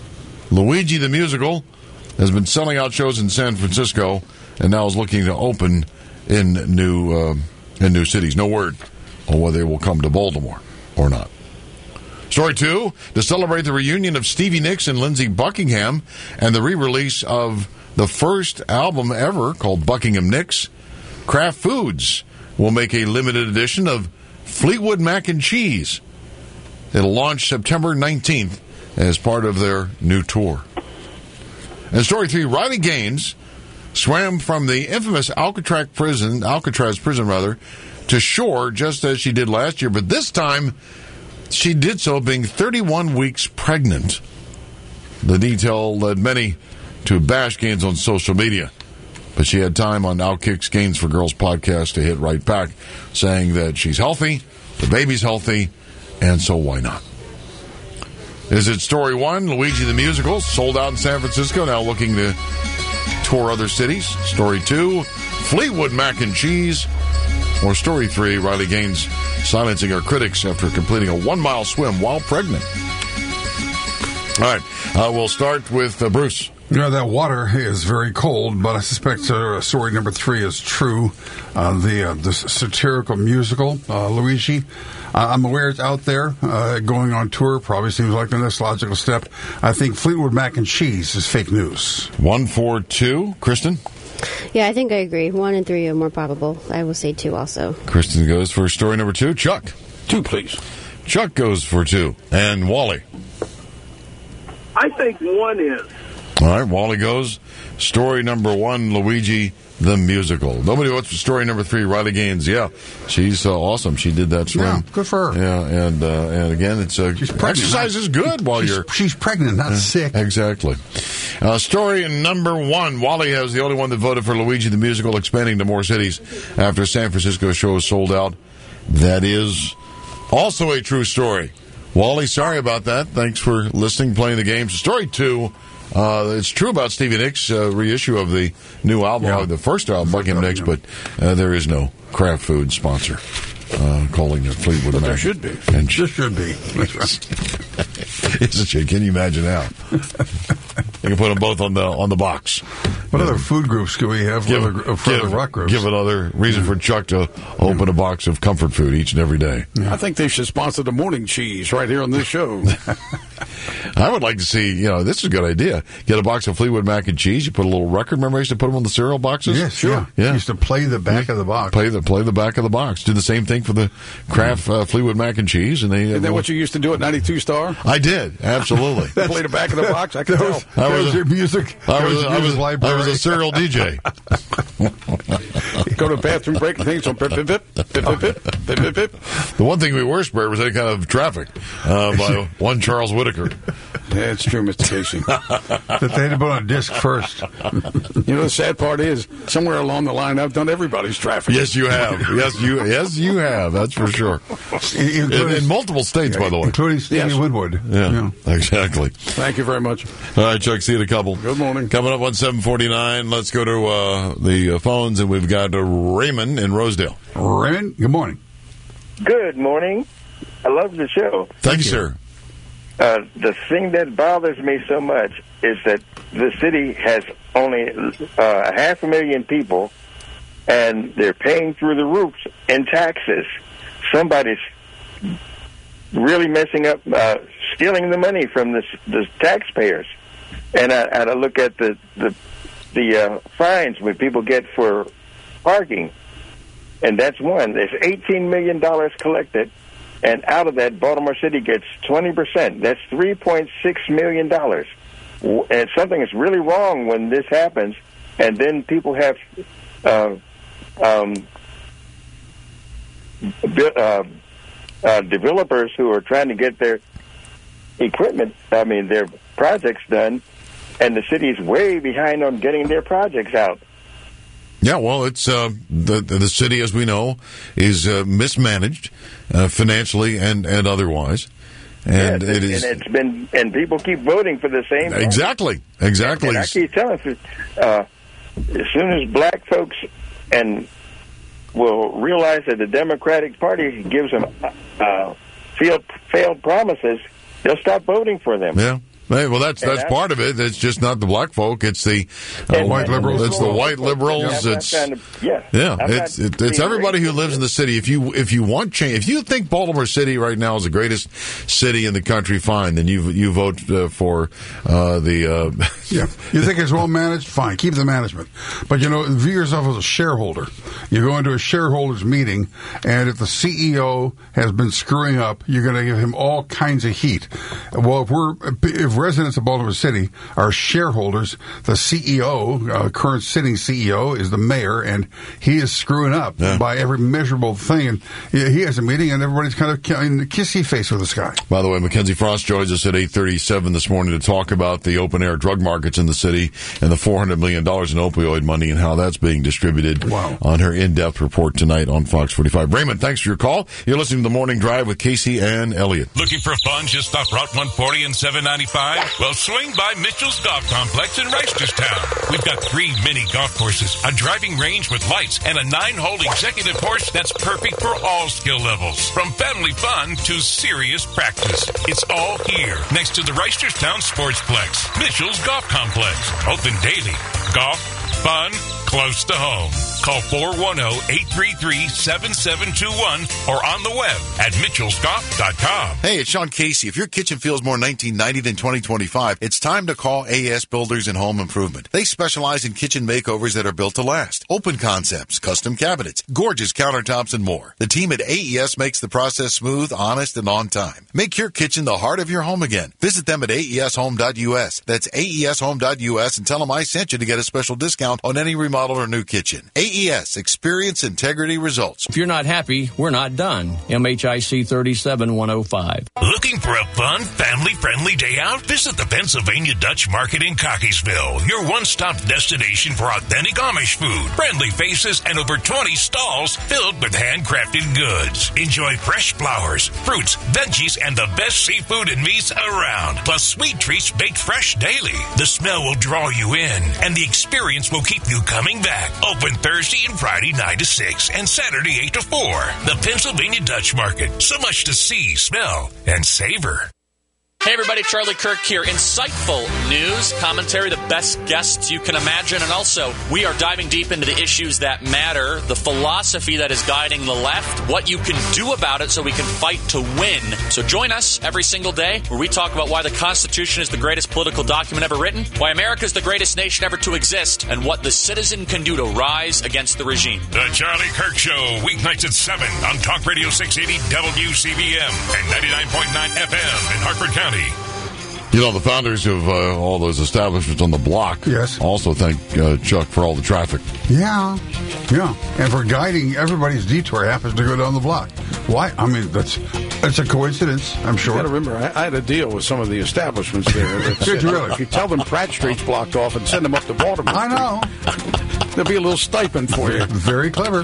Luigi the musical has been selling out shows in San Francisco and now is looking to open in new uh, in new cities. No word on whether they will come to Baltimore or not. Story two, to celebrate the reunion of Stevie Nicks and Lindsey Buckingham and the re-release of the first album ever called Buckingham Nicks, Kraft Foods will make a limited edition of Fleetwood Mac and Cheese. It'll launch September nineteenth as part of their new tour. And story three, Riley Gaines swam from the infamous Alcatraz prison, Alcatraz prison rather, to shore just as she did last year, but this time She did so being thirty-one weeks pregnant. The detail led many to bash Gaines on social media. But she had time on Outkick's Gaines for Girls podcast to hit right back, saying that she's healthy, the baby's healthy, and so why not? Is it story one, Luigi the Musical, sold out in San Francisco, now looking to tour other cities? Story two, Fleetwood Mac and Cheese. Or story three, Riley Gaines silencing her critics after completing a one-mile swim while pregnant. All right, uh, we'll start with uh, Bruce.
You know, that water is very cold, but I suspect uh, story number three is true. Uh, the uh, the satirical musical, uh, Luigi. Uh, I'm aware it's out there, uh, going on tour. Probably seems like the next logical step. I think Fleetwood Mac and Cheese is fake news.
One, four, two. Kristen?
Yeah, I think I agree. One and three are more probable. I will say two also.
Kristen goes for story number two. Chuck?
Two, please.
Chuck goes for two. And Wally?
I think one is.
All right, Wally goes. Story number one, Luigi the Musical. Nobody wants story number three, Riley Gaines. Yeah, she's uh, awesome. She did that swim.
Yeah, good for her.
Yeah, and uh, and again, it's uh, exercise is good while
she's,
you're
she's pregnant, not
uh,
sick.
Exactly. Uh, story number one, Wally is the only one that voted for Luigi the Musical expanding to more cities after San Francisco show is sold out. That is also a true story. Wally, sorry about that. Thanks for listening, playing the game. Story two. Uh, it's true about Stevie Nicks' uh, reissue of the new album, yeah. the first album, Buckingham Nicks, but uh, there is no craft food sponsor uh, calling it Fleetwood Mac.
There should be.
And
there should be.
It's a shit. Can you imagine how? You can put them both on the on the box.
What other food groups can we have for,
give,
other, for
give,
other rock groups?
Give another reason yeah. for Chuck to open yeah. a box of comfort food each and every day.
Yeah. I think they should sponsor the morning cheese right here on this show.
I would like to see, you know, this is a good idea. Get a box of Fleetwood Mac and Cheese. You put a little record. Remember I used to put them on the cereal boxes?
Yes, sure. Yeah.
yeah.
You used to play the back of the box.
Play the play the back of the box. Do the same thing for the Kraft uh, Fleetwood Mac and Cheese. And they,
Isn't
uh,
that what you used to do at ninety-two Star?
I did, absolutely.
Play the back of the box? I can
that was,
tell.
That was, was your music.
I was,
was,
I, was,
library.
I was a cereal D J.
Go to the bathroom break and things on pip, pip, pip, pip, pip, pip, pip, pip, pip.
The one thing we were spared was any kind of traffic uh, by one Charles Whitaker.
Yeah, it's true, Mister Casey.
That they had to put on a disc first.
You know, the sad part is, somewhere along the line, I've done everybody's traffic.
Yes, you have. Yes, you yes you have. That's for sure. In, in multiple states,
yeah,
by the way.
Including Stevie
yes.
Winwood.
Yeah, yeah, exactly.
Thank you very much.
All right, Chuck, see you in a couple.
Good morning.
Coming up on seven forty-nine, let's go to uh, the uh, phones, and we've got uh, Raymond in Rosedale.
Raymond, good morning.
Good morning. I love the show.
Thank, Thank you, sir.
Uh, the thing that bothers me so much is that the city has only uh, half a million people, and they're paying through the roof in taxes. Somebody's really messing up, uh, stealing the money from the, the taxpayers. And I, and I look at the the, the uh, fines when people get for parking, and that's one. There's eighteen million dollars collected. And out of that, Baltimore City gets twenty percent. That's three point six million dollars. And something is really wrong when this happens. And then people have uh, um, uh, uh, developers who are trying to get their equipment, I mean, their projects done, and the city's way behind on getting their projects out.
Yeah, well, it's uh, the the city, as we know, is uh, mismanaged uh, financially and, and otherwise, and
yes,
it is.
And it's been, and people keep voting for the same.
Exactly, exactly.
And I keep telling you, uh, as soon as black folks and will realize that the Democratic Party gives them uh, failed failed promises, they'll stop voting for them.
Yeah. Well, that's that's I, part of it. It's just not the black folk. It's the uh, white liberals. It's the white liberals.
Yeah,
it's
to, yeah,
yeah. It's it, it's everybody who lives in the city. If you if you want change, if you think Baltimore City right now is the greatest city in the country, fine. Then you you vote uh, for uh, the. Uh,
yeah, you think it's well managed? Fine, keep the management. But you know, view yourself as a shareholder. You go into a shareholders meeting, and if the C E O has been screwing up, you're going to give him all kinds of heat. Well, if we're if residents of Baltimore City are shareholders. The C E O, uh, current sitting C E O, is the mayor, and he is screwing up yeah. by every measurable thing. And he has a meeting, and everybody's kind of in the kissy face with this guy.
By the way, Mackenzie Frost joins us at eight thirty-seven this morning to talk about the open-air drug markets in the city and the four hundred million dollars in opioid money and how that's being distributed
wow.
on her in-depth report tonight on Fox forty-five. Raymond, thanks for your call. You're listening to The Morning Drive with Casey and Elliott.
Looking for fun just off Route one forty and seven ninety-five? Well, swing by Mitchell's Golf Complex in Reisterstown. We've got three mini golf courses, a driving range with lights, and a nine-hole executive course that's perfect for all skill levels. From family fun to serious practice. It's all here, next to the Reisterstown Sportsplex. Mitchell's Golf Complex. Open daily. Golf, fun, close to home. Call four one zero, eight three three, seven seven two one or on the web at mitchells golf dot com.
Hey, it's Sean Casey. If your kitchen feels more nineteen ninety than twenty twenty-five, it's time to call A S Builders and Home Improvement. They specialize in kitchen makeovers that are built to last. Open concepts, custom cabinets, gorgeous countertops, and more. The team at A E S makes the process smooth, honest, and on time. Make your kitchen the heart of your home again. Visit them at A E S home dot U S. That's A E S home dot U S and tell them I sent you to get a special discount on any remodel or new kitchen. A E S, experience, integrity, results.
If you're not happy, we're not done. M H I C thirty-seven one oh five.
Looking for a fun, family-friendly day out? Visit the Pennsylvania Dutch Market in Cockeysville, your one-stop destination for authentic Amish food, friendly faces, and over twenty stalls filled with handcrafted goods. Enjoy fresh flowers, fruits, veggies, and the best seafood and meats around, plus sweet treats baked fresh daily. The smell will draw you in, and the experience will keep you coming back. Open Thursday and Friday nine to six and Saturday eight to four. The Pennsylvania Dutch Market. So much to see, smell, and savor.
Hey everybody, Charlie Kirk here. Insightful news, commentary, the best guests you can imagine, and also we are diving deep into the issues that matter, the philosophy that is guiding the left, what you can do about it so we can fight to win. So join us every single day where we talk about why the Constitution is the greatest political document ever written, why America is the greatest nation ever to exist, and what the citizen can do to rise against the regime.
The Charlie Kirk Show, weeknights at seven on Talk Radio six eighty W C B M and ninety-nine point nine F M in Hartford County.
You know, the founders of uh, all those establishments on the block
yes.
also thank uh, Chuck for all the traffic.
Yeah, yeah, and for guiding everybody's detour happens to go down the block. Why? I mean, that's that's a coincidence, I'm sure.
You got to remember, I, I had a deal with some of the establishments there. That
Did you really?
If you tell them Pratt Street's blocked off and send them up to Baltimore
I know.
There'll be a little stipend for you.
Very clever.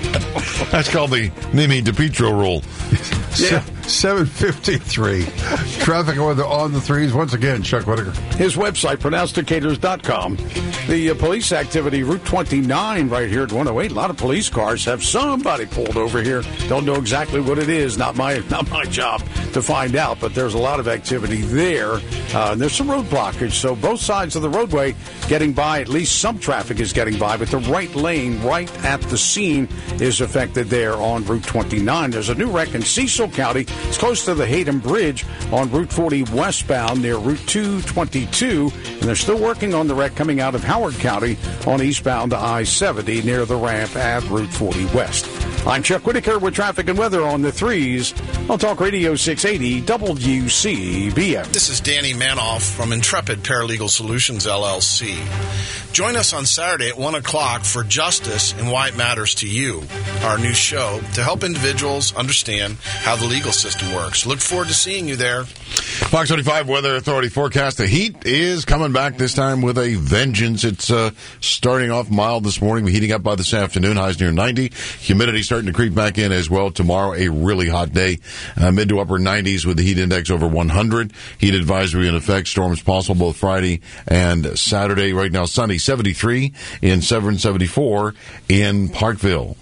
That's called the Mimi DePietro rule.
Yeah. seven fifty-three. Traffic weather on the threes. Once again, Chuck Whitaker.
His website, pronouncedicators dot com. The uh, police activity, Route twenty-nine right here at one oh eight. A lot of police cars have somebody pulled over here. Don't know exactly what it is. Not my not my job to find out, but there's a lot of activity there. Uh, and there's some road blockage. So both sides of the roadway getting by. At least some traffic is getting by, but the right lane right at the scene is affected there on Route twenty-nine. There's a new wreck in Cecil County. It's close to the Hayden Bridge on Route forty westbound near Route two twenty-two, and they're still working on the wreck coming out of Howard County on eastbound I seventy near the ramp at Route forty West. I'm Chuck Whitaker with traffic and weather on the threes on Talk Radio six eighty W C B M.
This is Danny Manoff from Intrepid Paralegal Solutions, L L C. Join us on Saturday at one o'clock for Justice and Why It Matters to You, our new show to help individuals understand how the legal system works. Look forward to seeing you there.
Fox twenty-five Weather Authority forecast. The heat is coming back this time with a vengeance. It's uh, starting off mild this morning, heating up by this afternoon. Highs near ninety. Humidity starting to creep back in as well. Tomorrow, a really hot day. Uh, mid to upper nineties with the heat index over one hundred. Heat advisory in effect. Storms possible both Friday and Saturday. Right now, sunny. seventy-three in Severn, seventy-four in Parkville.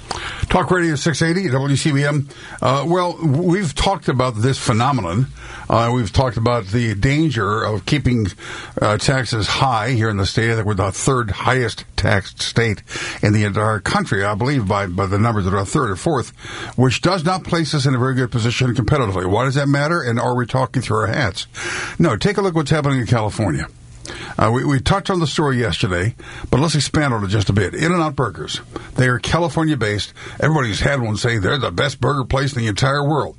Talk Radio six eighty, W C B M. Uh, well, we've talked about this phenomenon. Uh, we've talked about the danger of keeping uh, taxes high here in the state. I think we're the third highest taxed state in the entire country, I believe, by, by the numbers that are third or fourth, which does not place us in a very good position competitively. Why does that matter? And are we talking through our hats? No, take a look what's happening in California. Uh, we, we touched on the story yesterday, but let's expand on it just a bit. In-N-Out Burgers. They are California-based. Everybody's had one say they're the best burger place in the entire world.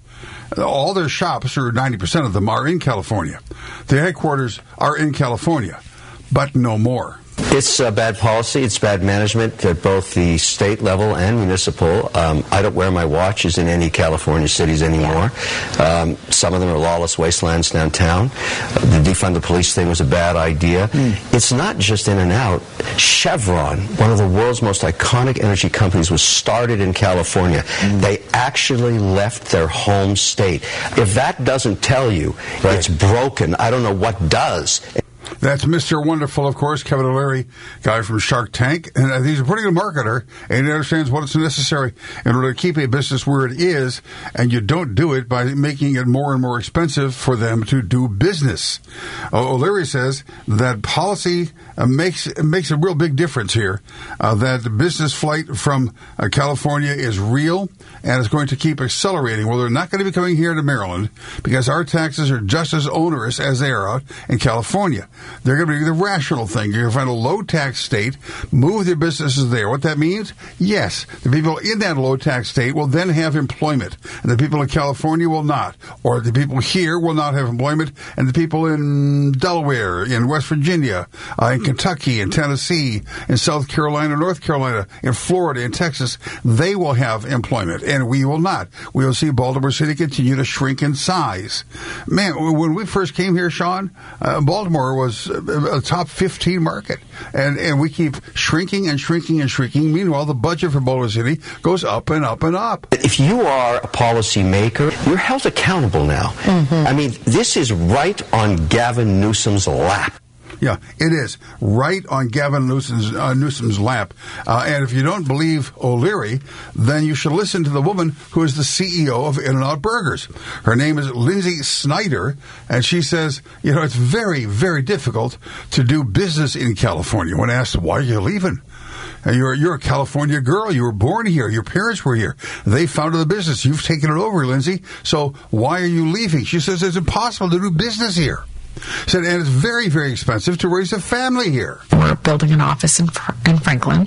All their shops, or ninety percent of them, are in California. Their headquarters are in California, but no more.
It's uh, bad policy. It's bad management at both the state level and municipal. Um, I don't wear my watches in any California cities anymore. Um, some of them are lawless wastelands downtown. Uh, the defund the police thing was a bad idea. Mm. It's not just in and out. Chevron, one of the world's most iconic energy companies, was started in California. Mm. They actually left their home state. If that doesn't tell you right. it's broken, I don't know what does.
That's Mister Wonderful, of course, Kevin O'Leary, guy from Shark Tank. And uh, he's a pretty good marketer, and he understands what is necessary in order to keep a business where it is, and you don't do it by making it more and more expensive for them to do business. Uh, O'Leary says that policy uh, makes makes a real big difference here, uh, that the business flight from uh, California is real, and it's going to keep accelerating. Well, they're not going to be coming here to Maryland because our taxes are just as onerous as they are out in California. They're going to do the rational thing. You're going to find a low-tax state, move their businesses there. What that means? Yes, the people in that low-tax state will then have employment, and the people in California will not. Or the people here will not have employment, and the people in Delaware, in West Virginia, uh, in Kentucky, in Tennessee, in South Carolina, North Carolina, in Florida, in Texas, they will have employment, and we will not. We will see Baltimore City continue to shrink in size. Man, when we first came here, Sean, uh, Baltimore was a top fifteen market, and and we keep shrinking and shrinking and shrinking. Meanwhile, the budget for Baltimore City goes up and up and up.
If you are a policymaker, you're held accountable now. Mm-hmm. I mean, this is right on Gavin Newsom's lap.
Yeah, it is. Right on Gavin Newsom's, uh, Newsom's lap. Uh, and if you don't believe O'Leary, then you should listen to the woman who is the C E O of In-N-Out Burgers. Her name is Lindsay Snyder, and she says, you know, it's very, very difficult to do business in California. When asked, why are you leaving? You're, you're a California girl. You were born here. Your parents were here. They founded the business. You've taken it over, Lindsay. So why are you leaving? She says it's impossible to do business here. Said, and it's very, very expensive to raise a family here.
We're building an office in, in Franklin,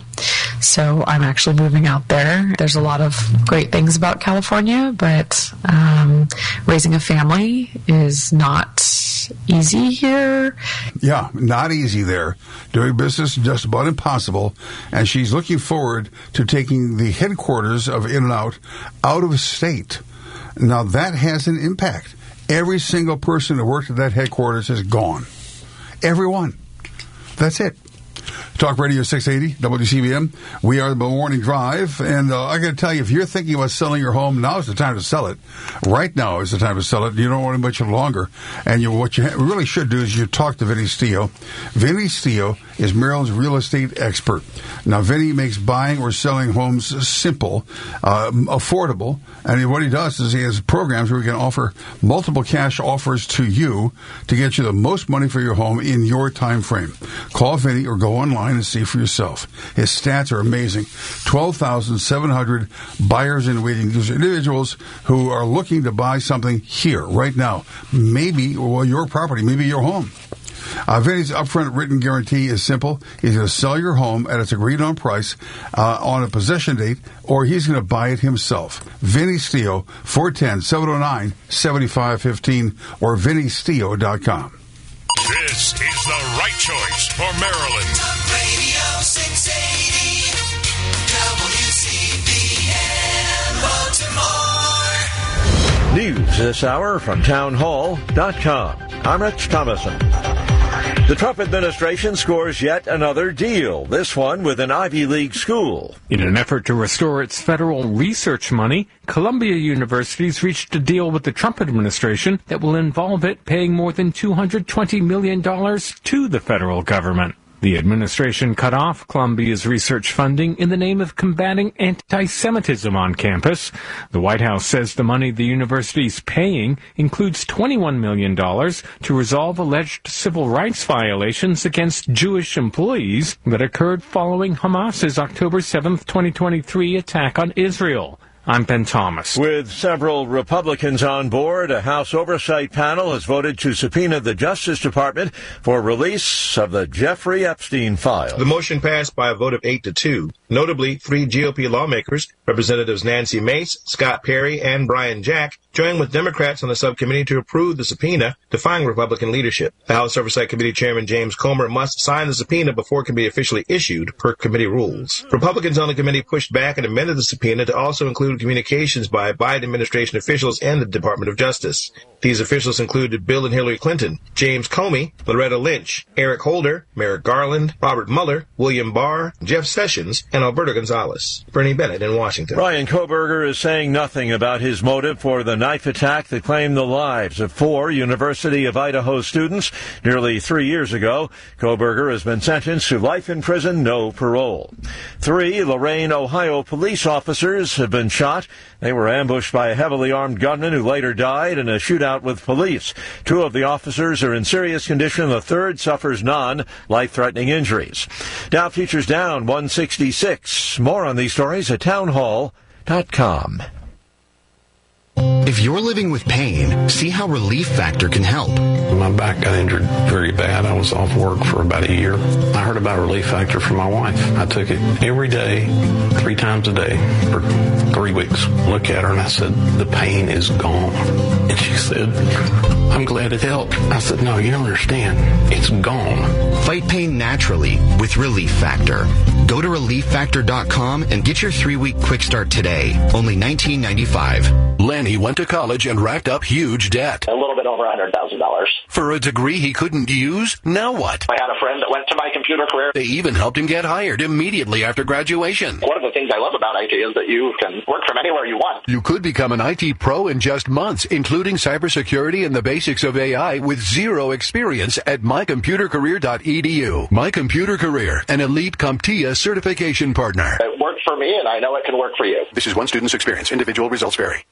so I'm actually moving out there. There's a lot of great things about California, but um, raising a family is not easy here.
Yeah, not easy there. Doing business is just about impossible, and she's looking forward to taking the headquarters of In-N-Out out of state. Now, that has an impact. Every single person that worked at that headquarters is gone. Everyone. That's it. Talk Radio six eighty, W C B M. We are the Morning Drive. And uh, I got to tell you, if you're thinking about selling your home, now is the time to sell it. Right now is the time to sell it. You don't want it much longer. And you, what you really should do is you talk to Vinny Steele. Vinny Steele is Maryland's real estate expert. Now, Vinny makes buying or selling homes simple, uh, affordable. And what he does is he has programs where he can offer multiple cash offers to you to get you the most money for your home in your time frame. Call Vinny or go online and see for yourself. His stats are amazing. twelve thousand seven hundred buyers in waiting. These are individuals who are looking to buy something here, right now. Maybe, well, your property, maybe your home. Uh, Vinny's upfront written guarantee is simple. He's going to sell your home at its agreed-on price uh, on a possession date, or he's going to buy it himself. Vinny Steele, four one zero, seven oh nine, seven five one five, or vinny steele dot com.
This is the right choice for Maryland. Talk Radio six eighty, W C B M, Baltimore.
News this hour from town hall dot com. I'm Rich Thomason. The Trump administration scores yet another deal, this one with an Ivy League school.
In an effort to restore its federal research money, Columbia University's reached a deal with the Trump administration that will involve it paying more than two hundred twenty million dollars to the federal government. The administration cut off Columbia's research funding in the name of combating anti-Semitism on campus. The White House says the money the university's paying includes twenty-one million dollars to resolve alleged civil rights violations against Jewish employees that occurred following Hamas's October seventh, twenty twenty-three attack on Israel. I'm Ben Thomas.
With several Republicans on board, a House Oversight panel has voted to subpoena the Justice Department for release of the Jeffrey Epstein files.
The motion passed by a vote of eight to two.
Notably, three G O P lawmakers, Representatives Nancy Mace, Scott Perry, and Brian Jack, joined with Democrats on the subcommittee to approve the subpoena defying Republican leadership. The House Oversight Committee Chairman James Comer must sign the subpoena before it can be officially issued per committee rules. Republicans on the committee pushed back and amended the subpoena to also include communications by Biden administration officials and the Department of Justice. These officials included Bill and Hillary Clinton, James Comey, Loretta Lynch, Eric Holder, Merrick Garland, Robert Mueller, William Barr, Jeff Sessions, and Alberto Gonzalez. Bernie Bennett in Washington.
Ryan Koberger is saying nothing about his motive for the knife attack that claimed the lives of four University of Idaho students nearly three years ago. Koberger has been sentenced to life in prison, no parole. Three Lorain, Ohio police officers have been shot. They were ambushed by a heavily armed gunman who later died in a shootout with police. Two of the officers are in serious condition. The third suffers non-life-threatening injuries. Dow futures down one sixty-six. More on these stories at townhall dot com.
If you're living with pain, see how Relief Factor can help.
My back got injured very bad. I was off work for about a year. I heard about Relief Factor from my wife. I took it every day, three times a day, for three weeks. Look at her and I said, the pain is gone. And she said, I'm glad it helped. I said, no, you don't understand. It's gone.
Fight pain naturally with Relief Factor. Go to relief factor dot com and get your three-week quick start today. Only nineteen ninety-five.
Lenny went to college and racked up huge debt.
A little bit over one hundred thousand dollars.
For a degree he couldn't use? Now what?
I had a friend that went to my computer career.
They even helped him get hired immediately after graduation.
One of the things I love about I T is that you can work from anywhere you want.
You could become an I T pro in just months, including cybersecurity and the basics of A I with zero experience at my computer career dot e d u. My Computer Career, an elite CompTIA certification partner.
It worked for me, and I know it can work for you.
This is one student's experience. Individual results vary.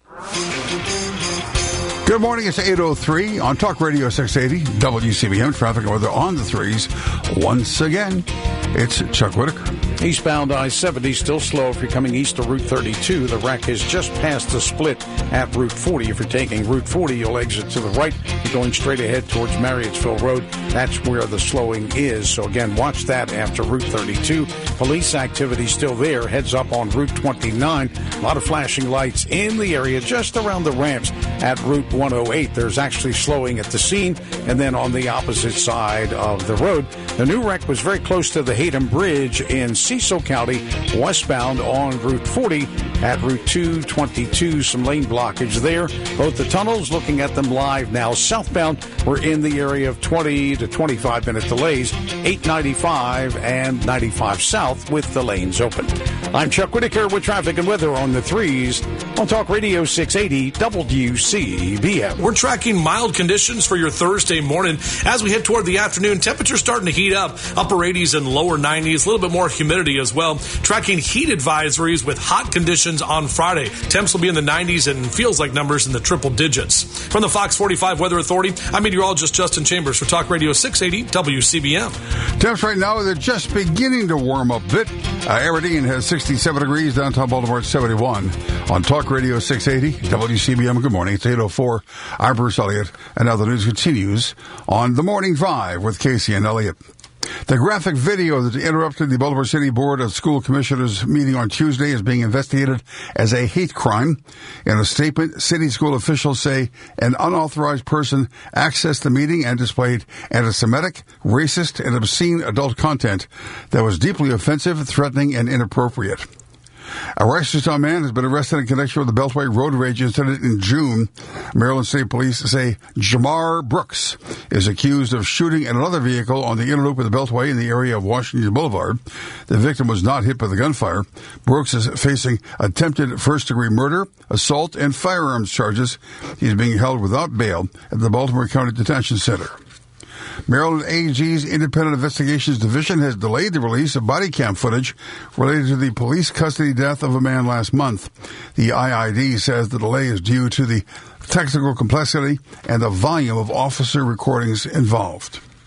Good morning, it's eight oh three on Talk Radio six eighty, W C B M, traffic and weather on the threes. Once again, it's Chuck Whitaker.
Eastbound I seventy still slow if you're coming east to Route thirty-two. The wreck is just past the split at Route forty. If you're taking Route forty, you'll exit to the right. You're going straight ahead towards Marriottsville Road. That's where the slowing is. So again, watch that after Route thirty-two. Police activity still there. Heads up on Route twenty-nine. A lot of flashing lights in the area just around the ramps at Route one oh eight. There's actually slowing at the scene. And then on the opposite side of the road, the new wreck was very close to the Hayden Bridge in Cecil County, westbound on Route forty at Route two twenty-two. Some lane blockage there. Both the tunnels, looking at them live now. Southbound, we're in the area of twenty to twenty-five minute delays. eight ninety-five and ninety-five south with the lanes open. I'm Chuck Whitaker with traffic and weather on the threes on Talk Radio six eighty W C B M.
We're tracking mild conditions for your Thursday morning. As we head toward the afternoon, temperatures starting to heat up. Upper eighties and lower nineties. A little bit more humidity as well. Tracking heat advisories with hot conditions on Friday. Temps will be in the nineties and feels like numbers in the triple digits. From the Fox forty-five Weather Authority, I'm meteorologist Justin Chambers for Talk Radio six eighty W C B M.
Temps right now, they're just beginning to warm up a bit. Uh, Aberdeen has sixty-seven degrees, downtown Baltimore at seventy-one. On Talk Radio six eighty W C B M, good morning. It's eight oh four. I'm Bruce Elliott, and now the news continues on The Morning Drive with Casey and Elliott. The graphic video that interrupted the Baltimore City Board of School Commissioners meeting on Tuesday is being investigated as a hate crime. In a statement, city school officials say an unauthorized person accessed the meeting and displayed anti-Semitic, racist, and obscene adult content that was deeply offensive, threatening, and inappropriate. A Reisterstown man has been arrested in connection with the Beltway road rage incident in June. Maryland State Police say Jamar Brooks is accused of shooting at another vehicle on the inner loop of the Beltway in the area of Washington Boulevard. The victim was not hit by the gunfire. Brooks is facing attempted first-degree murder, assault, and firearms charges. He's being held without bail at the Baltimore County Detention Center. Maryland A G's Independent Investigations Division has delayed the release of body cam footage related to the police custody death of a man last month. The I I D says the delay is due to the technical complexity and the volume of officer recordings involved.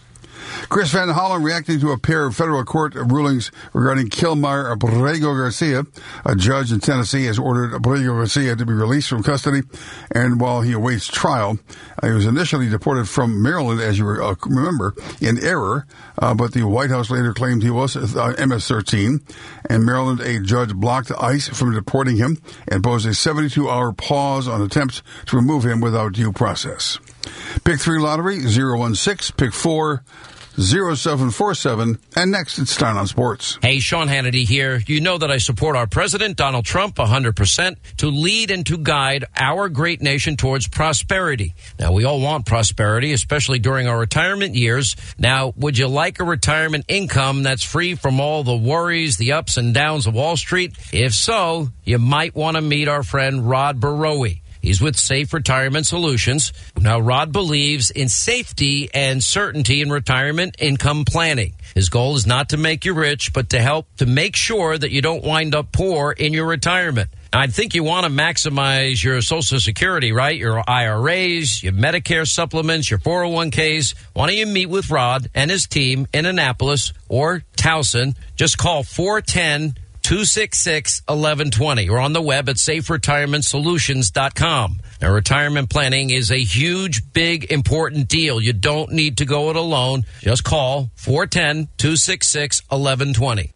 Chris Van Hollen reacting to a pair of federal court rulings regarding Kilmar Abrego Garcia. A judge in Tennessee has ordered Abrego Garcia to be released from custody, and while he awaits trial, uh, he was initially deported from Maryland, as you uh, remember, in error, uh, but the White House later claimed he was uh, M S thirteen. In Maryland, a judge blocked ICE from deporting him and imposed a seventy-two hour pause on attempts to remove him without due process. Pick three lottery, zero one six, pick four, zero seven four seven, and next it's Stein on Sports.
Hey, Sean Hannity here. You know that I support our president, Donald Trump, one hundred percent, to lead and to guide our great nation towards prosperity. Now, we all want prosperity, especially during our retirement years. Now, would you like a retirement income that's free from all the worries, the ups and downs of Wall Street? If so, you might want to meet our friend Rod Barowie. He's with Safe Retirement Solutions. Now, Rod believes in safety and certainty in retirement income planning. His goal is not to make you rich, but to help to make sure that you don't wind up poor in your retirement. I think you want to maximize your Social Security, right? Your I R As, your Medicare supplements, your four oh one k's. Why don't you meet with Rod and his team in Annapolis or Towson? Just call four one zero, two six six, one one two zero or on the web at safe retirement solutions dot com. Now, retirement planning is a huge, big, important deal. You don't need to go it alone. Just call four one zero, two six six, one one two zero.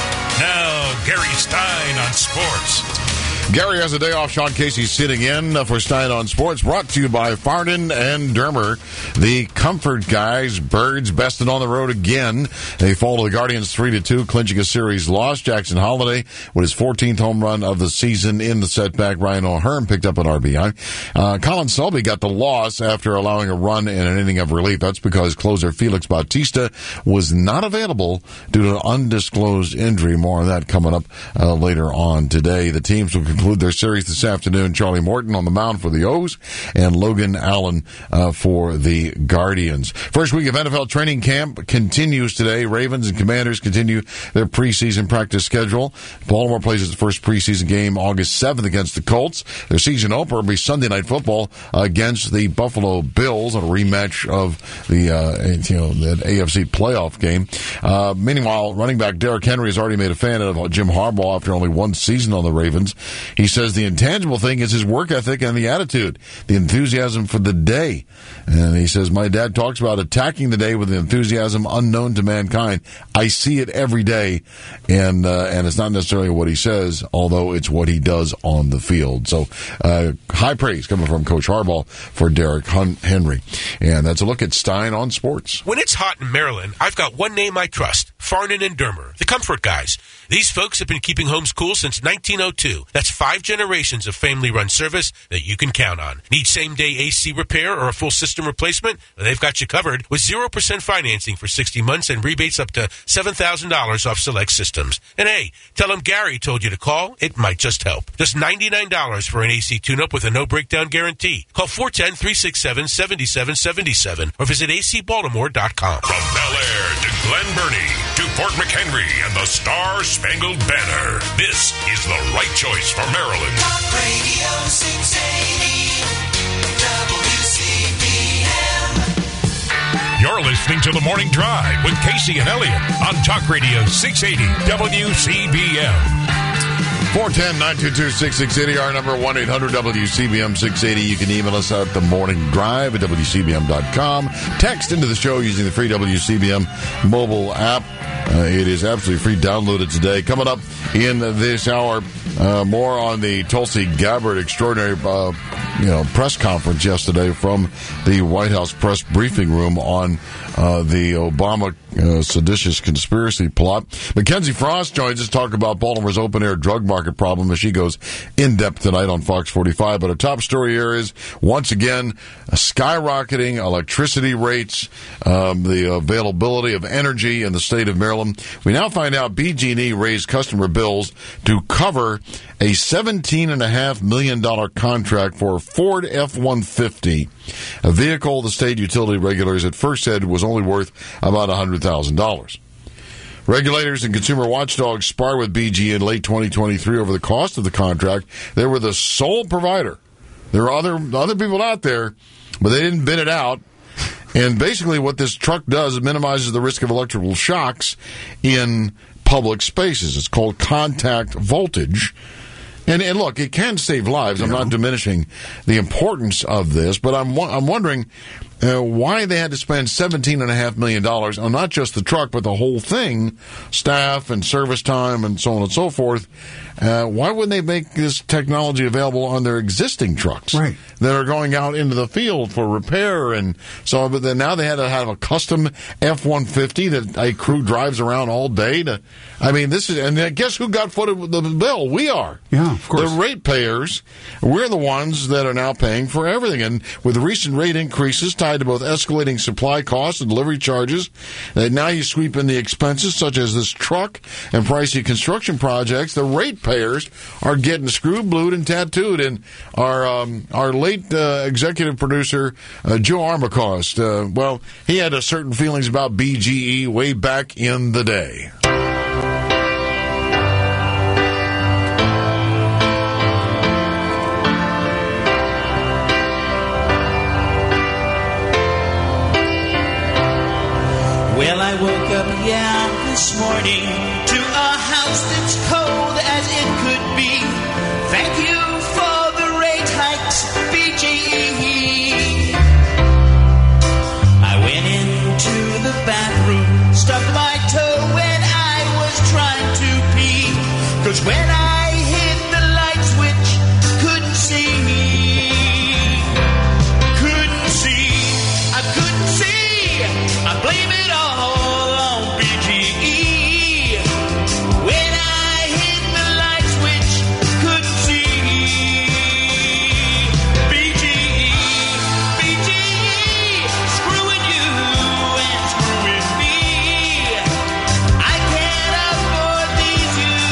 Now, Gary Stein on sports.
Gary has a day off. Sean Casey's sitting in for Stein on Sports, brought to you by Farnan and Dermer, the comfort guys. Birds bested on the road again. They fall to the Guardians three to two, clinching a series loss. Jackson Holiday with his fourteenth home run of the season in the setback. Ryan O'Hearn picked up an R B I. Uh, Colin Selby got the loss after allowing a run in an inning of relief. That's because closer Felix Bautista was not available due to an undisclosed injury. More on that coming up uh, later on today. The teams will conclude their series this afternoon. Charlie Morton on the mound for the O's and Logan Allen uh, for the Guardians. First week of N F L training camp continues today. Ravens and Commanders continue their preseason practice schedule. Baltimore plays its first preseason game August seventh against the Colts. Their season opener will be Sunday Night Football against the Buffalo Bills, a rematch of the uh, you know the A F C playoff game. Uh, meanwhile, running back Derrick Henry has already made a fan of Jim Harbaugh after only one season on the Ravens. He says the intangible thing is his work ethic and the attitude, the enthusiasm for the day. And he says, my dad talks about attacking the day with an enthusiasm unknown to mankind. I see it every day, and uh, and it's not necessarily what he says, although it's what he does on the field. So uh, high praise coming from Coach Harbaugh for Derrick Henry. And that's a look at Stein on Sports.
When it's hot in Maryland, I've got one name I trust, Farnan and Dermer, the comfort guys. These folks have been keeping homes cool since nineteen oh two. That's five generations of family-run service that you can count on. Need same-day A C repair or a full system replacement? Well, they've got you covered with zero percent financing for sixty months and rebates up to seven thousand dollars off select systems. And hey, tell them Gary told you to call. It might just help. Just ninety-nine dollars for an A C tune-up with a no-breakdown guarantee. Call four one zero, three six seven, seven seven seven seven or visit a c baltimore dot com.
From Bel Air to Glen Burnie to Fort McHenry and the Star-Spangled Banner, this is the right choice for Maryland.
Talk Radio six eighty W C B M.
You're listening to The Morning Drive with Casey and Elliott on Talk Radio six eighty W C B M.
four one zero, nine two two, six six eight zero, our number one eight hundred W C B M six eighty. You can email us at the morning drive at W C B M dot com. Text into the show using the free W C B M mobile app. Uh, it is absolutely free. Download it today. Coming up in this hour, uh, more on the Tulsi Gabbard extraordinary uh, you know, press conference yesterday from the White House press briefing room on uh, the Obama uh, seditious conspiracy plot. Mackenzie Frost joins us to talk about Baltimore's open-air drug market problem as she goes in-depth tonight on Fox forty-five. But our top story here is, once again, skyrocketing electricity rates, um, the availability of energy in the state of Maryland. We now find out B G and E raised customer bills to cover a seventeen point five million dollars contract for a Ford F one fifty, a vehicle the state utility regulators at first said was only worth about one hundred thousand dollars. Regulators and consumer watchdogs sparred with B G in late twenty twenty-three over the cost of the contract. They were the sole provider. There are other other people out there, but they didn't bid it out. And basically what this truck does, it minimizes the risk of electrical shocks in public spaces. It's called contact voltage. And, and look, it can save lives. I'm not diminishing the importance of this, but I'm I'm wondering uh, why they had to spend seventeen point five million dollars on not just the truck, but the whole thing, staff and service time and so on and so forth. Uh, why wouldn't they make this technology available on their existing trucks
right.
that are going out into the field for repair? And so, but then now they had to have a custom F one fifty that a crew drives around all day to, I mean, this is, and guess who got footed with the bill? We are.
Yeah, of course.
The ratepayers, we're the ones that are now paying for everything. And with recent rate increases tied to both escalating supply costs and delivery charges, that now you sweep in the expenses such as this truck and pricey construction projects, the ratepayers are getting screwed, blued, and tattooed. And our um, our late uh, executive producer, uh, Joe Armacost, uh, well, he had a certain feelings about B G E way back in the day.
Well, I woke up, yeah, this morning to a house that's cold as it could be. Thank you for the rate hikes, B G E. I went into the bathroom, stubbed my toe when I was trying to pee. 'Cause when I hit the light switch, couldn't see. Couldn't see. I couldn't see. I blame it all on B G E. When I hit the light switch, couldn't see. B G E, B G E, screwing you and screwing me. I can't afford these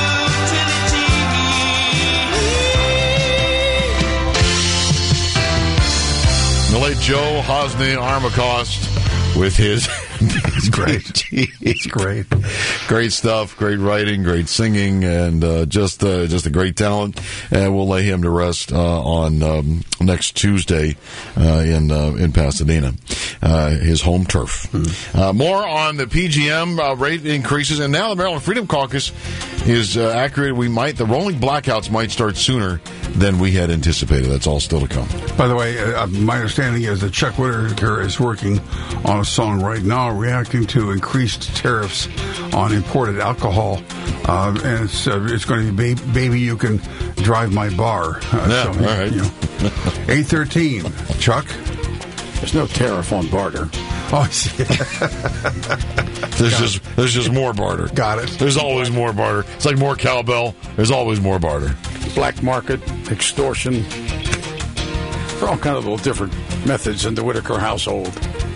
utilities.
The late Joe Hosny Armacost with his
It's great. It's great.
Great stuff, great writing, great singing, and uh, just uh, just a great talent. And we'll lay him to rest uh, on um, next Tuesday uh, in uh, in Pasadena, uh, his home turf. Mm-hmm. Uh, more on the P G M uh, rate increases, and now the Maryland Freedom Caucus is uh, accurate. We might the rolling blackouts might start sooner than we had anticipated. That's all still to come.
By the way, uh, my understanding is that Chuck Whitaker is working on a song right now reacting to increased tariffs on imported alcohol, uh, and it's uh, it's going to be ba- "Baby, You Can Drive My Bar." Uh,
yeah,
so,
all right.
You know. eight thirteen, Chuck.
There's no tariff on barter.
Oh, I see.
There's Got just it. there's just more barter.
Got it.
There's always more barter. It's like more cowbell. There's always more barter.
Black market, extortion. There are all kind of little different methods in the Whitaker household.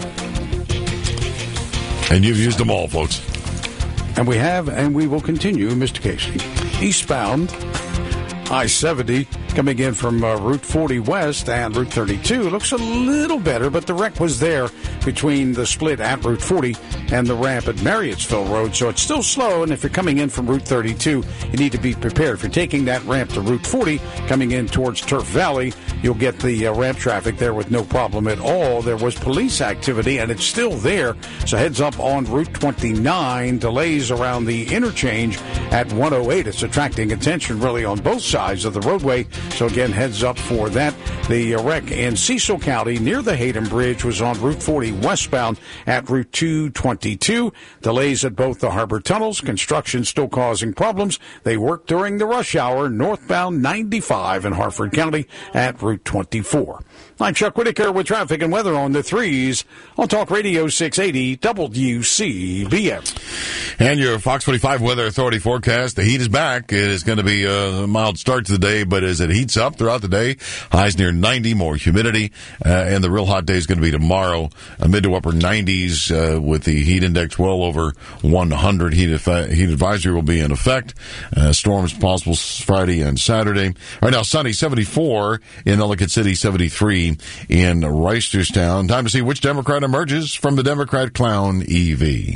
And you've used them all, folks.
And we have, and we will continue, Mister Casey. Eastbound, I seventy, coming in from uh, Route forty West and Route thirty-two. Looks a little better, but the wreck was there between the split at Route forty and the ramp at Marriottsville Road, so it's still slow, and if you're coming in from Route thirty-two, you need to be prepared. If you're taking that ramp to Route forty, coming in towards Turf Valley, you'll get the uh, ramp traffic there with no problem at all. There was police activity, and it's still there, so heads up on Route twenty-nine, delays around the interchange at one oh eight. It's attracting attention really on both sides of the roadway, so again, heads up for that. The uh, wreck in Cecil County near the Hayden Bridge was on Route forty westbound at Route two twenty-two. Delays at both the harbor tunnels. Construction still causing problems. They work during the rush hour northbound ninety-five in Harford County at Route twenty-four. I'm Chuck Whitaker with traffic and weather on the threes on Talk Radio six eighty W C B M.
And your Fox forty-five Weather Authority forecast, the heat is back. It is going to be a mild start to the day, but as it heats up throughout the day, highs near ninety, more humidity, uh, and the real hot day is going to be tomorrow, uh, mid to upper nineties uh, with the heat index well over one hundred. Heat, effect, heat advisory will be in effect. Uh, storms possible Friday and Saturday. Right now, sunny, seventy-four in Ellicott City, seventy-three in Reisterstown. Time to see which Democrat emerges from the Democrat clown E V.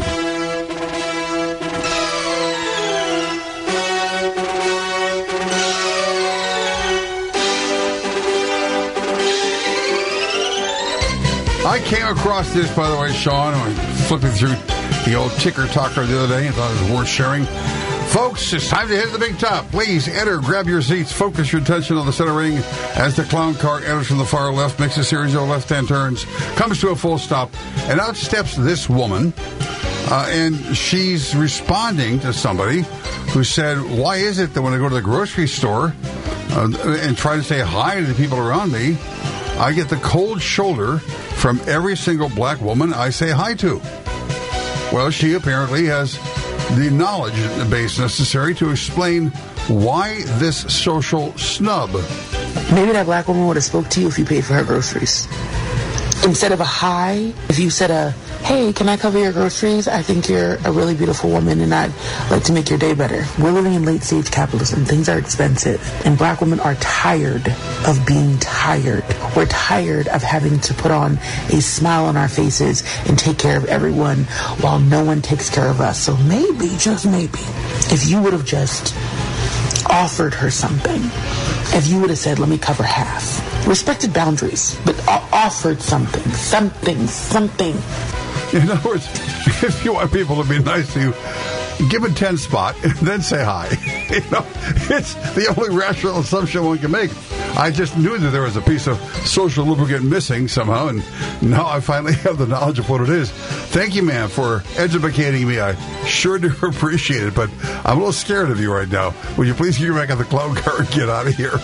I came across this, by the way, Sean. I was flipping through the old ticker talker the other day and thought it was worth sharing. Folks, it's time to hit the big top. Please enter, grab your seats, focus your attention on the center ring as the clown car enters from the far left, makes a series of left-hand turns, comes to a full stop, and out steps this woman. Uh, and she's responding to somebody who said, why is it that when I go to the grocery store uh, and try to say hi to the people around me, I get the cold shoulder from every single black woman I say hi to? Well, she apparently has the knowledge base necessary to explain why this social snub.
Maybe that black woman would have spoke to you if you paid for her groceries. Instead of a hi, if you said a, hey, can I cover your groceries? I think you're a really beautiful woman and I'd like to make your day better. We're living in late stage capitalism. Things are expensive. And black women are tired of being tired. We're tired of having to put on a smile on our faces and take care of everyone while no one takes care of us. So maybe, just maybe, if you would have just offered her something, if you would have said, let me cover half, respected boundaries, but offered something, something, something.
In other words, if you want people to be nice to you, give a ten spot and then say hi. You know, it's the only rational assumption one can make. I just knew that there was a piece of social lubricant missing somehow, and now I finally have the knowledge of what it is. Thank you, ma'am, for educating me. I sure do appreciate it, but I'm a little scared of you right now. Will you please get back in the clown car and get out of here?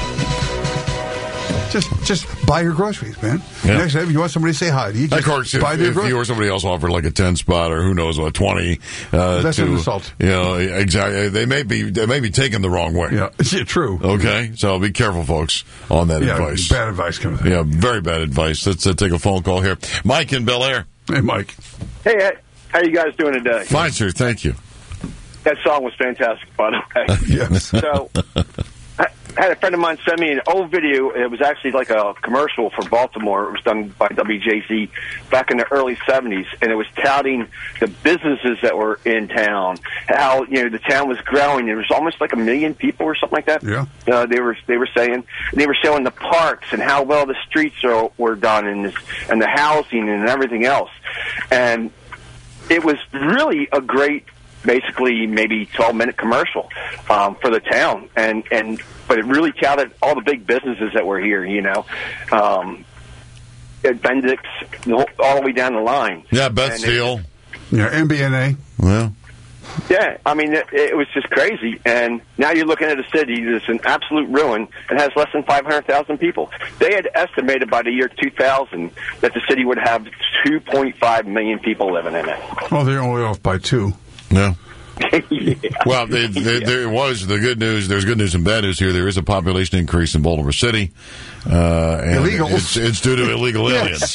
Just just buy your groceries, man.
Yeah.
Next time, if you want somebody to say hi to you, just
of course, if,
buy their
if
groceries.
you or somebody else offered like a ten spot or who knows what, twenty, uh,
That's
to,
an insult.
You know, exactly. They may be they may be taken the wrong way.
Yeah, yeah, true.
Okay, so be careful, folks, on that
yeah,
advice.
Bad advice comes in.
Yeah, very bad advice. Let's uh, take a phone call here. Mike in Bel Air.
Hey, Mike.
Hey, how you guys doing today?
Fine, sir. Thank you.
That song was fantastic, by the way.
Yes.
So, I had a friend of mine send me an old video. It was actually like a commercial for Baltimore. It was done by W J Z back in the early seventies, and it was touting the businesses that were in town. How you know the town was growing. There was almost like a million people or something like that.
Yeah.
Uh, they were they were saying they were showing the parks and how well the streets are, were done and this, and the housing and everything else, and it was really a great, basically maybe twelve minute commercial um, for the town, and and but it really touted all the big businesses that were here, you know, um, at Bendix, all the way down the line.
Yeah, Beth Steel.
Yeah, M B N A.
Well.
Yeah, I mean, it, it was just crazy. And now you're looking at a city that's an absolute ruin and has less than five hundred thousand people. They had estimated by the year two thousand that the city would have two point five million people living in it.
Well, they're only off by two.
No.
Yeah.
Well, they, they,
Yeah.
there was the good news. There's good news and bad news here. There is a population increase in Baltimore City. Uh, and
Illegals.
It's, it's due to illegal aliens.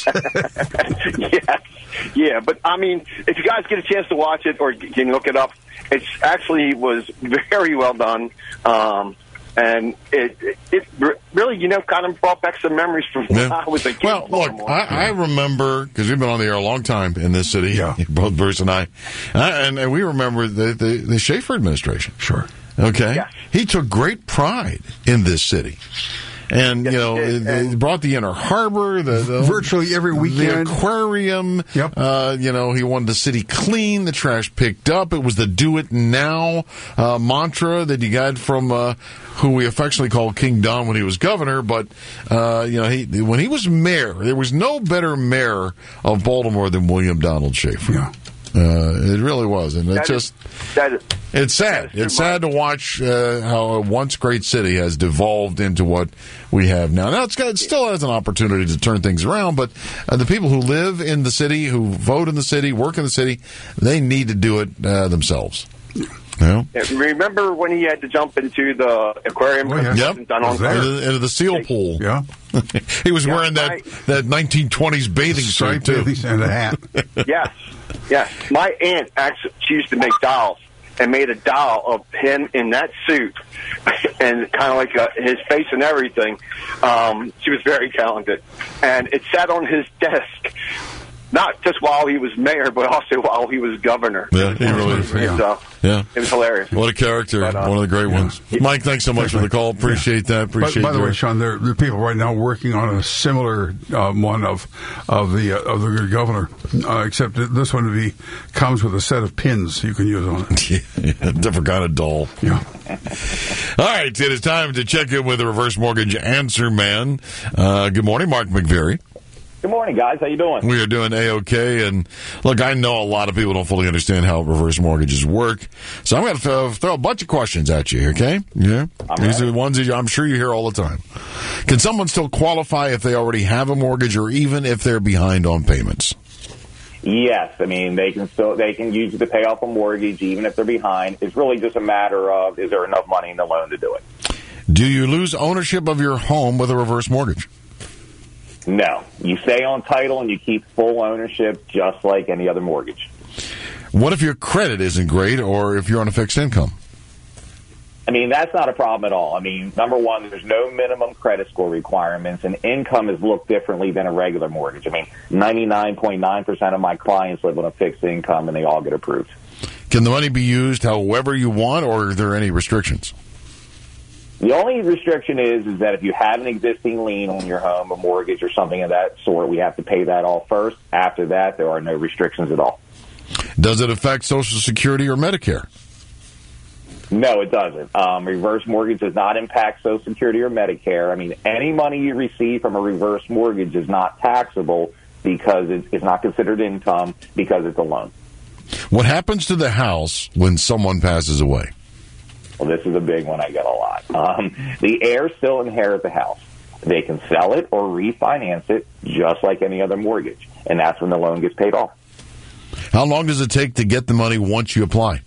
Yes. Yeah, but I mean, if you guys get a chance to watch it or you can look it up, it actually was very well done. Um, and it, it, it really, you know, kind of brought back some memories from when
Yeah.
I was a kid.
Well, look, I, I remember, because we've been on the air a long time in this city, yeah. both Bruce and I, and, and we remember the, the, the Schaefer administration.
Sure.
Okay?
Yes.
He took great pride in this city. And, you know, it, it brought the Inner Harbor, the, the
virtually every weekend,
the aquarium.
Yep.
Uh, you know, he wanted the city clean, the trash picked up. It was the "Do It Now" uh, mantra that he got from uh, who we affectionately called King Don when he was governor. But uh, you know, he when he was mayor, there was no better mayor of Baltimore than William Donald Schaefer.
Yeah.
Uh, it really was, and it
That
just
is, that is,
it's sad. It's sad to watch uh, how a once great city has devolved into what we have now. Now it's got, it still has an opportunity to turn things around, but uh, the people who live in the city, who vote in the city, work in the city, they need to do it uh, themselves. Yeah.
Yeah, remember when he had to jump into the aquarium?
Oh, yeah. Yep.
Done on
Into, into the seal pool.
Yeah.
He was
Yeah,
wearing that,
my-
that nineteen twenties bathing suit, too.
And a hat.
Yes, yes. My aunt actually she used to make dolls and made a doll of him in that suit and kind of like uh, his face and everything. Um, she was very talented, and it sat on his desk not just while he was mayor, but also while he was governor.
Yeah, he really is.
And, uh,
Yeah.
It was hilarious.
What a character.
But, uh,
One of the great
yeah.
ones. Mike, thanks so much for the call. Appreciate that. Appreciate
By, by the
your-
way, Sean, there, there are people right now working on a similar um, one of of the uh, of the good governor, uh, except that this one be, comes with a set of pins you can use on it.
Yeah, different kind of doll.
Yeah.
All right, it is time to check in with the Reverse Mortgage Answer Man. Uh, good morning, Mark McVeary.
Good morning, guys. How you doing?
We are doing A-OK, and look, I know a lot of people don't fully understand how reverse mortgages work, so I'm going to th- throw a bunch of questions at you, okay? Yeah?
I'm
These
ready.
are the ones that I'm sure you hear all the time. Can someone still qualify if they already have a mortgage or even if they're behind on payments?
Yes, I mean they can still they can use it to pay off a mortgage even if they're behind. It's really just a matter of is there enough money in the loan to do it.
Do you lose ownership of your home with a reverse mortgage?
No, you stay on title and you keep full ownership just like any other mortgage.
What if your credit isn't great or if you're on a fixed income?
I mean, that's not a problem at all. I mean, number one, there's no minimum credit score requirements, and income is looked differently than a regular mortgage. I mean, ninety-nine point nine percent of my clients live on a fixed income, and they all get approved.
Can the money be used however you want, or are there any restrictions?
The only restriction is is that if you have an existing lien on your home, a mortgage or something of that sort, we have to pay that off first. After that, there are no restrictions at all.
Does it affect Social Security or Medicare?
No, it doesn't. Um, reverse mortgage does not impact Social Security or Medicare. I mean, any money you receive from a reverse mortgage is not taxable because it's, it's not considered income because it's a loan.
What happens to the house when someone passes away?
Well, this is a big one I get a lot. Um, the heirs still inherit the house. They can sell it or refinance it just like any other mortgage, and that's when the loan gets paid off.
How long does it take to get the money once you apply?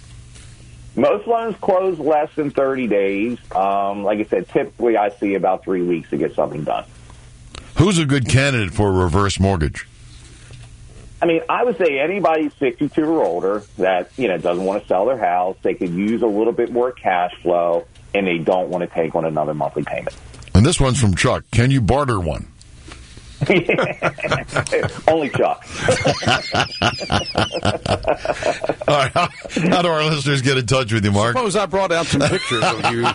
Most loans close less than thirty days. Um, like I said, typically I see about three weeks to get something done.
Who's a good candidate for a reverse mortgage?
I mean, I would say anybody sixty-two or older that, you know, doesn't want to sell their house, they could use a little bit more cash flow, and they don't want to take on another monthly payment.
And this one's from Chuck. Can you barter one?
Only Chuck.
All right, how, how do our listeners get in touch with you, Mark?
Suppose I brought out some pictures of you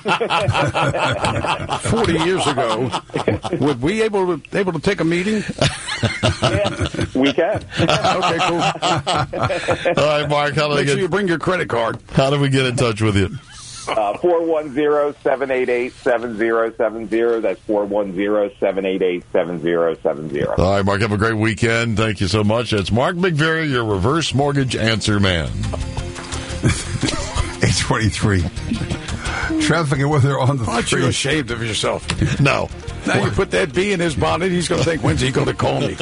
forty years ago. Would we able to able to take a meeting?
Yeah, we can.
Okay, cool.
All right, Mark. How do
Make
they get?
sure you bring your credit card.
How do we get in touch with you?
Uh, four one zero, seven eight eight, seven zero seven zero. That's four one zero, seven eight eight, seven zero seven zero.
All right, Mark. Have a great weekend. Thank you so much. That's Mark McVeary, your reverse mortgage answer man.
eight twenty-three. Traffic and weather on the
Aren't
three.
you ashamed of yourself?
No.
Now you put that bee in his bonnet, he's going to think, when's he going to call me?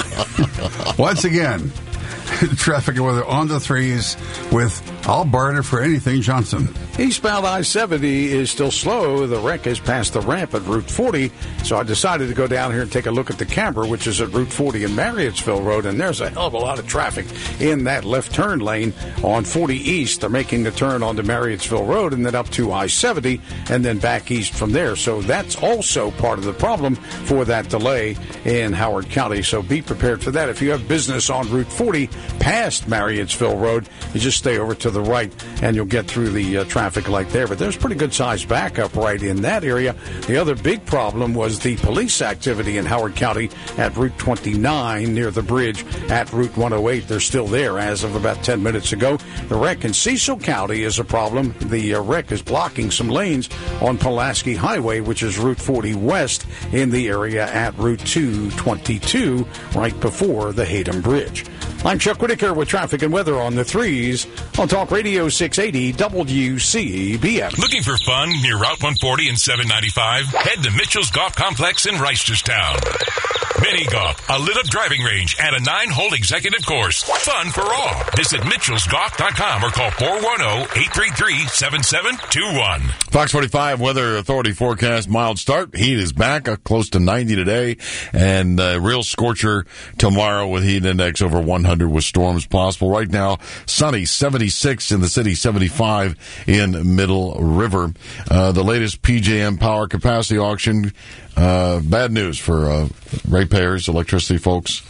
Once again, traffic and weather on the threes with I'll barter for anything Johnson.
Eastbound I seventy is still slow. The wreck is past the ramp at Route forty, so I decided to go down here and take a look at the camera, which is at Route forty in Marriottsville Road, and there's a hell of a lot of traffic in that left turn lane on forty East. They're making the turn onto Marriottsville Road and then up to I seventy and then back east from there. So that's also part of the problem for that delay in Howard County. So be prepared for that. If you have business on Route forty past Marriottsville Road, you just stay over to the right and you'll get through the uh, traffic light there. But there's pretty good sized backup right in that area. The other big problem was the police activity in Howard County at Route twenty-nine near the bridge at Route one oh eight. They're still there as of about ten minutes ago. The wreck in Cecil County is a problem. The uh, wreck is blocking some lanes on Pulaski Highway, which is Route forty West in the area at Route two twenty-two right before the Hayden Bridge. I'm Chuck Whitaker with traffic and weather on the threes on Talk Radio six eighty W C B M.
Looking for fun near Route one forty and seven ninety-five? Head to Mitchell's Golf Complex in Reisterstown. Mini Golf, a lit-up driving range, and a nine-hole executive course. Fun for all. Visit mitchells golf dot com or call four one zero, eight three three, seven seven two one.
Fox forty-five Weather Authority forecast mild start. Heat is back up close to ninety today, and a real scorcher tomorrow with heat index over one hundred with storms possible. Right now, sunny, seventy-six in the city, seventy-five in Middle River. Uh, the latest P J M power capacity auction. Uh, bad news for uh, ratepayers, electricity folks.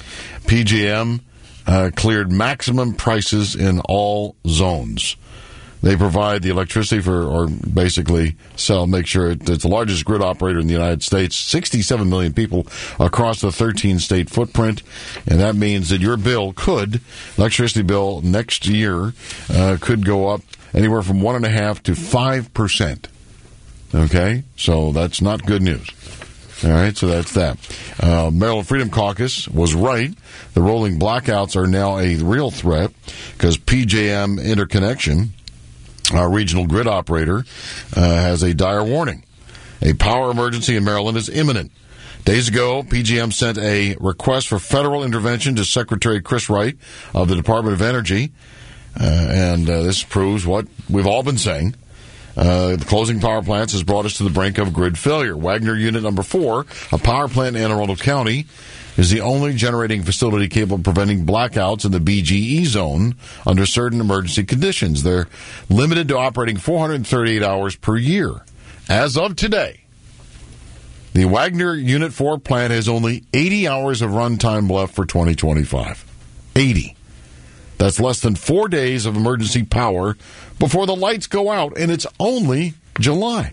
P J M uh, cleared maximum prices in all zones. They provide the electricity for, or basically sell, make sure it, it's the largest grid operator in the United States, sixty-seven million people across the thirteen-state footprint, and that means that your bill could, electricity bill next year, uh, could go up anywhere from one point five to five percent. Okay? So that's not good news. All right, so that's that. Uh, Maryland Freedom Caucus was right. The rolling blackouts are now a real threat because P J M Interconnection, our regional grid operator, uh, has a dire warning. A power emergency in Maryland is imminent. Days ago, P J M sent a request for federal intervention to Secretary Chris Wright of the Department of Energy, uh, and uh, this proves what we've all been saying. Uh, the closing power plants has brought us to the brink of grid failure. Wagner Unit Number four, a power plant in Anne Arundel County, is the only generating facility capable of preventing blackouts in the B G E zone under certain emergency conditions. They're limited to operating four hundred thirty-eight hours per year. As of today, the Wagner Unit four plant has only eighty hours of runtime left for twenty twenty-five. eighty. That's less than four days of emergency power before the lights go out, and it's only July.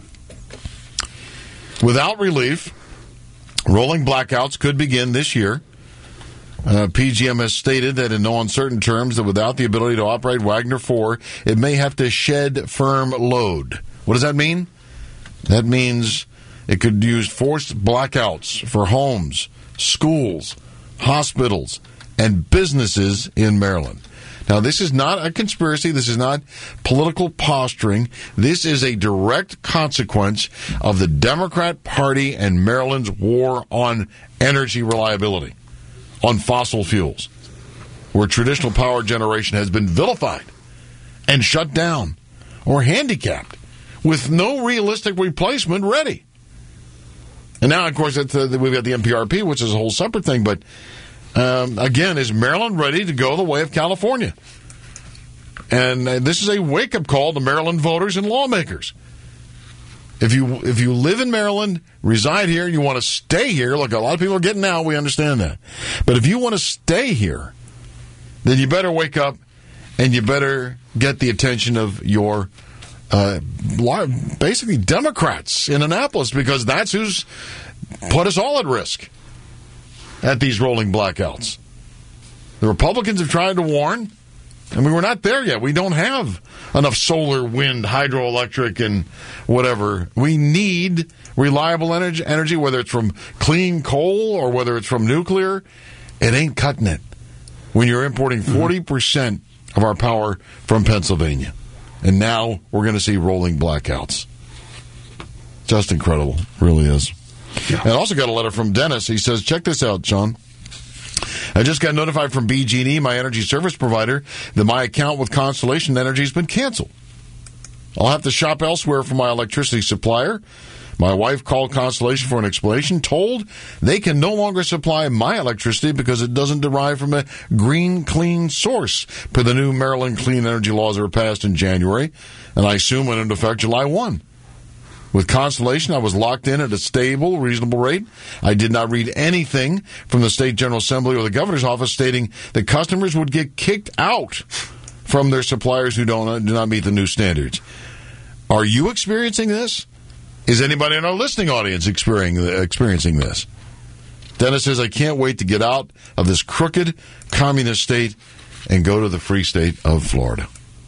Without relief, rolling blackouts could begin this year. Uh, P G M has stated that in no uncertain terms that without the ability to operate Wagner four, it may have to shed firm load. What does that mean? That means it could use forced blackouts for homes, schools, hospitals, and businesses in Maryland. Now, this is not a conspiracy. This is not political posturing. This is a direct consequence of the Democrat Party and Maryland's war on energy reliability, on fossil fuels, where traditional power generation has been vilified and shut down or handicapped with no realistic replacement ready. And now, of course, it's, uh, we've got the M P R P, which is a whole separate thing, but Um, again, is Maryland ready to go the way of California? And uh, this is a wake-up call to Maryland voters and lawmakers. If you if you live in Maryland, reside here, you want to stay here, look, a lot of people are getting out, we understand that. But if you want to stay here, then you better wake up and you better get the attention of your uh, basically Democrats in Annapolis, because that's who's put us all at risk at these rolling blackouts. The Republicans have tried to warn. I mean, we're not there yet. We don't have enough solar, wind, hydroelectric, and whatever. We need reliable energy, energy, whether it's from clean coal or whether it's from nuclear. It ain't cutting it when you're importing forty percent of our power from Pennsylvania. And now we're going to see rolling blackouts. Just incredible. Really is. Yeah. And I also got a letter from Dennis. He says, check this out, Sean. I just got notified from B G and E, my energy service provider, that my account with Constellation Energy has been canceled. I'll have to shop elsewhere for my electricity supplier. My wife called Constellation for an explanation, told they can no longer supply my electricity because it doesn't derive from a green, clean source per the new Maryland clean energy laws that were passed in January, and I assume went into effect July first. With Constellation, I was locked in at a stable, reasonable rate. I did not read anything from the State General Assembly or the Governor's office stating that customers would get kicked out from their suppliers who don't do not meet the new standards. Are you experiencing this? Is anybody in our listening audience experiencing this? Dennis says, I can't wait to get out of this crooked communist state and go to the free state of Florida.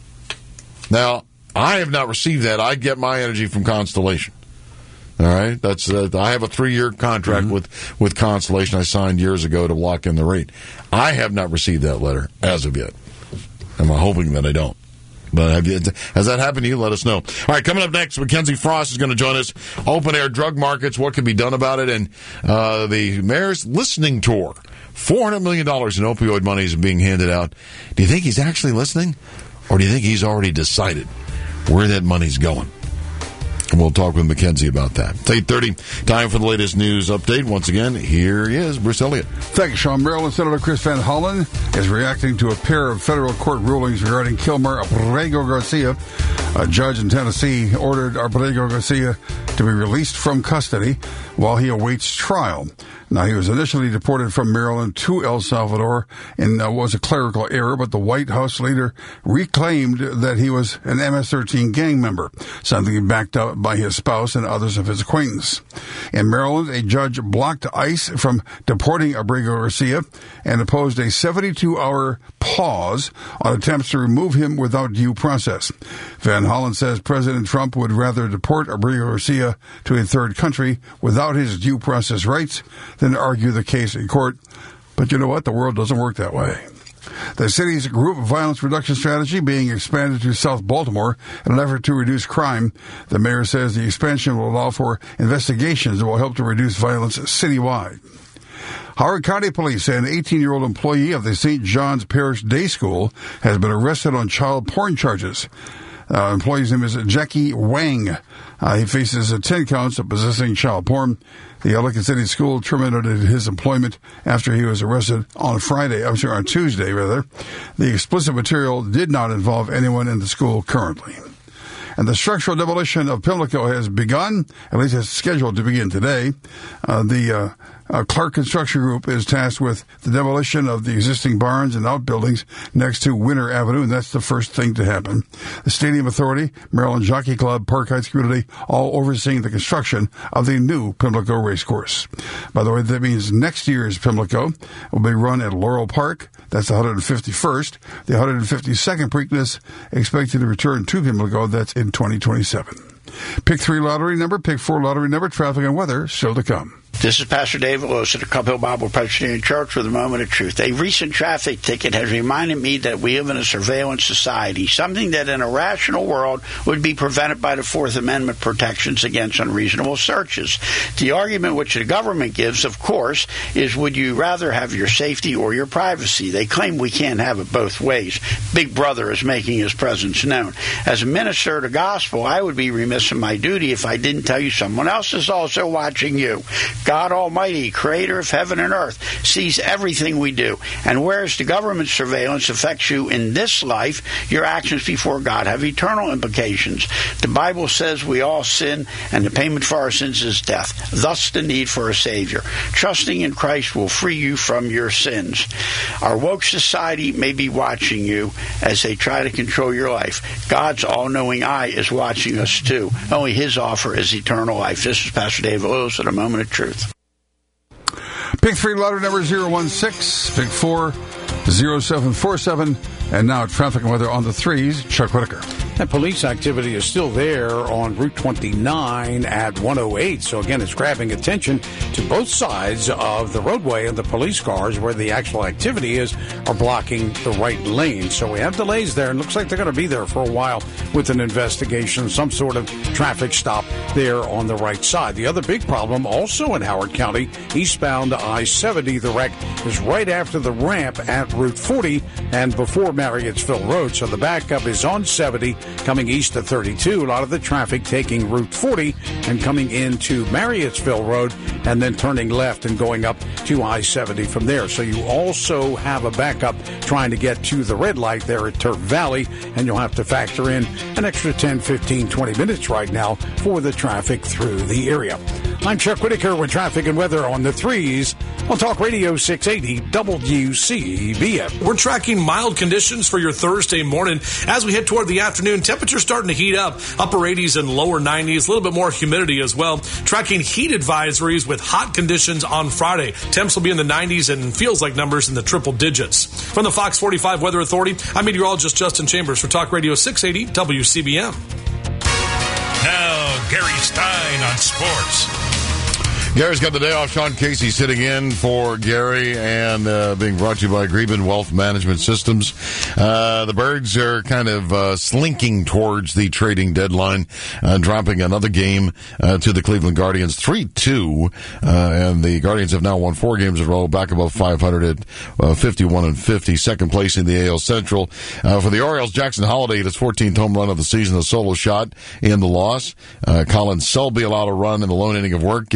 Now, I have not received that. I get my energy from Constellation. All right, that's uh, I have a three-year contract mm-hmm. with, with Constellation I signed years ago to lock in the rate. I have not received that letter as of yet. I'm hoping that I don't. But have you, has that happened to you? Let us know. All right, coming up next, Mackenzie Frost is going to join us. Open-air drug markets, what can be done about it, and uh, the mayor's listening tour. four hundred million dollars in opioid money is being handed out. Do you think he's actually listening, or do you think he's already decided where that money's going? And we'll talk with Mackenzie about that. It's eight thirty, time for the latest news update. Once again, here he is, Bruce Elliott.
Thank you, Sean. Maryland Senator Chris Van Hollen is reacting to a pair of federal court rulings regarding Kilmer Abrego Garcia. A judge in Tennessee ordered Abrego Garcia to be released from custody while he awaits trial. Now, he was initially deported from Maryland to El Salvador and uh, was a clerical error, but the White House leader reclaimed that he was an M S thirteen gang member, something backed up by his spouse and others of his acquaintance. In Maryland, a judge blocked ICE from deporting Abrego Garcia and imposed a seventy-two hour pause on attempts to remove him without due process. Van Hollen says President Trump would rather deport Abrego Garcia to a third country without his due process rights than argue the case in court. But you know what? The world doesn't work that way. The city's group violence reduction strategy being expanded to South Baltimore in an effort to reduce crime. The mayor says the expansion will allow for investigations that will help to reduce violence citywide. Howard County Police say an eighteen-year-old employee of the Saint John's Parish Day School has been arrested on child porn charges. Uh, employee's name is Jackie Wang. Uh, he faces uh, ten counts of possessing child porn. The Ellicott City School terminated his employment after he was arrested on Friday, I'm sorry, on Tuesday, rather. The explicit material did not involve anyone in the school currently. And the structural demolition of Pimlico has begun, at least it's scheduled to begin today. Uh, the uh, uh, Clark Construction Group is tasked with the demolition of the existing barns and outbuildings next to Winter Avenue, and that's the first thing to happen. The Stadium Authority, Maryland Jockey Club, Park Heights Community, all overseeing the construction of the new Pimlico Racecourse. By the way, that means next year's Pimlico will be run at Laurel Park. That's the one hundred fifty-first. The one hundred fifty-second Preakness expected to return to Pimlico. That's in twenty twenty-seven. Pick three lottery number, pick four lottery number, traffic and weather still to come.
This is Pastor David Lewis at the Cup Hill Bible Presbyterian Church with a moment of truth. A recent traffic ticket has reminded me that we live in a surveillance society, something that in a rational world would be prevented by the Fourth Amendment protections against unreasonable searches. The argument which the government gives, of course, is would you rather have your safety or your privacy? They claim we can't have it both ways. Big Brother is making his presence known. As a minister of the gospel, I would be remiss in my duty if I didn't tell you someone else is also watching you. God Almighty, creator of heaven and earth, sees everything we do. And whereas the government surveillance affects you in this life, your actions before God have eternal implications. The Bible says we all sin, and the payment for our sins is death. Thus the need for a Savior. Trusting in Christ will free you from your sins. Our woke society may be watching you as they try to control your life. God's all-knowing eye is watching us too. Only His offer is eternal life. This is Pastor David Lewis at A Moment of Truth.
Pick three lottery number zero one six, pick four zero seven four seven, and now traffic and weather on the threes. Chuck Whitaker.
And police activity is still there on Route twenty-nine at one oh eight. So again, it's grabbing attention to both sides of the roadway, and the police cars where the actual activity is are blocking the right lane. So we have delays there, and looks like they're going to be there for a while with an investigation, some sort of traffic stop there on the right side. The other big problem also in Howard County, eastbound I seventy, the wreck is right after the ramp at Route forty and before Marriottsville Road. So the backup is on seventy. Coming east of thirty-two, a lot of the traffic taking Route forty and coming into Marriottsville Road and then turning left and going up to I seventy from there. So you also have a backup trying to get to the red light there at Turf Valley, and you'll have to factor in an extra ten, fifteen, twenty minutes right now for the traffic through the area. I'm Chuck Whitaker with traffic and weather on the threes on Talk Radio six eighty W C B M.
We're tracking mild conditions for your Thursday morning. As we head toward the afternoon, temperatures starting to heat up. Upper eighties and lower nineties. A little bit more humidity as well. Tracking heat advisories with hot conditions on Friday. Temps will be in the nineties and feels like numbers in the triple digits. From the Fox forty-five Weather Authority, I'm meteorologist Justin Chambers for Talk Radio six eighty W C B M.
Now, Gary Stein on sports.
Gary's got the day off. Sean Casey sitting in for Gary, and uh, being brought to you by Greben Wealth Management Systems. Uh, the Birds are kind of uh, slinking towards the trading deadline, uh, dropping another game uh, to the Cleveland Guardians, three two, uh, and the Guardians have now won four games in a row, back above five hundred at uh, fifty-one and fifty, second place in the A L Central. Uh, for the Orioles, Jackson Holliday hit his fourteenth home run of the season, a solo shot in the loss. Uh, Colin Selby allowed a run in the lone inning of work, getting uh, that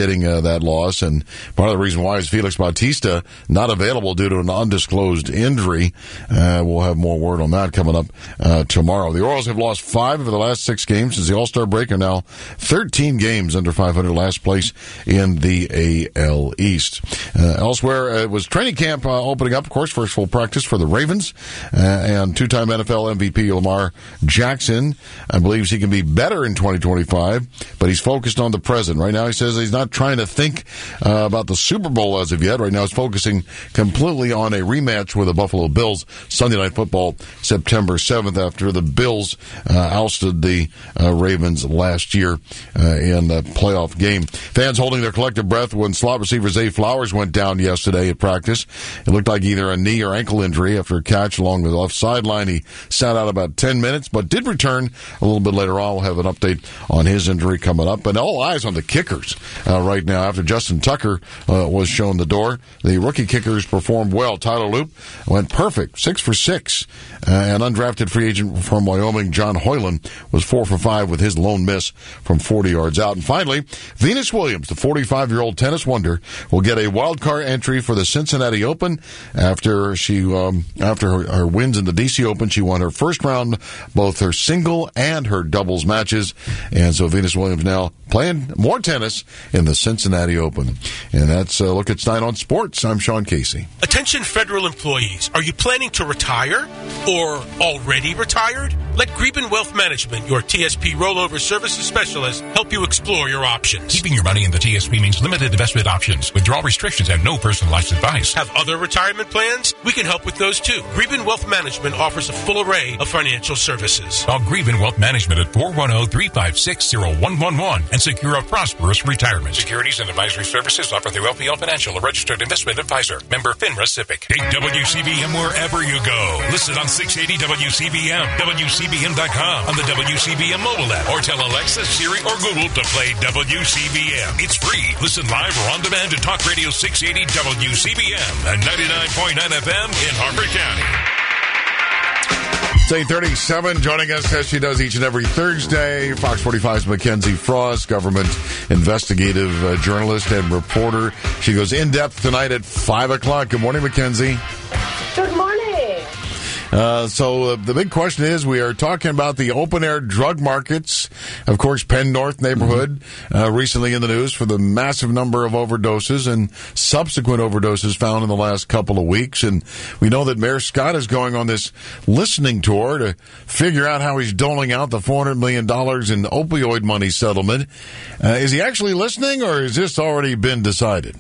that loss. And part of the reason why is Felix Bautista not available due to an undisclosed injury. Uh, we'll have more word on that coming up uh, tomorrow. The Orioles have lost five of the last six games since the All-Star break, are now thirteen games under five hundred, last place in the A L East. Uh, elsewhere, uh, it was training camp uh, opening up, of course, first full practice for the Ravens, uh, and two-time N F L M V P Lamar Jackson uh, believes he can be better in twenty twenty-five, but he's focused on the present. Right now, he says he's not trying to think uh, about the Super Bowl as of yet. Right now, he's focusing completely on a rematch with the Buffalo Bills, Sunday Night Football, September seventh, after the Bills uh, ousted the uh, Ravens last year uh, in the playoff game. Fans holding their collective breath when slot receiver Zay Flowers went down yesterday at practice. It looked like either a knee or ankle injury after a catch along the left sideline. He sat out about ten minutes, but did return a little bit later on. We'll have an update on his injury coming up. And all eyes on the kickers uh, right now after Justin Tucker uh, was shown the door. The rookie kickers performed well. Tyler Loop went perfect, six for six. Uh, and undrafted free agent from Wyoming, John Hoyland, was four for five with his lone miss from forty yards out. And finally, Venus Williams, the forty-five-year-old tennis wonder, will get a wild card entry for the Cincinnati Open after she um, after her, her wins in the D C Open. She won her first round, both her single and her doubles matches, and so Venus Williams now playing more tennis in the Cincinnati Open. And that's a look at Stein on Sports. I'm Sean Casey.
Attention federal employees. Are you planning to retire or already retired? Let Greben Wealth Management, your T S P rollover services specialist, help you explore your options.
Keeping your money in the T S P means limited investment options, withdrawal restrictions, and no personalized advice.
Have other retirement plans? We can help with those too. Greben Wealth Management offers a full array of financial services.
Call Greben Wealth Management at four one zero, three five six, zero one one one and secure a prosperous retirement. Securities and advisory services offered through L P L Financial, a registered investment advisor. Member FINRA SIPC.
Take W C B M wherever you go. Listen on six eighty W C B M, W C B M dot com, on the W C B M mobile app, or tell Alexa, Siri, or Google to play W C B M. It's free. Listen live or on demand to Talk Radio six eighty W C B M and ninety-nine point nine F M in Harford County.
It's eight thirty-seven, joining us as she does each and every Thursday, Fox forty-five's Mackenzie Frost, government investigative uh, journalist and reporter. She goes in-depth tonight at five o'clock. Good morning, Mackenzie.
Good morning.
Uh, so uh, the big question is, we are talking about the open-air drug markets. Of course, Penn North neighborhood uh, recently in the news for the massive number of overdoses and subsequent overdoses found in the last couple of weeks. And we know that Mayor Scott is going on this listening tour to figure out how he's doling out the four hundred million dollars in opioid money settlement. Uh, is he actually listening, or has this already been decided?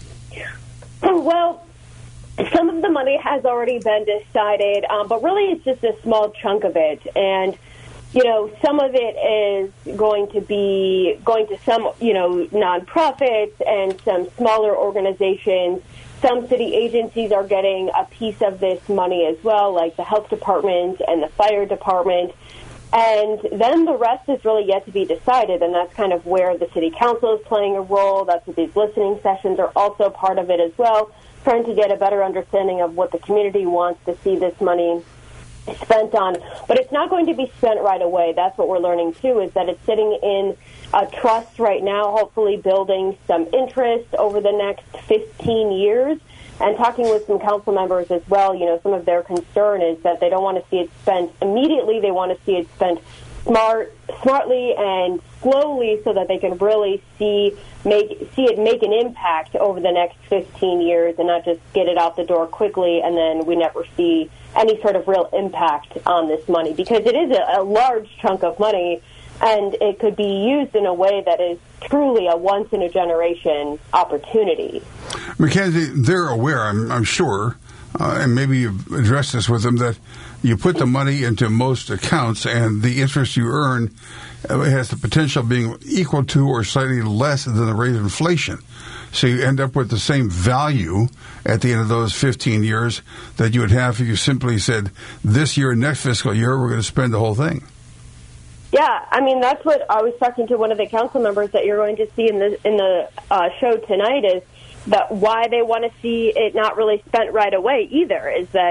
Well, some of the money has already been decided, um, but really it's just a small chunk of it. And, you know, some of it is going to be going to some, you know, nonprofits and some smaller organizations. Some city agencies are getting a piece of this money as well, like the health department and the fire department. And then the rest is really yet to be decided, and that's kind of where the city council is playing a role. That's what these listening sessions are also part of it as well, trying to get a better understanding of what the community wants to see this money spent on. But it's not going to be spent right away. That's what we're learning, too, is that it's sitting in a trust right now, hopefully building some interest over the next fifteen years. And talking with some council members as well, you know, some of their concern is that they don't want to see it spent immediately. They want to see it spent smart, smartly and slowly, so that they can really see make see it make an impact over the next fifteen years, and not just get it out the door quickly and then we never see any sort of real impact on this money, because it is a, a large chunk of money, and it could be used in a way that is truly a once-in-a-generation opportunity.
Mackenzie, they're aware, I'm, I'm sure, uh, and maybe you've addressed this with them, that you put the money into most accounts, and the interest you earn has the potential of being equal to or slightly less than the rate of inflation. So you end up with the same value at the end of those fifteen years that you would have if you simply said, this year, next fiscal year, we're going to spend the whole thing.
Yeah, I mean, that's what I was talking to one of the council members that you're going to see in the in the uh, show tonight, is that why they want to see it not really spent right away either, is that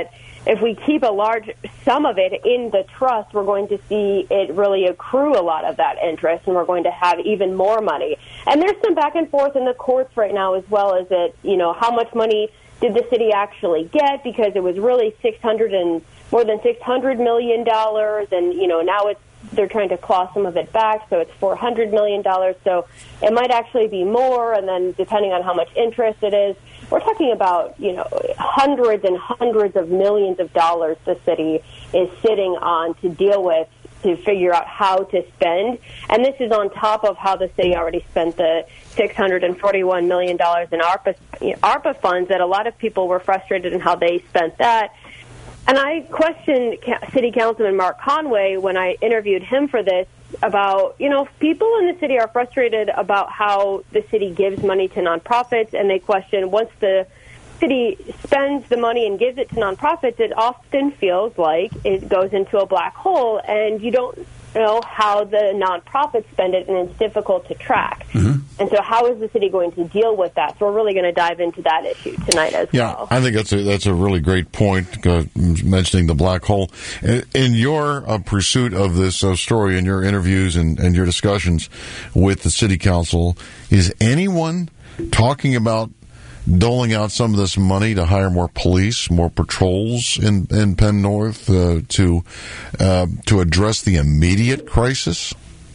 if we keep a large sum of it in the trust, we're going to see it really accrue a lot of that interest, and we're going to have even more money. And there's some back and forth in the courts right now, as well as it, you know, how much money did the city actually get, because it was really six hundred and more than six hundred million dollars, and you know now it's they're trying to claw some of it back, so it's four hundred million dollars. So it might actually be more, and then depending on how much interest it is, we're talking about, you know, hundreds and hundreds of millions of dollars the city is sitting on to deal with, to figure out how to spend. And this is on top of how the city already spent the six hundred forty-one million dollars in ARPA, you know, ARPA funds, that a lot of people were frustrated in how they spent that. And I questioned City Councilman Mark Conway when I interviewed him for this about, you know, people in the city are frustrated about how the city gives money to nonprofits, and they question, once the city spends the money and gives it to nonprofits, it often feels like it goes into a black hole, and you don't know how the nonprofits spend it, and it's difficult to track. Mm-hmm. And so how is the city going to deal with that? So we're really going to dive into that issue tonight as
yeah,
well.
Yeah, I think that's a, that's a really great point, uh, mentioning the black hole. In your uh, pursuit of this uh, story, in your interviews and, and your discussions with the city council, is anyone talking about doling out some of this money to hire more police, more patrols in, in Penn North uh, to uh, to address the immediate crisis?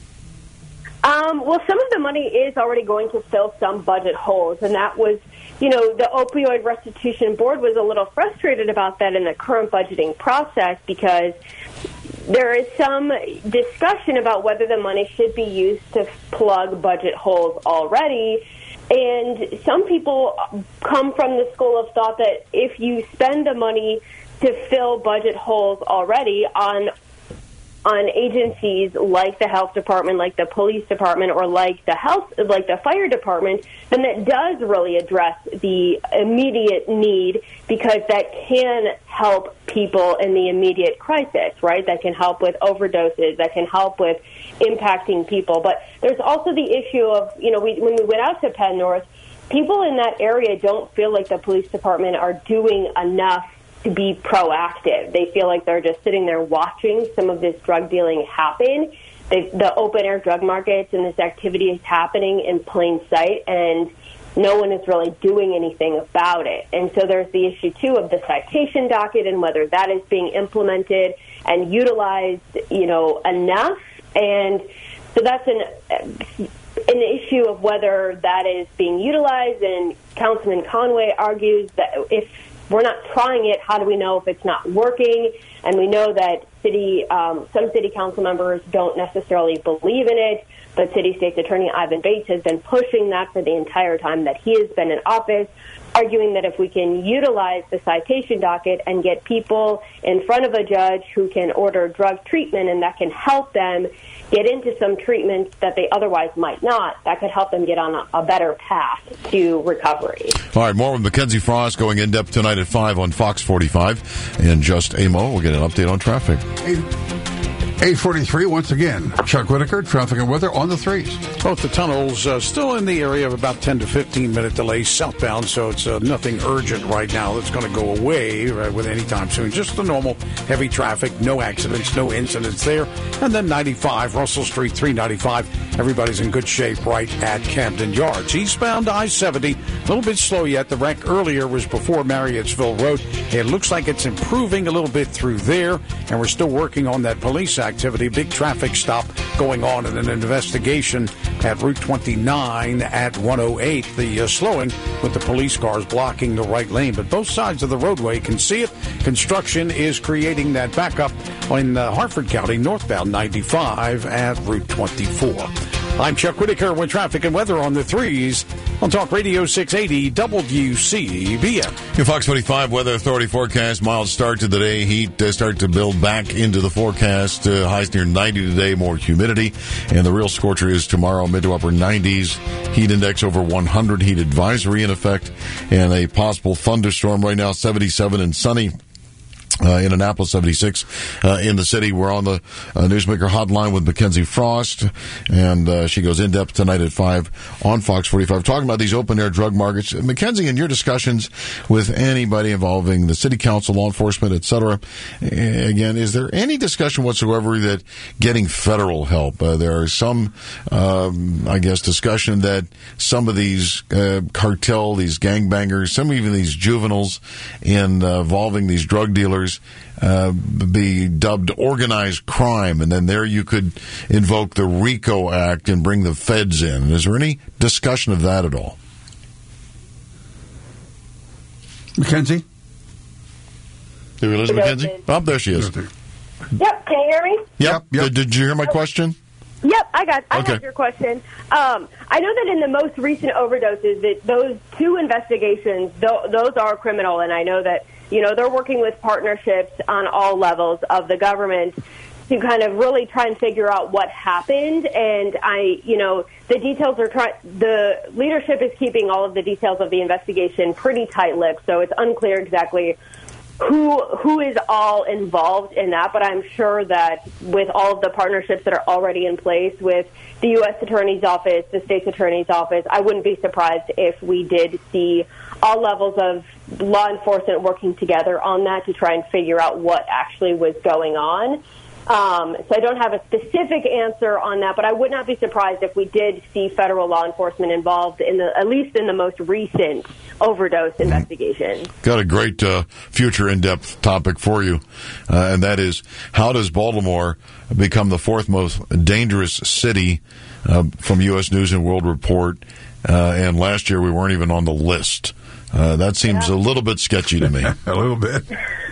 Um, well, some of the money is already going to fill some budget holes, and that was, you know, the Opioid Restitution Board was a little frustrated about that in the current budgeting process, because there is some discussion about whether the money should be used to plug budget holes already. And some people come from the school of thought that if you spend the money to fill budget holes already on on agencies like the health department, like the police department, or like the health, like the fire department, then that does really address the immediate need, because that can help people in the immediate crisis, right? That can help with overdoses, that can help with impacting people. But there's also the issue of, you know, we, when we went out to Penn North, people in that area don't feel like the police department are doing enough to be proactive. They feel like they're just sitting there watching some of this drug dealing happen. They, the open-air drug markets and this activity is happening in plain sight, and no one is really doing anything about it. And so there's the issue, too, of the citation docket and whether that is being implemented and utilized, you know, enough. And so that's an an issue of whether that is being utilized, and Councilman Conway argues that if we're not trying it, how do we know if it's not working? And we know that city, um, some city council members don't necessarily believe in it, but City State's Attorney Ivan Bates has been pushing that for the entire time that he has been in office, arguing that if we can utilize the citation docket and get people in front of a judge who can order drug treatment, and that can help them get into some treatment that they otherwise might not, that could help them get on a, a better path to recovery.
All right, more with Mackenzie Frost going in depth tonight at five on Fox forty-five. In just a moment, we'll get an update on traffic.
eight forty-three, once again. Chuck Whitaker, traffic and weather on the threes.
Both the tunnels uh, still in the area of about ten to fifteen minute delays southbound, so it's uh, nothing urgent right now that's going to go away uh, with any time soon. Just the normal heavy traffic, no accidents, no incidents there. And then ninety-five, Russell Street, three ninety-five. Everybody's in good shape right at Camden Yards. Eastbound I seventy, a little bit slow yet. The wreck earlier was before Marriottsville Road. It looks like it's improving a little bit through there, and we're still working on that police activity. Big traffic stop going on in an investigation at Route twenty-nine at one oh eight. The uh, slowing with the police cars blocking the right lane, but both sides of the roadway can see it. Construction is creating that backup in uh, Harford County, northbound ninety-five at Route twenty-four. I'm Chuck Whitaker with traffic and weather on the threes on Talk Radio six eighty W C B M.
Your Fox forty-five Weather Authority forecast. Mild start to the day. Heat uh, start to build back into the forecast. Uh, highs near ninety today. More humidity. And the real scorcher is tomorrow, mid to upper nineties. Heat index over one hundred. Heat advisory in effect. And a possible thunderstorm right now, seventy-seven and sunny. Uh, in Annapolis seventy-six uh, in the city. We're on the uh, Newsmaker hotline with Mackenzie Frost, and uh, she goes in depth tonight at five on Fox forty-five, talking about these open air drug markets. Mackenzie, in your discussions with anybody involving the city council, law enforcement, et cetera, again, is there any discussion whatsoever that getting federal help? Uh, there are some, um, I guess, discussion that some of these uh, cartel, these gangbangers, some even these juveniles in, uh, involving these drug dealers, Uh, be dubbed organized crime, and then there you could invoke the RICO Act and bring the feds in. Is there any discussion of that at all?
Mackenzie?
Did we lose Mackenzie? Oh, there she is.
Yep, can you hear me?
Yep. yep. Did, did you hear my question?
Yep, I got I
Okay.
got your question. Um, I know that in the most recent overdoses, that those two investigations, th- those are criminal, and I know that, you know, they're working with partnerships on all levels of the government to kind of really try and figure out what happened. And I, you know, the details are trying, the leadership is keeping all of the details of the investigation pretty tight-lipped, so it's unclear exactly who who is all involved in that, but I'm sure that with all of the partnerships that are already in place with the U S Attorney's Office, the State's Attorney's Office, I wouldn't be surprised if we did see all levels of law enforcement working together on that to try and figure out what actually was going on. Um, so I don't have a specific answer on that, but I would not be surprised if we did see federal law enforcement involved in the, at least in the most recent overdose investigation.
Got a great uh, future in-depth topic for you, uh, and that is, how does Baltimore become the fourth most dangerous city uh, from U S News and World Report? Uh, and last year we weren't even on the list. Uh, that seems yeah. a little bit sketchy to me.
A little bit.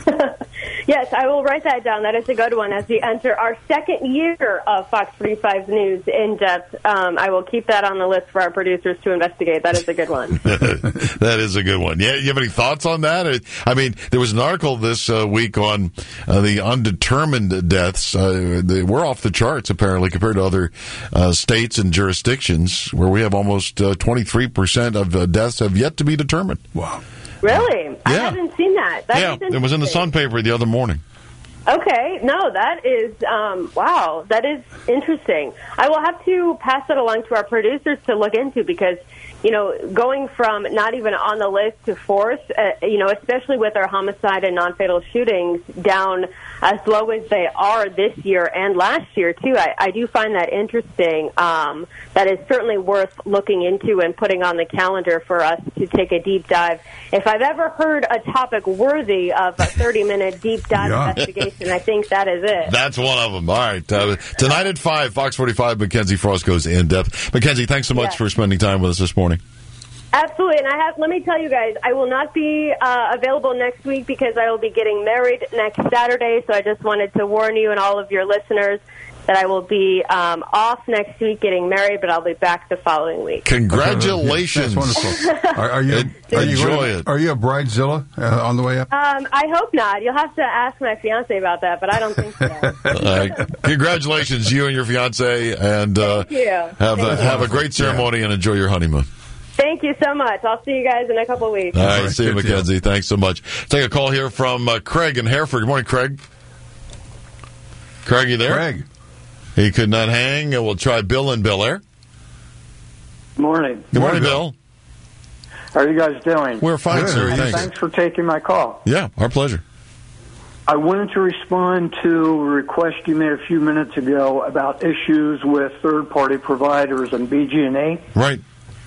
Yes, I will write that down. That is a good one. As we enter our second year of Fox forty-five News in depth, um, I will keep that on the list for our producers to investigate. That is a good one.
That is a good one. Yeah, you have any thoughts on that? I mean, there was an article this uh, week on uh, the undetermined deaths. Uh, they were off the charts, apparently, compared to other uh, states and jurisdictions, where we have almost uh, twenty-three percent of uh, deaths have yet to be determined.
Wow.
Really? I haven't seen that. that
yeah, it was in the Sun paper the other morning.
Okay, no, that is, um, wow, that is interesting. I will have to pass that along to our producers to look into because, you know, going from not even on the list to fourth, uh, you know, especially with our homicide and non-fatal shootings down as low as they are this year and last year, too, I, I do find that interesting. Um, that is certainly worth looking into and putting on the calendar for us to take a deep dive. If I've ever heard a topic worthy of a thirty-minute deep dive yeah. investigation, I think that is it.
That's one of them. All right. Uh, tonight at five, Fox forty-five, Mackenzie Frost goes in depth. Mackenzie, thanks so much yes. for spending time with us this morning.
Absolutely, and I have. Let me tell you guys, I will not be uh, available next week because I will be getting married next Saturday. So I just wanted to warn you and all of your listeners that I will be um, off next week getting married, but I'll be back the following week.
Congratulations!
That's wonderful. Are, are you? Are you
Enjoy
going,
it.
Are you a bridezilla uh, on the way up?
Um, I hope not. You'll have to ask my fiance about that, but I don't think so.
uh, congratulations, you and your fiance, and uh,
Thank you.
have
Thank
a,
you.
have a great ceremony yeah. and enjoy your honeymoon.
Thank you so much. I'll see you guys in a couple of weeks.
All right, see you, Mackenzie. Thanks so much. Take a call here from uh, Craig in Hereford. Good morning, Craig. Craig, you there?
Craig.
He could not hang. We'll try Bill in Bel Air.
Good morning.
Good morning, Bill.
How are you guys doing?
We're fine,
Good.
sir. Thanks.
Thanks for taking my call.
Yeah, our pleasure.
I wanted to respond to a request you made a few minutes ago about issues with third-party providers and B G and E.
Right.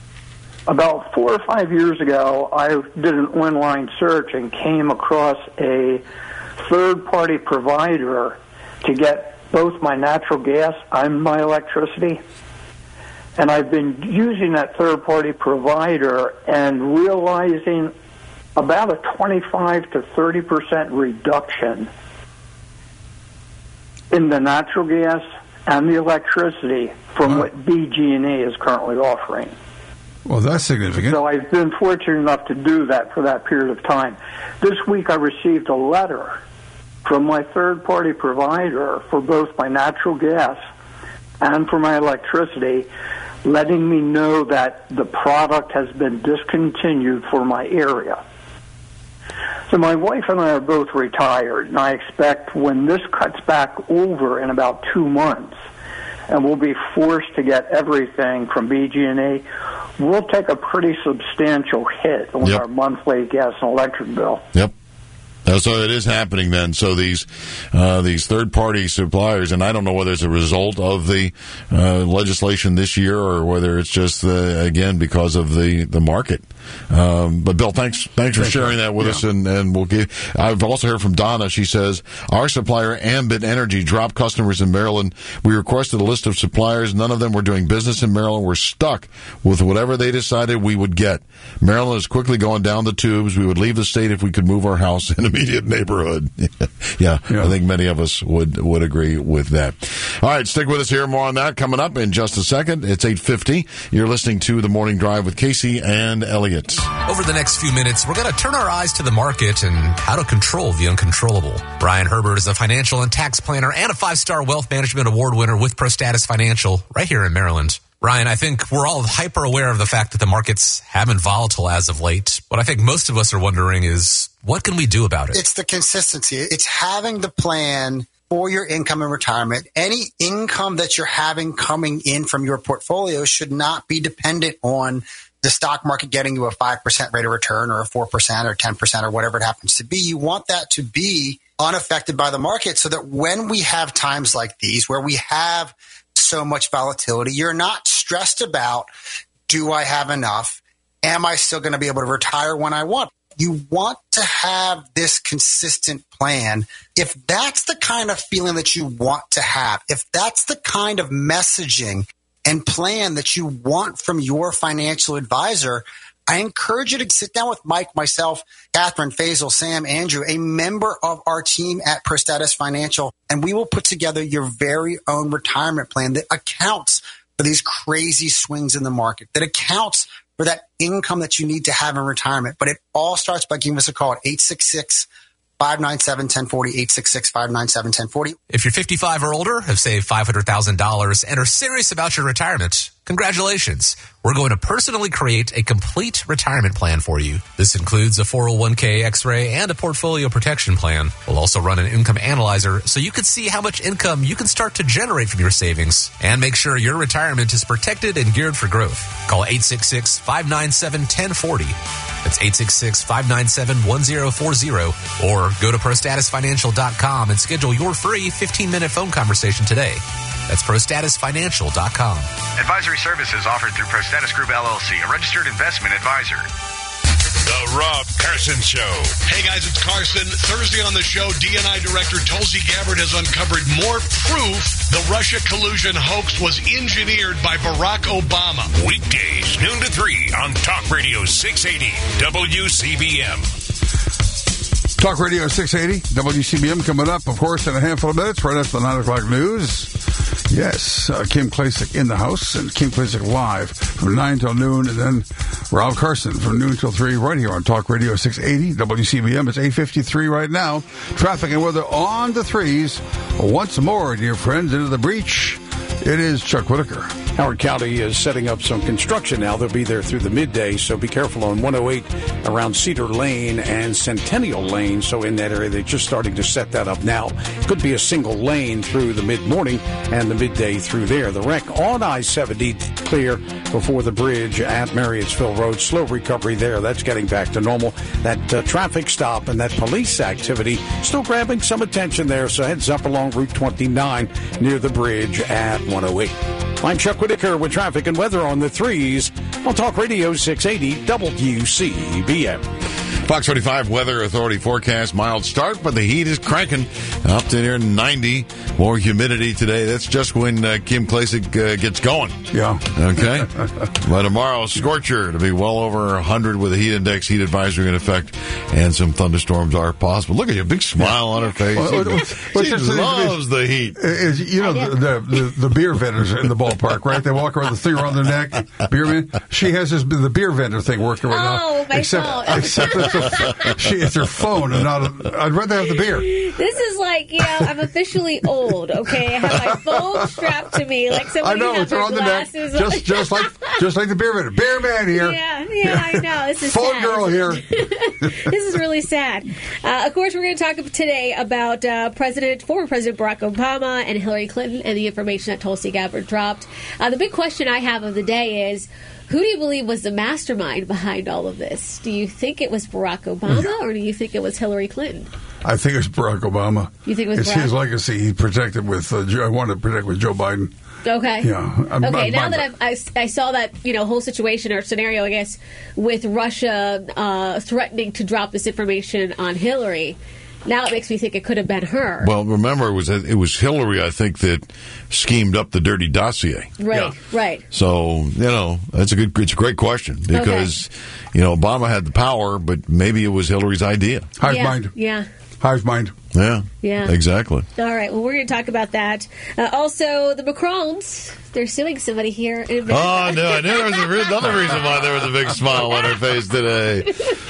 About four or five years ago, I did an online search and came across a third-party provider to get both my natural gas and my electricity. And I've been using that third-party provider and realizing about a twenty-five to thirty percent reduction in the natural gas and the electricity from what B G and E is currently offering.
Well, that's significant.
So I've been fortunate enough to do that for that period of time. This week I received a letter from my third-party provider for both my natural gas and for my electricity, letting me know that the product has been discontinued for my area. So my wife and I are both retired, and I expect when this cuts back over in about two months, and we'll be forced to get everything from B G and E, we'll take a pretty substantial hit on
Yep.
our monthly gas and electric bill.
Yep. Uh, so it is happening then. So these uh, these third party suppliers, and I don't know whether it's a result of the uh, legislation this year or whether it's just uh, again because of the the market. Um, but Bill, thanks thanks for
Thanks,
sharing that with
yeah.
us, and, and we'll give. I've also heard from Donna. She says our supplier Ambit Energy dropped customers in Maryland. We requested a list of suppliers. None of them were doing business in Maryland. We're stuck with whatever they decided we would get. Maryland is quickly going down the tubes. We would leave the state if we could move our house in immediate neighborhood. yeah, yeah, I think many of us would would agree with that. All right, stick with us here. More on that coming up in just a second. It's eight fifty. You're listening to The Morning Drive with Casey and Elliott.
Over the next few minutes, we're going to turn our eyes to the market and how to control the uncontrollable. Brian Herbert is a financial and tax planner and a five-star wealth management award winner with ProStatus Financial right here in Maryland. Brian, I think we're all hyper aware of the fact that the markets have been volatile as of late. What I think most of us are wondering is, what can we do about it?
It's the consistency. It's having the plan for your income and retirement. Any income that you're having coming in from your portfolio should not be dependent on the stock market getting you a five percent rate of return or a four percent or ten percent or whatever it happens to be. You want that to be unaffected by the market so that when we have times like these where we have so much volatility, you're not stressed about, do I have enough? Am I still going to be able to retire when I want? You want to have this consistent plan. If that's the kind of feeling that you want to have, if that's the kind of messaging and plan that you want from your financial advisor, I encourage you to sit down with Mike, myself, Catherine, Faisal, Sam, Andrew, a member of our team at ProStatus Financial, and we will put together your very own retirement plan that accounts for these crazy swings in the market, that accounts for that income that you need to have in retirement. But it all starts by giving us a call at eight six six, five nine seven, one zero four zero, eight six six, five nine seven, one zero four zero.
If you're fifty-five or older, have saved five hundred thousand dollars, and are serious about your retirement, congratulations. We're going to personally create a complete retirement plan for you. This includes a four oh one k X-ray and a portfolio protection plan. We'll also run an income analyzer so you can see how much income you can start to generate from your savings and make sure your retirement is protected and geared for growth. Call eight six six, five nine seven, one zero four zero. That's eight six six, five nine seven, one zero four zero. Or go to pro status financial dot com and schedule your free fifteen-minute phone conversation today. That's pro status financial dot com.
Advisory services offered through ProStatus Group L L C, a registered investment advisor.
The Rob Carson Show.
Hey guys, it's Carson. Thursday on the show, D N I Director Tulsi Gabbard has uncovered more proof the Russia collusion hoax was engineered by Barack Obama.
Weekdays, noon to three on Talk Radio six eighty W C B M.
Talk Radio six eighty, W C B M coming up, of course, in a handful of minutes, right after the nine o'clock news. Yes, uh, Kim Klacik in the house, and Kim Klacik live from nine till noon, and then Rob Carson from noon till three right here on Talk Radio six eighty, W C B M. It's eight fifty-three right now. Traffic and weather on the threes. Once more, dear friends, into the breach. It is Chuck Whitaker.
Howard County is setting up some construction now. They'll be there through the midday, so be careful on one oh eight around Cedar Lane and Centennial Lane. So in that area, they're just starting to set that up now. Could be a single lane through the mid-morning and the midday through there. The wreck on I seventy clear before the bridge at Marriottsville Road. Slow recovery there. That's getting back to normal. That uh, traffic stop and that police activity still grabbing some attention there. So heads up along Route twenty-nine near the bridge at one oh eight. I'm Chuck Whitaker with traffic and weather on the threes on Talk Radio six eighty W C B M.
Fox forty-five Weather Authority forecast, mild start, but the heat is cranking up to near ninety. More humidity today. That's just when uh, Kim Klacik uh, gets going.
Yeah.
Okay. By tomorrow, scorcher to be well over one hundred with a heat index, heat advisory in effect, and some thunderstorms are possible. Look at you, big smile on her face. Well, well, well, she loves the heat.
Is, you know, the, the, the, the beer vendors in the ballpark, right? They walk around with the thing around their neck. Beer man. She has this, the beer vendor thing working right now.
Oh, my
except,
fault.
Except it's, a, she, it's her phone and not a, I'd rather have the beer.
This is like, you know, I'm officially old, okay? I have my phone strapped to me like somebody
I know,
has
it's
her
around the neck.
glasses
Just, just like Just like the beer man. Beer man here.
Yeah, yeah, I know. This is
Phone
sad.
girl here.
This is really sad. Uh, of course, we're going to talk today about uh, President, former President Barack Obama and Hillary Clinton and the information that Tulsi Gabbard dropped. Uh, the big question I have of the day is, who do you believe was the mastermind behind all of this? Do you think it was Barack Obama,
Yeah.
or do you think it was Hillary Clinton?
I think it's Barack Obama.
You think it was
It's
Barack?
his legacy. He protected with, uh, Joe- I wanted to protect with Joe Biden.
Okay.
Yeah. I'm-
okay.
I'm-
now
I'm-
that I've, I, I saw that you know whole situation or scenario, I guess, with Russia uh, threatening to drop this information on Hillary, now it makes me think it could have been her.
Well, remember, it was it was Hillary, I think, that schemed up the dirty dossier.
Right. Right.
So, you know, that's a good, it's a great question because, you know, Obama had the power, but maybe it was Hillary's idea.
Hive
yeah.
mind.
Yeah.
Hive mind.
Yeah.
Yeah.
Exactly.
All right. Well, we're going to talk about that. Uh, also, the Macrons, they're suing somebody here in America.
Oh, no, I knew there was a re- another reason why there was a big smile on her face today.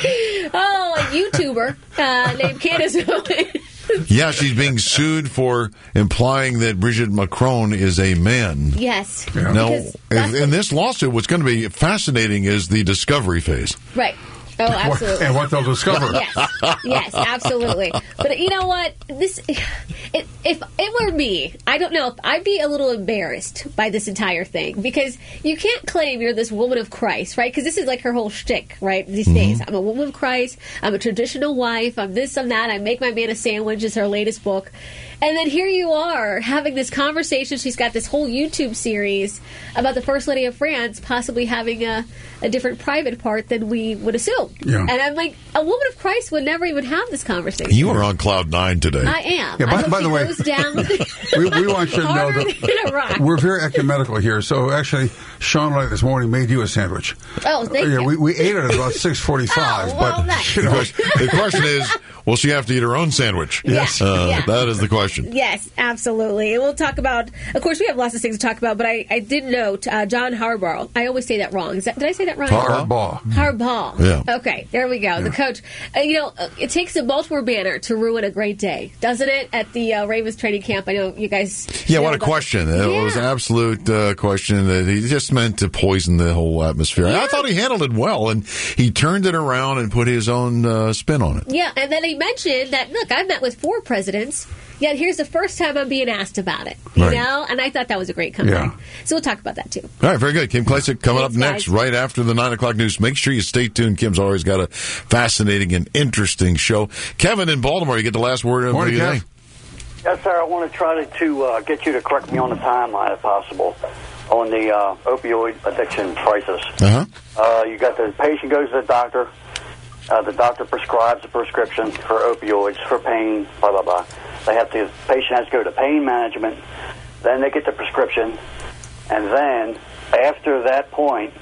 Oh, a YouTuber uh, named Candace Owens.
Yeah, she's being sued for implying that Brigitte Macron is a man.
Yes.
Now,
Because
in, in this lawsuit, what's going to be fascinating is the discovery phase.
Right. Oh, absolutely.
And what they'll discover.
Yes, yes, absolutely. But you know what? This, if, if it were me, I don't know if I'd be a little embarrassed by this entire thing because you can't claim you're this woman of Christ, right? Because this is like her whole shtick, right? These
Mm-hmm.
days, I'm a woman of Christ. I'm a traditional wife. I'm this, I'm that. I make my man a sandwich. Is her latest book. And then here you are having this conversation. She's got this whole YouTube series about the First Lady of France possibly having a, a different private part than we would assume.
Yeah.
And I'm like, a woman of Christ would never even have this conversation.
You are on cloud nine today.
I am.
Yeah, by-
I hope
by
she
the way-
goes down
we, we want you to know
harder
that
than a rock.
we're very ecumenical here. So actually, Sean and I this morning made you a sandwich.
Oh, thank
yeah,
you.
we, we ate it at about six forty-five.
Oh, well,
but
that's-
you know,
The question is, will she have to eat her own sandwich?
Yes.
Uh,
Yeah.
That is the question.
Yes, absolutely. And we'll talk about, of course, we have lots of things to talk about, but I, I did note uh, John Harbaugh. I always say that wrong. Is that, did I say that wrong?
Harbaugh.
Harbaugh.
Yeah.
Okay, there we go. The coach. Uh, you know, uh, it takes a Baltimore banner to ruin a great day, doesn't it? At the uh, Ravens training camp. I know you guys.
Yeah,
know
what a
about-
question. It was an
Yeah.
absolute uh, question that he just meant to poison the whole atmosphere. I thought he handled it well, and he turned it around and put his own uh, spin on it.
Yeah, and then he mentioned that, look, I've met with four presidents, yet here's the first time I'm being asked about it. You
Right.
know? And I thought that was a great comeback. So we'll talk about that too.
All right, very good. Kim Klasick coming
Thanks,
up next,
guys.
right after the nine o'clock news. Make sure you stay tuned. Kim's always got a fascinating and interesting show. Kevin in Baltimore, you get the last word of
Morning,
the
Kev.
day.
Yes, sir. I want to try to, to uh, get you to correct me on the timeline, if possible, on the uh, opioid addiction crisis.
Uh-huh.
Uh, you got the patient goes to the doctor. Uh, the doctor prescribes a prescription for opioids for pain. Blah blah blah. They have to. The patient has to go to pain management. Then they get the prescription, and then after that point,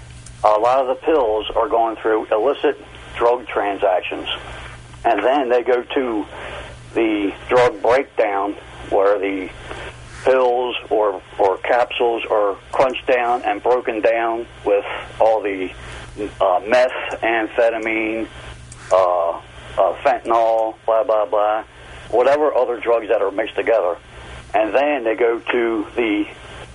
a lot of the pills are going through illicit drug transactions, and then they go to the drug breakdown where the pills or, or capsules are crunched down and broken down with all the uh, meth, amphetamine, uh, uh, fentanyl, blah, blah, blah, whatever other drugs that are mixed together. And then they go to the,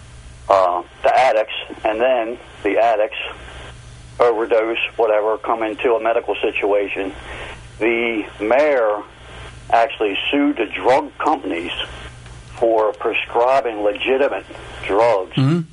uh, the addicts, and then the addicts overdose, whatever, come into a medical situation. The mayor actually sued the drug companies for prescribing legitimate drugs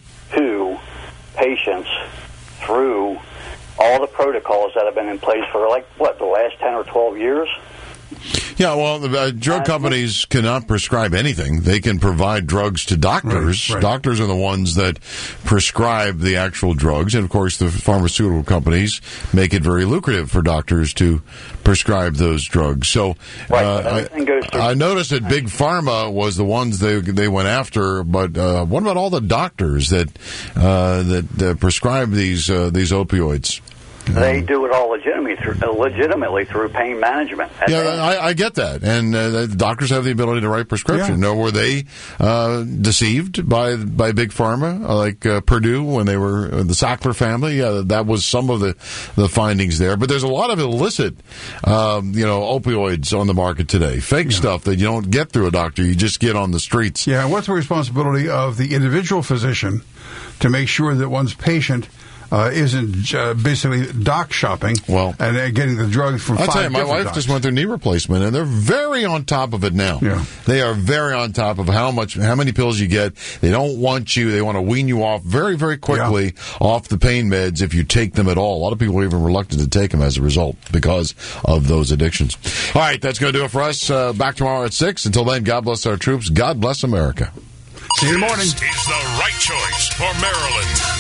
to patients through all the protocols that have been in place for, like, what, the last ten or twelve years?
Yeah, well, the uh, drug companies cannot prescribe anything. They can provide drugs to doctors.
Right, right.
Doctors are the ones that prescribe the actual drugs. And, of course, the pharmaceutical companies make it very lucrative for doctors to prescribe those drugs. So
Right,
uh,
but everything goes
I,
through-
I noticed that Big Pharma was the ones they they went after. But uh, what about all the doctors that uh, that uh, prescribe these uh, these opioids?
They do it all legitimately through, uh, legitimately through pain management.
Yeah, I, I get that. And uh, the doctors have the ability to write prescription. Yeah. Now, were they uh, deceived by by Big Pharma, like uh, Purdue, when they were uh, the Sackler family? Yeah, that was some of the, the findings there. But there's a lot of illicit, um, you know, opioids on the market today. Fake yeah. stuff that you don't get through a doctor. You just get on the streets.
Yeah, what's the responsibility of the individual physician to make sure that one's patient Uh, isn't uh, basically doc shopping
well,
and uh, getting the drugs from
I'll
five
tell you, my wife
docs.
just went through knee replacement, and they're very on top of it now.
Yeah.
They are very on top of how much, how many pills you get. They don't want you. They want to wean you off very, very quickly yeah. off the pain meds if you take them at all. A lot of people are even reluctant to take them as a result because of those addictions. All right, that's going to do it for us. Uh, back tomorrow at six. Until then, God bless our troops. God bless America.
See you in the morning.
This is the right choice for Maryland.